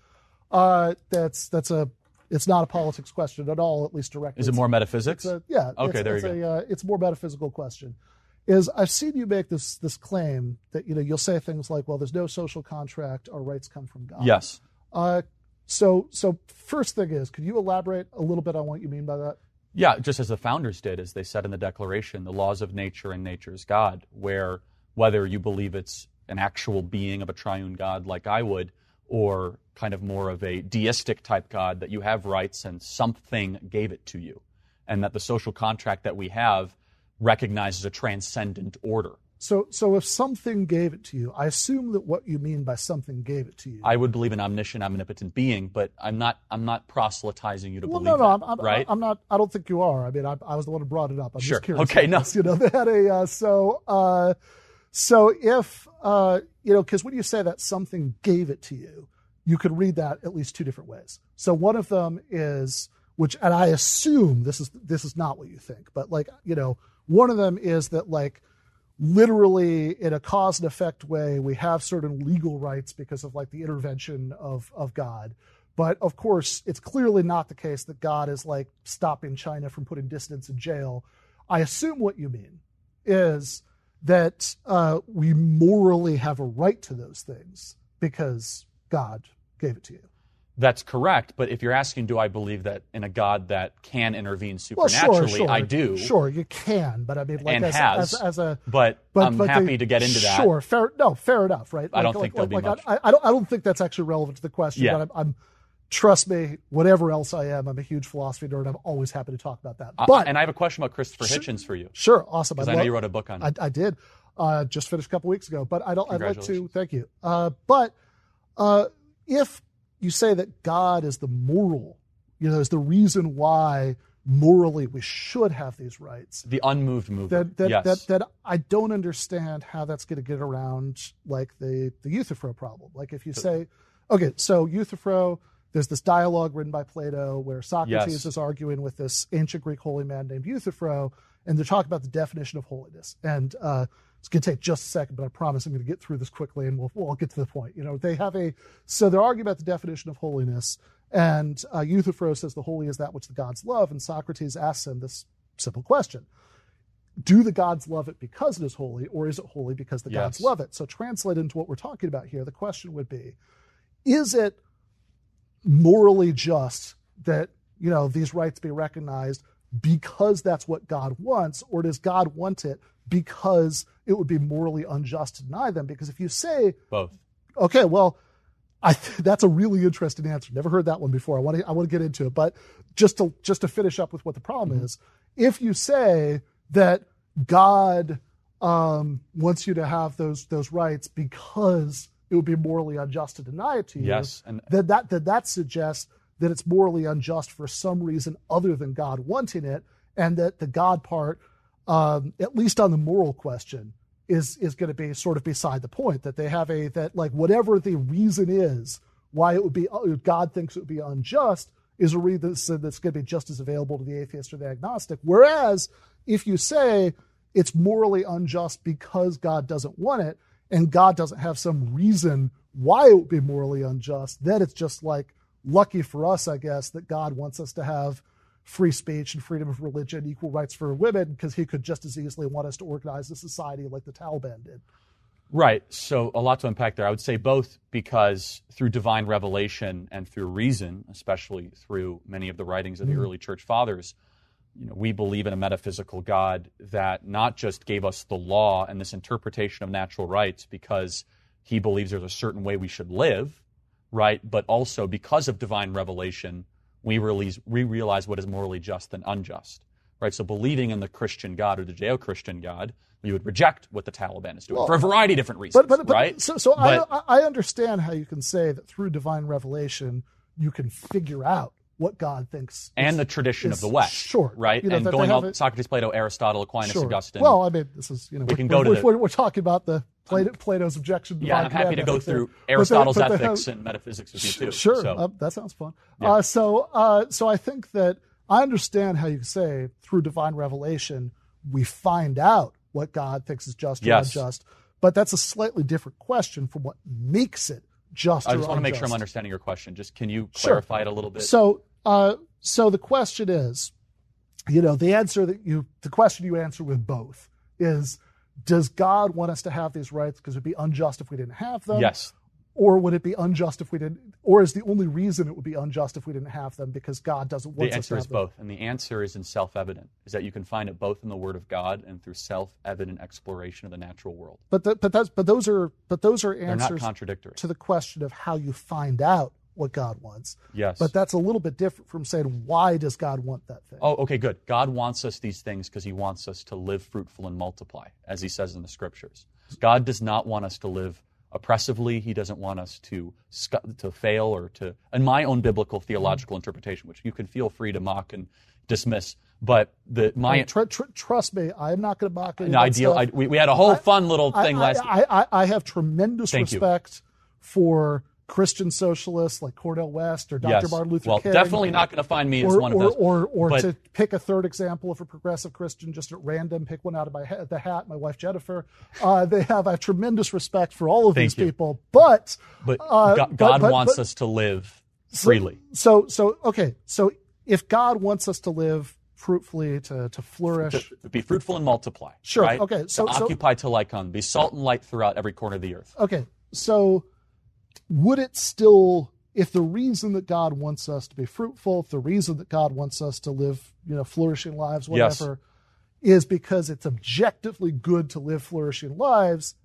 It's not a politics question at all, at least directly. Is it more metaphysics? There you go. It's a more metaphysical question. I've seen you make this claim that you'll say things like, well, there's no social contract, our rights come from God. Yes. So first thing is, could you elaborate a little bit on what you mean by that? Yeah, just as the founders did, as they said in the Declaration, the laws of nature and nature's God, where whether you believe it's an actual being of a triune God like I would, or kind of more of a deistic type God, that you have rights and something gave it to you, and that the social contract that we have recognizes a transcendent order. So if something gave it to you, I assume that what you mean by something gave it to you. I would believe an omniscient, omnipotent being, but I'm not proselytizing you to believe that. Right? I'm not. I don't think you are. I mean, I was the one who brought it up. I'm sure. just curious. Okay. No. They had a so if because when you say that something gave it to you, you could read that at least two different ways. So one of them is, and I assume this is not what you think, but one of them is that literally in a cause and effect way, we have certain legal rights because of the intervention of God. But of course, it's clearly not the case that God is stopping China from putting dissidents in jail. I assume what you mean is that we morally have a right to those things because God gave it to you. That's correct, but if you're asking, do I believe that in a God that can intervene supernaturally, sure. I do. Sure, you can, but I mean, but I'm happy to get into that. Sure, fair enough, right? I don't think there'll be much. I don't think that's actually relevant to the question. Yeah. But I'm trust me, whatever else I am, I'm a huge philosophy nerd. I'm always happy to talk about that. But and I have a question about Christopher Hitchens for you. Sure, awesome. Because I know you wrote a book on it. I did. Just finished a couple weeks ago, but I'd like to thank you. If you say that God is the moral, is the reason why morally we should have these rights. The unmoved movement. That I don't understand how that's going to get around the Euthyphro problem. If you say, okay, so Euthyphro, there's this dialogue written by Plato where Socrates is arguing with this ancient Greek holy man named Euthyphro, and they're talking about the definition of holiness. And it's going to take just a second, but I promise I'm going to get through this quickly, and we'll get to the point. So they're arguing about the definition of holiness, and Euthyphro says the holy is that which the gods love, and Socrates asks him this simple question: do the gods love it because it is holy, or is it holy because the gods love it? So translate into what we're talking about here. The question would be: is it morally just that these rights be recognized because that's what God wants, or does God want it because it would be morally unjust to deny them? Because if you say both, okay, well, that's a really interesting answer. Never heard that one before. I want to get into it, but just to finish up with what the problem is, if you say that God wants you to have those rights because it would be morally unjust to deny it to you, and that suggests that it's morally unjust for some reason other than God wanting it, and that the God part, at least on the moral question, is going to be sort of beside the point. That they have whatever the reason is why it would be, God thinks it would be unjust, is a reason that's going to be just as available to the atheist or the agnostic. Whereas if you say it's morally unjust because God doesn't want it, and God doesn't have some reason why it would be morally unjust, then it's just like lucky for us, I guess, that God wants us to have free speech and freedom of religion, equal rights for women, because he could just as easily want us to organize a society like the Taliban did. Right. So a lot to unpack there. I would say both, because through divine revelation and through reason, especially through many of the writings of the early church fathers, we believe in a metaphysical God that not just gave us the law and this interpretation of natural rights because he believes there's a certain way we should live, right? But also because of divine revelation, we realize what is morally just and unjust, right? So believing in the Christian God or the Judeo-Christian God, we would reject what the Taliban is doing for a variety of different reasons, right? So I understand how you can say that through divine revelation, you can figure out what God thinks. And the tradition of the West. Sure. Right? And going on Socrates, Plato, Aristotle, Aquinas, Augustine. Well, I mean, this is, we're talking about the Plato's objection to divine. Yeah, I'm happy to go through Aristotle's ethics and metaphysics with you too. Sure. That sounds fun. Yeah. So I think that I understand how you can say through divine revelation, we find out what God thinks is just or unjust. But that's a slightly different question from what makes it just or unjust. I just want to make sure I'm understanding your question. Just can you clarify it a little bit? So the question is, the question you answer with both is, does God want us to have these rights because it would be unjust if we didn't have them? Yes. Or would it be unjust if we didn't? Or is the only reason it would be unjust if we didn't have them because God doesn't want us to have them? The answer is both, and the answer is in self-evident, is that you can find it both in the Word of God and through self-evident exploration of the natural world. But those are answers. They're not contradictory to the question of how you find out what God wants. Yes. But that's a little bit different from saying, why does God want that thing? Oh, okay, good. God wants us these things because he wants us to live fruitful and multiply, as he says in the Scriptures. God does not want us to live oppressively. He doesn't want us to fail or to, in my own biblical theological interpretation, which you can feel free to mock and dismiss, but trust me, I'm not going to mock it. We had a whole fun little thing last week. I have tremendous respect for Christian socialists like Cornel West or Dr. Martin Luther King. Well, definitely not going to find me as one of those. Or to pick a third example of a progressive Christian just at random, pick one out of the hat, my wife Jennifer. I have tremendous respect for all of these people. But God wants us to live freely. So if God wants us to live fruitfully, to flourish. To be fruitful and multiply. Sure, right? okay. To occupy till I come. Be salt and light throughout every corner of the earth. Okay, so would it still, if the reason that God wants us to be fruitful, if the reason that God wants us to live, flourishing lives, whatever, is because it's objectively good to live flourishing lives,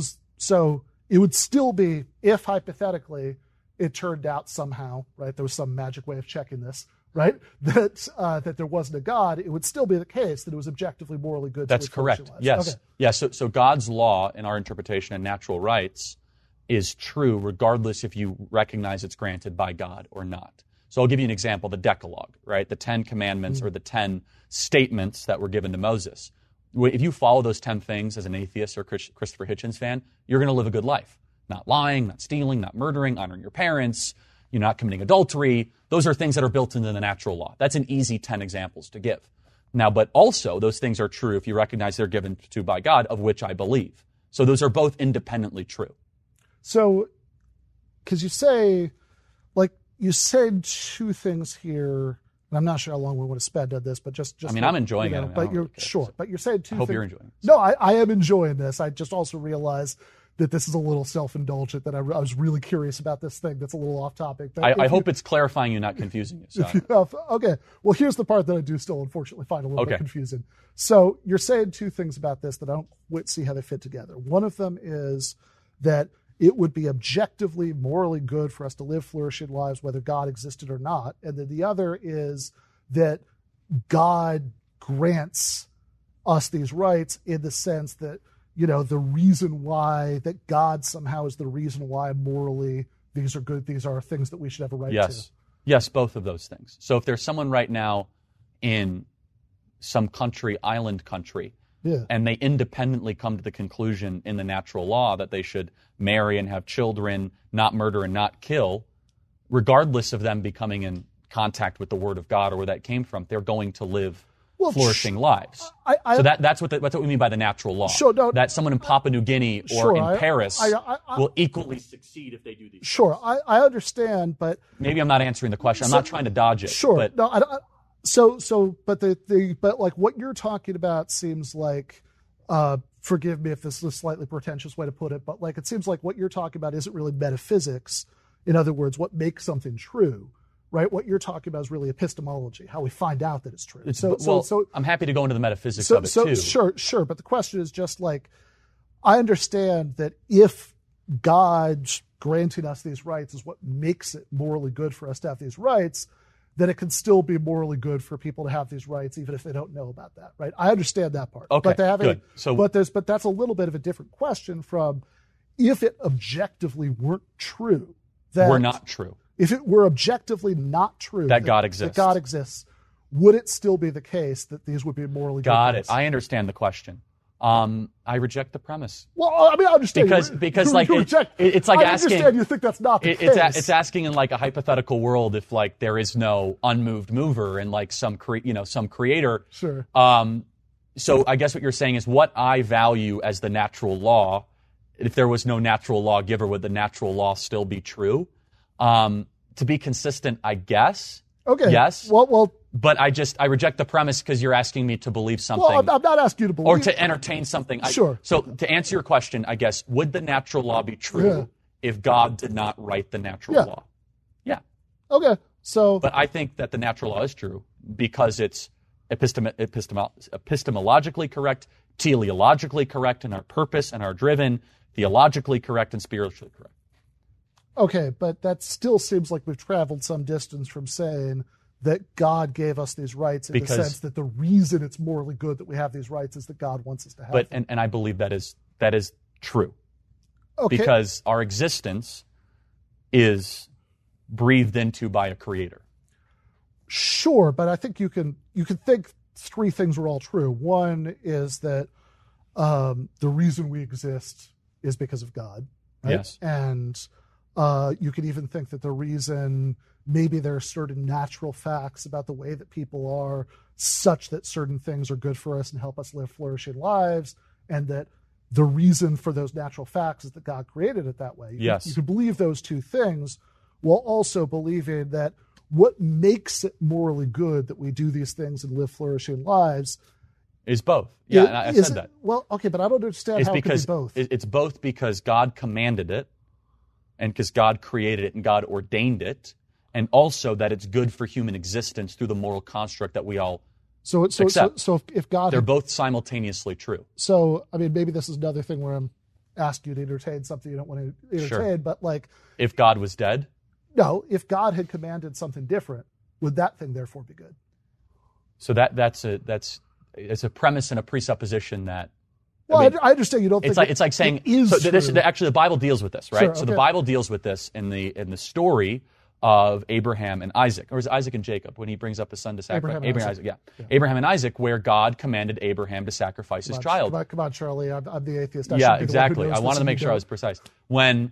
it would still be, if hypothetically it turned out somehow, right, there was some magic way of checking this, right, that there wasn't a God, it would still be the case that it was objectively morally good to live flourishing lives. Yes. Okay. Yes. So God's law in our interpretation of natural rights is true regardless if you recognize it's granted by God or not. So I'll give you an example, the Decalogue, right? The 10 Commandments or the 10 statements that were given to Moses. If you follow those 10 things as an atheist or Christopher Hitchens fan, you're going to live a good life. Not lying, not stealing, not murdering, honoring your parents, you're not committing adultery. Those are things that are built into the natural law. That's an easy 10 examples to give. Now, but also those things are true if you recognize they're given to by God, of which I believe. So those are both independently true. So, because you say, you said two things here, and I'm not sure how long we want to spend on this, but just I'm enjoying it. But you're sure. But you're saying two things. I hope you're enjoying it. No, I am enjoying this. I just also realize that this is a little self-indulgent, that I was really curious about this thing that's a little off topic. I hope it's clarifying you, not confusing you. So. Okay. Well, here's the part that I do still, unfortunately, find a little bit confusing. So you're saying two things about this that I don't quite see how they fit together. One of them is that it would be objectively, morally good for us to live flourishing lives, whether God existed or not. And then the other is that God grants us these rights in the sense that, the reason why, that God somehow is the reason why morally these are good, these are things that we should have a right to. Yes, both of those things. So if there's someone right now in some country, island country, and they independently come to the conclusion in the natural law that they should marry and have children, not murder and not kill, regardless of them becoming in contact with the Word of God or where that came from, they're going to live flourishing lives. So that's what we mean by the natural law. Sure, no, that someone in Papua New Guinea or in Paris will equally succeed if they do these things. I understand, but maybe I'm not answering the question. I'm not trying to dodge it. Sure, but, no, but like what you're talking about seems like, forgive me if this is a slightly pretentious way to put it, but like it seems like what you're talking about isn't really metaphysics. In other words, what makes something true. Right, what you're talking about is really epistemology, how we find out that it's true. So I'm happy to go into the metaphysics of it too. Sure. But the question is just like, I understand that if God granting us these rights is what makes it morally good for us to have these rights, then it can still be morally good for people to have these rights, even if they don't know about that. Right? I understand that part. Okay, but good. But that's a little bit of a different question from if it objectively weren't true. That we're not true. If it were objectively not true that God exists, would it still be the case that these would be morally good? Got it. I understand the question. I reject the premise. Well, I mean, I understand because like it's like I asking. Understand you think that's not the case. It's asking in like a hypothetical world if like there is no unmoved mover and like some creator. Sure. So I guess what you're saying is what I value as the natural law. If there was no natural lawgiver, would the natural law still be true? To be consistent, I guess. Okay. Yes. Well. But I reject the premise because you're asking me to believe something. Well, I'm not asking you to believe. Or to entertain something. Sure. So to answer your question, I guess, would the natural law be true if God did not write the natural law? Yeah. Okay. So. But I think that the natural law is true because it's epistemologically correct, teleologically correct in our purpose and our driven, theologically correct and spiritually correct. Okay, but that still seems like we've traveled some distance from saying that God gave us these rights in the sense that the reason it's morally good that we have these rights is that God wants us to have them. And I believe that is true. Okay. Because our existence is breathed into by a creator. Sure, but I think you can think three things are all true. One is that the reason we exist is because of God. Right? Yes. And you could even think that the reason maybe there are certain natural facts about the way that people are such that certain things are good for us and help us live flourishing lives, and that the reason for those natural facts is that God created it that way. You can believe those two things while also believing that what makes it morally good that we do these things and live flourishing lives is both. Yeah, and I said that. Well, okay, but I don't understand how it could be both. It's both because God commanded it, and because God created it and God ordained it, and also that it's good for human existence through the moral construct that we all accept. So if God... They're both simultaneously true. So, I mean, maybe this is another thing where I'm asking you to entertain something you don't want to entertain, but like... If God was dead? No, if God had commanded something different, would that thing therefore be good? So that's a premise and a presupposition that... Well, I understand you don't think it's like saying... Actually, the Bible deals with this, right? Sure, okay. So the Bible deals with this in the story of Abraham and Isaac, or is it Isaac and Jacob when he brings up his son to sacrifice? Abraham and Isaac. Yeah. Abraham and Isaac, where God commanded Abraham to sacrifice his child. Come on, Charlie. I'm the atheist. Exactly. I wanted to make sure I was precise. When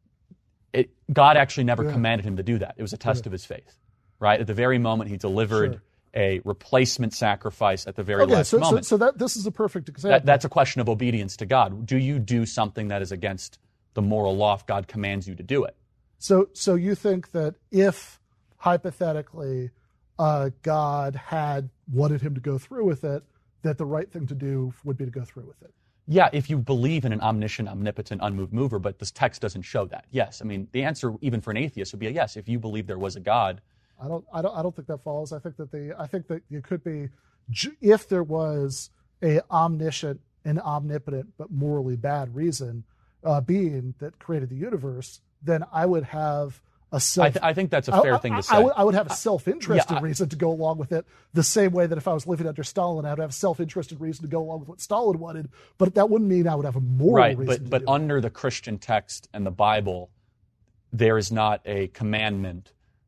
God actually never commanded him to do that. It was a test of his faith, right? At the very moment he delivered a replacement sacrifice at the very last moment. So this is a perfect example. That's a question of obedience to God. Do you do something that is against the moral law if God commands you to do it? So you think that if, hypothetically, God had wanted him to go through with it, that the right thing to do would be to go through with it? Yeah, if you believe in an omniscient, omnipotent, unmoved mover, but this text doesn't show that. Yes, I mean the answer, even for an atheist, would be a yes. If you believe there was a God, I don't think that follows. I think that you could be, if there was a omniscient and omnipotent but morally bad reason, being that created the universe, then I would have a self... I think that's a fair thing to say. I would have a self-interested reason to go along with it, the same way that if I was living under Stalin, I would have a self-interested reason to go along with what Stalin wanted, but that wouldn't mean I would have a moral reason to do it. But under the Christian text and the Bible, there is not a commandment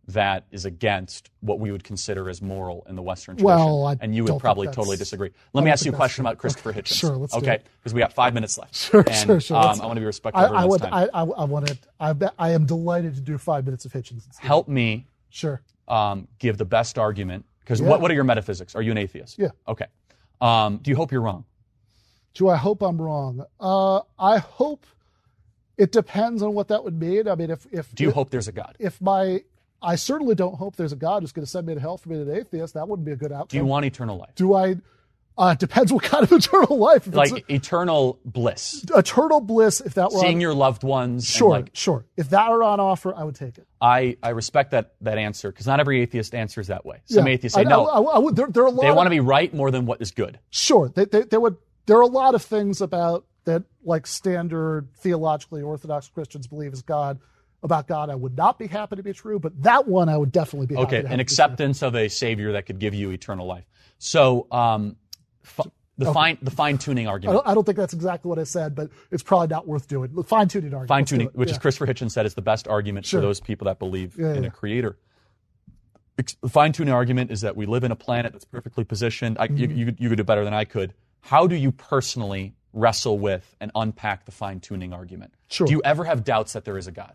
that is against what we would consider as moral in the Western tradition. Well, and you would probably totally disagree. Let me ask you a question about Christopher Hitchens. Sure, let's do okay, it. because we got 5 minutes left. Sure. I want to be respectful of everyone's time. I am delighted to do 5 minutes of Hitchens. Help me Sure. Give the best argument. Because Yeah. what are your metaphysics? Are you an atheist? Yeah. Okay. Do you hope you're wrong? Do I hope I'm wrong? I hope it depends on what that would mean. I mean, Do you hope there's a God? I certainly don't hope there's a God who's going to send me to hell for being an atheist. That wouldn't be a good outcome. Do you want eternal life? Do I? Depends what kind of eternal life. If Like eternal bliss. eternal bliss, if that were Seeing on, your loved ones. sure. If that were on offer, I would take it. I respect that answer because not every atheist answers that way. Some atheists say no. I would. There are a lot. They want to be right more than what is good. Sure. There are a lot of things about that, like standard theologically orthodox Christians believe about God I would not be happy to be true, but that one I would definitely be happy to have Okay, to an be acceptance of a Savior that could give you eternal life. So the fine-tuning argument. I don't think that's exactly what I said, but it's probably not worth doing. The fine-tuning argument. Fine-tuning, which is Christopher Hitchens said is the best argument for those people that believe in a creator. The fine-tuning argument is that we live in a planet that's perfectly positioned. You could do better than I could. How do you personally wrestle with and unpack the fine-tuning argument? Sure. Do you ever have doubts that there is a God?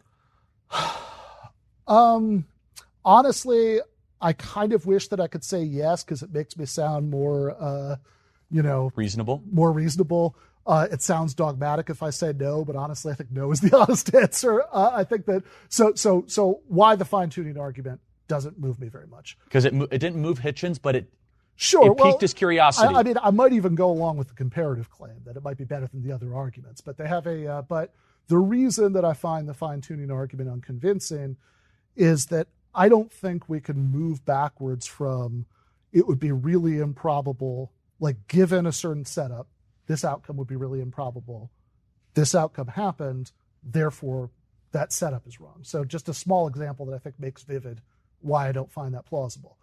Honestly, I kind of wish that I could say yes because it makes me sound more, Reasonable? more reasonable. It sounds dogmatic if I say no, but honestly, I think no is the honest answer. I think that so why the fine-tuning argument doesn't move me very much. Because it didn't move Hitchens, but it piqued his curiosity. I mean, I might even go along with the comparative claim that it might be better than the other arguments, but they have but the reason that I find the fine-tuning argument unconvincing is that I don't think we can move backwards from it would be really improbable, like given a certain setup, this outcome would be really improbable. This outcome happened, therefore that setup is wrong. So just a small example that I think makes vivid why I don't find that plausible.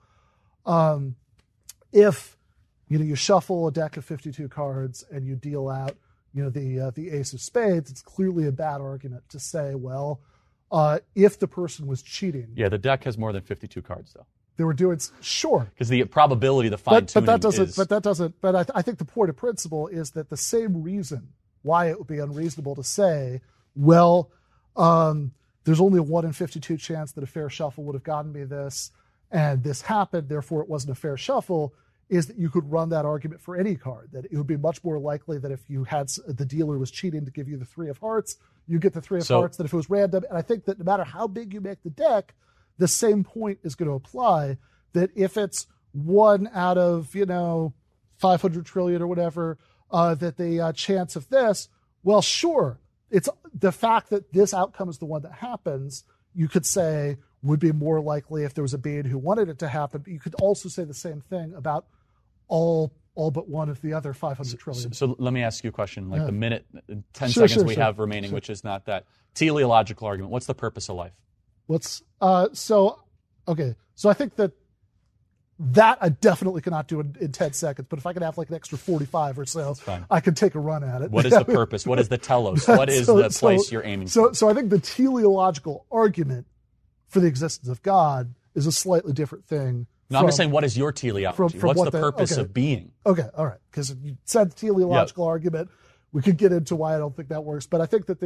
If you shuffle a deck of 52 cards and you deal out the ace of spades, it's clearly a bad argument to say, well, if the person was cheating. Yeah, the deck has more than 52 cards, though. They were doing, sure. Because the probability, the fine-tuning But I think the point of principle is that the same reason why it would be unreasonable to say, well, there's only a 1 in 52 chance that a fair shuffle would have gotten me this, and this happened, therefore it wasn't a fair shuffle, is that you could run that argument for any card, that it would be much more likely that if you had the dealer was cheating to give you the 3 of hearts, you get the 3 of hearts than if it was random. And I think that no matter how big you make the deck, the same point is going to apply, that if it's 1 out of, 500 trillion or whatever, that the chance of this, well, sure, it's the fact that this outcome is the one that happens, you could say would be more likely if there was a being who wanted it to happen, but you could also say the same thing about all but one of the other 500 trillion. So let me ask you a question, like the minute, 10 seconds we have remaining, which is not that. Teleological argument, what's the purpose of life? So I think that I definitely cannot do in 10 seconds, but if I could have like an extra 45 or so, I could take a run at it. What is the purpose? What is the telos? What is the place you're aiming for? So I think the teleological argument for the existence of God is a slightly different thing. No, I'm just saying, what is your teleology? What's the purpose of being? Okay, all right. Because you said the teleological argument, we could get into why I don't think that works. But I think that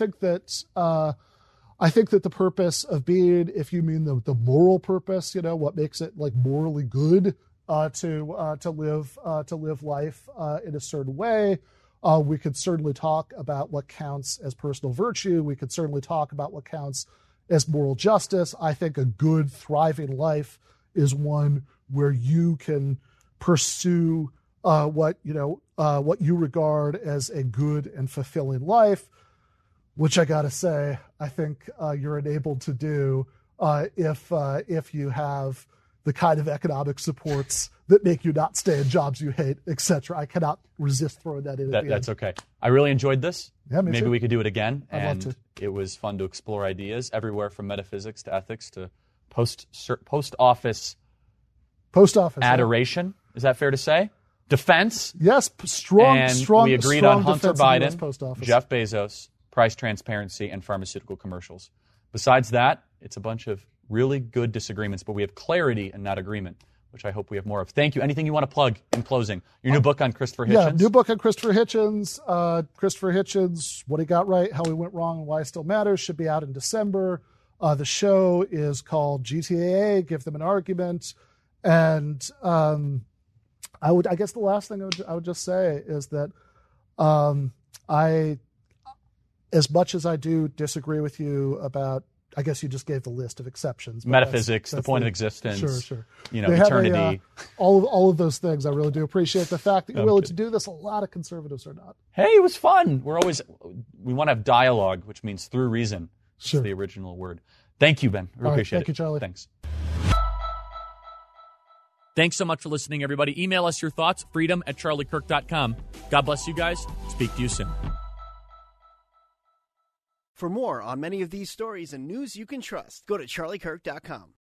the purpose of being, if you mean the moral purpose, what makes it like morally good to live life in a certain way. We could certainly talk about what counts as personal virtue. We could certainly talk about what counts as moral justice. I think a good, thriving life is one where you can pursue what you regard as a good and fulfilling life, which I got to say, I think you're enabled to do if you have the kind of economic supports that make you not stay in jobs you hate, etc. I cannot resist throwing that in. That's okay. I really enjoyed this. Yeah, maybe we could do it again. I'd love to. It was fun to explore ideas everywhere from metaphysics to ethics to post office adoration. Yeah. Is that fair to say? Defense. Yes, strong. We agreed on Hunter Biden, post office. Jeff Bezos, price transparency, and pharmaceutical commercials. Besides that, it's a bunch of really good disagreements, but we have clarity and not agreement, which I hope we have more of. Thank you. Anything you want to plug in closing? Your new book on Christopher Hitchens? Yeah, new book on Christopher Hitchens. Christopher Hitchens, What He Got Right, How He Went Wrong, and Why It Still Matters, should be out in December. The show is called GTAA, Give Them an Argument. And I guess the last thing I would just say is that as much as I do disagree with you about, I guess you just gave the list of exceptions. Metaphysics, the point of existence, sure. Eternity. All of those things. I really do appreciate the fact that you're willing to do this. A lot of conservatives are not. Hey, it was fun. We want to have dialogue, which means through reason. Sure. It's the original word. Thank you, Ben. I really appreciate it. Thank you, Charlie. Thanks. Thanks so much for listening, everybody. Email us your thoughts, freedom@charliekirk.com. God bless you guys. Speak to you soon. For more on many of these stories and news you can trust, go to charliekirk.com.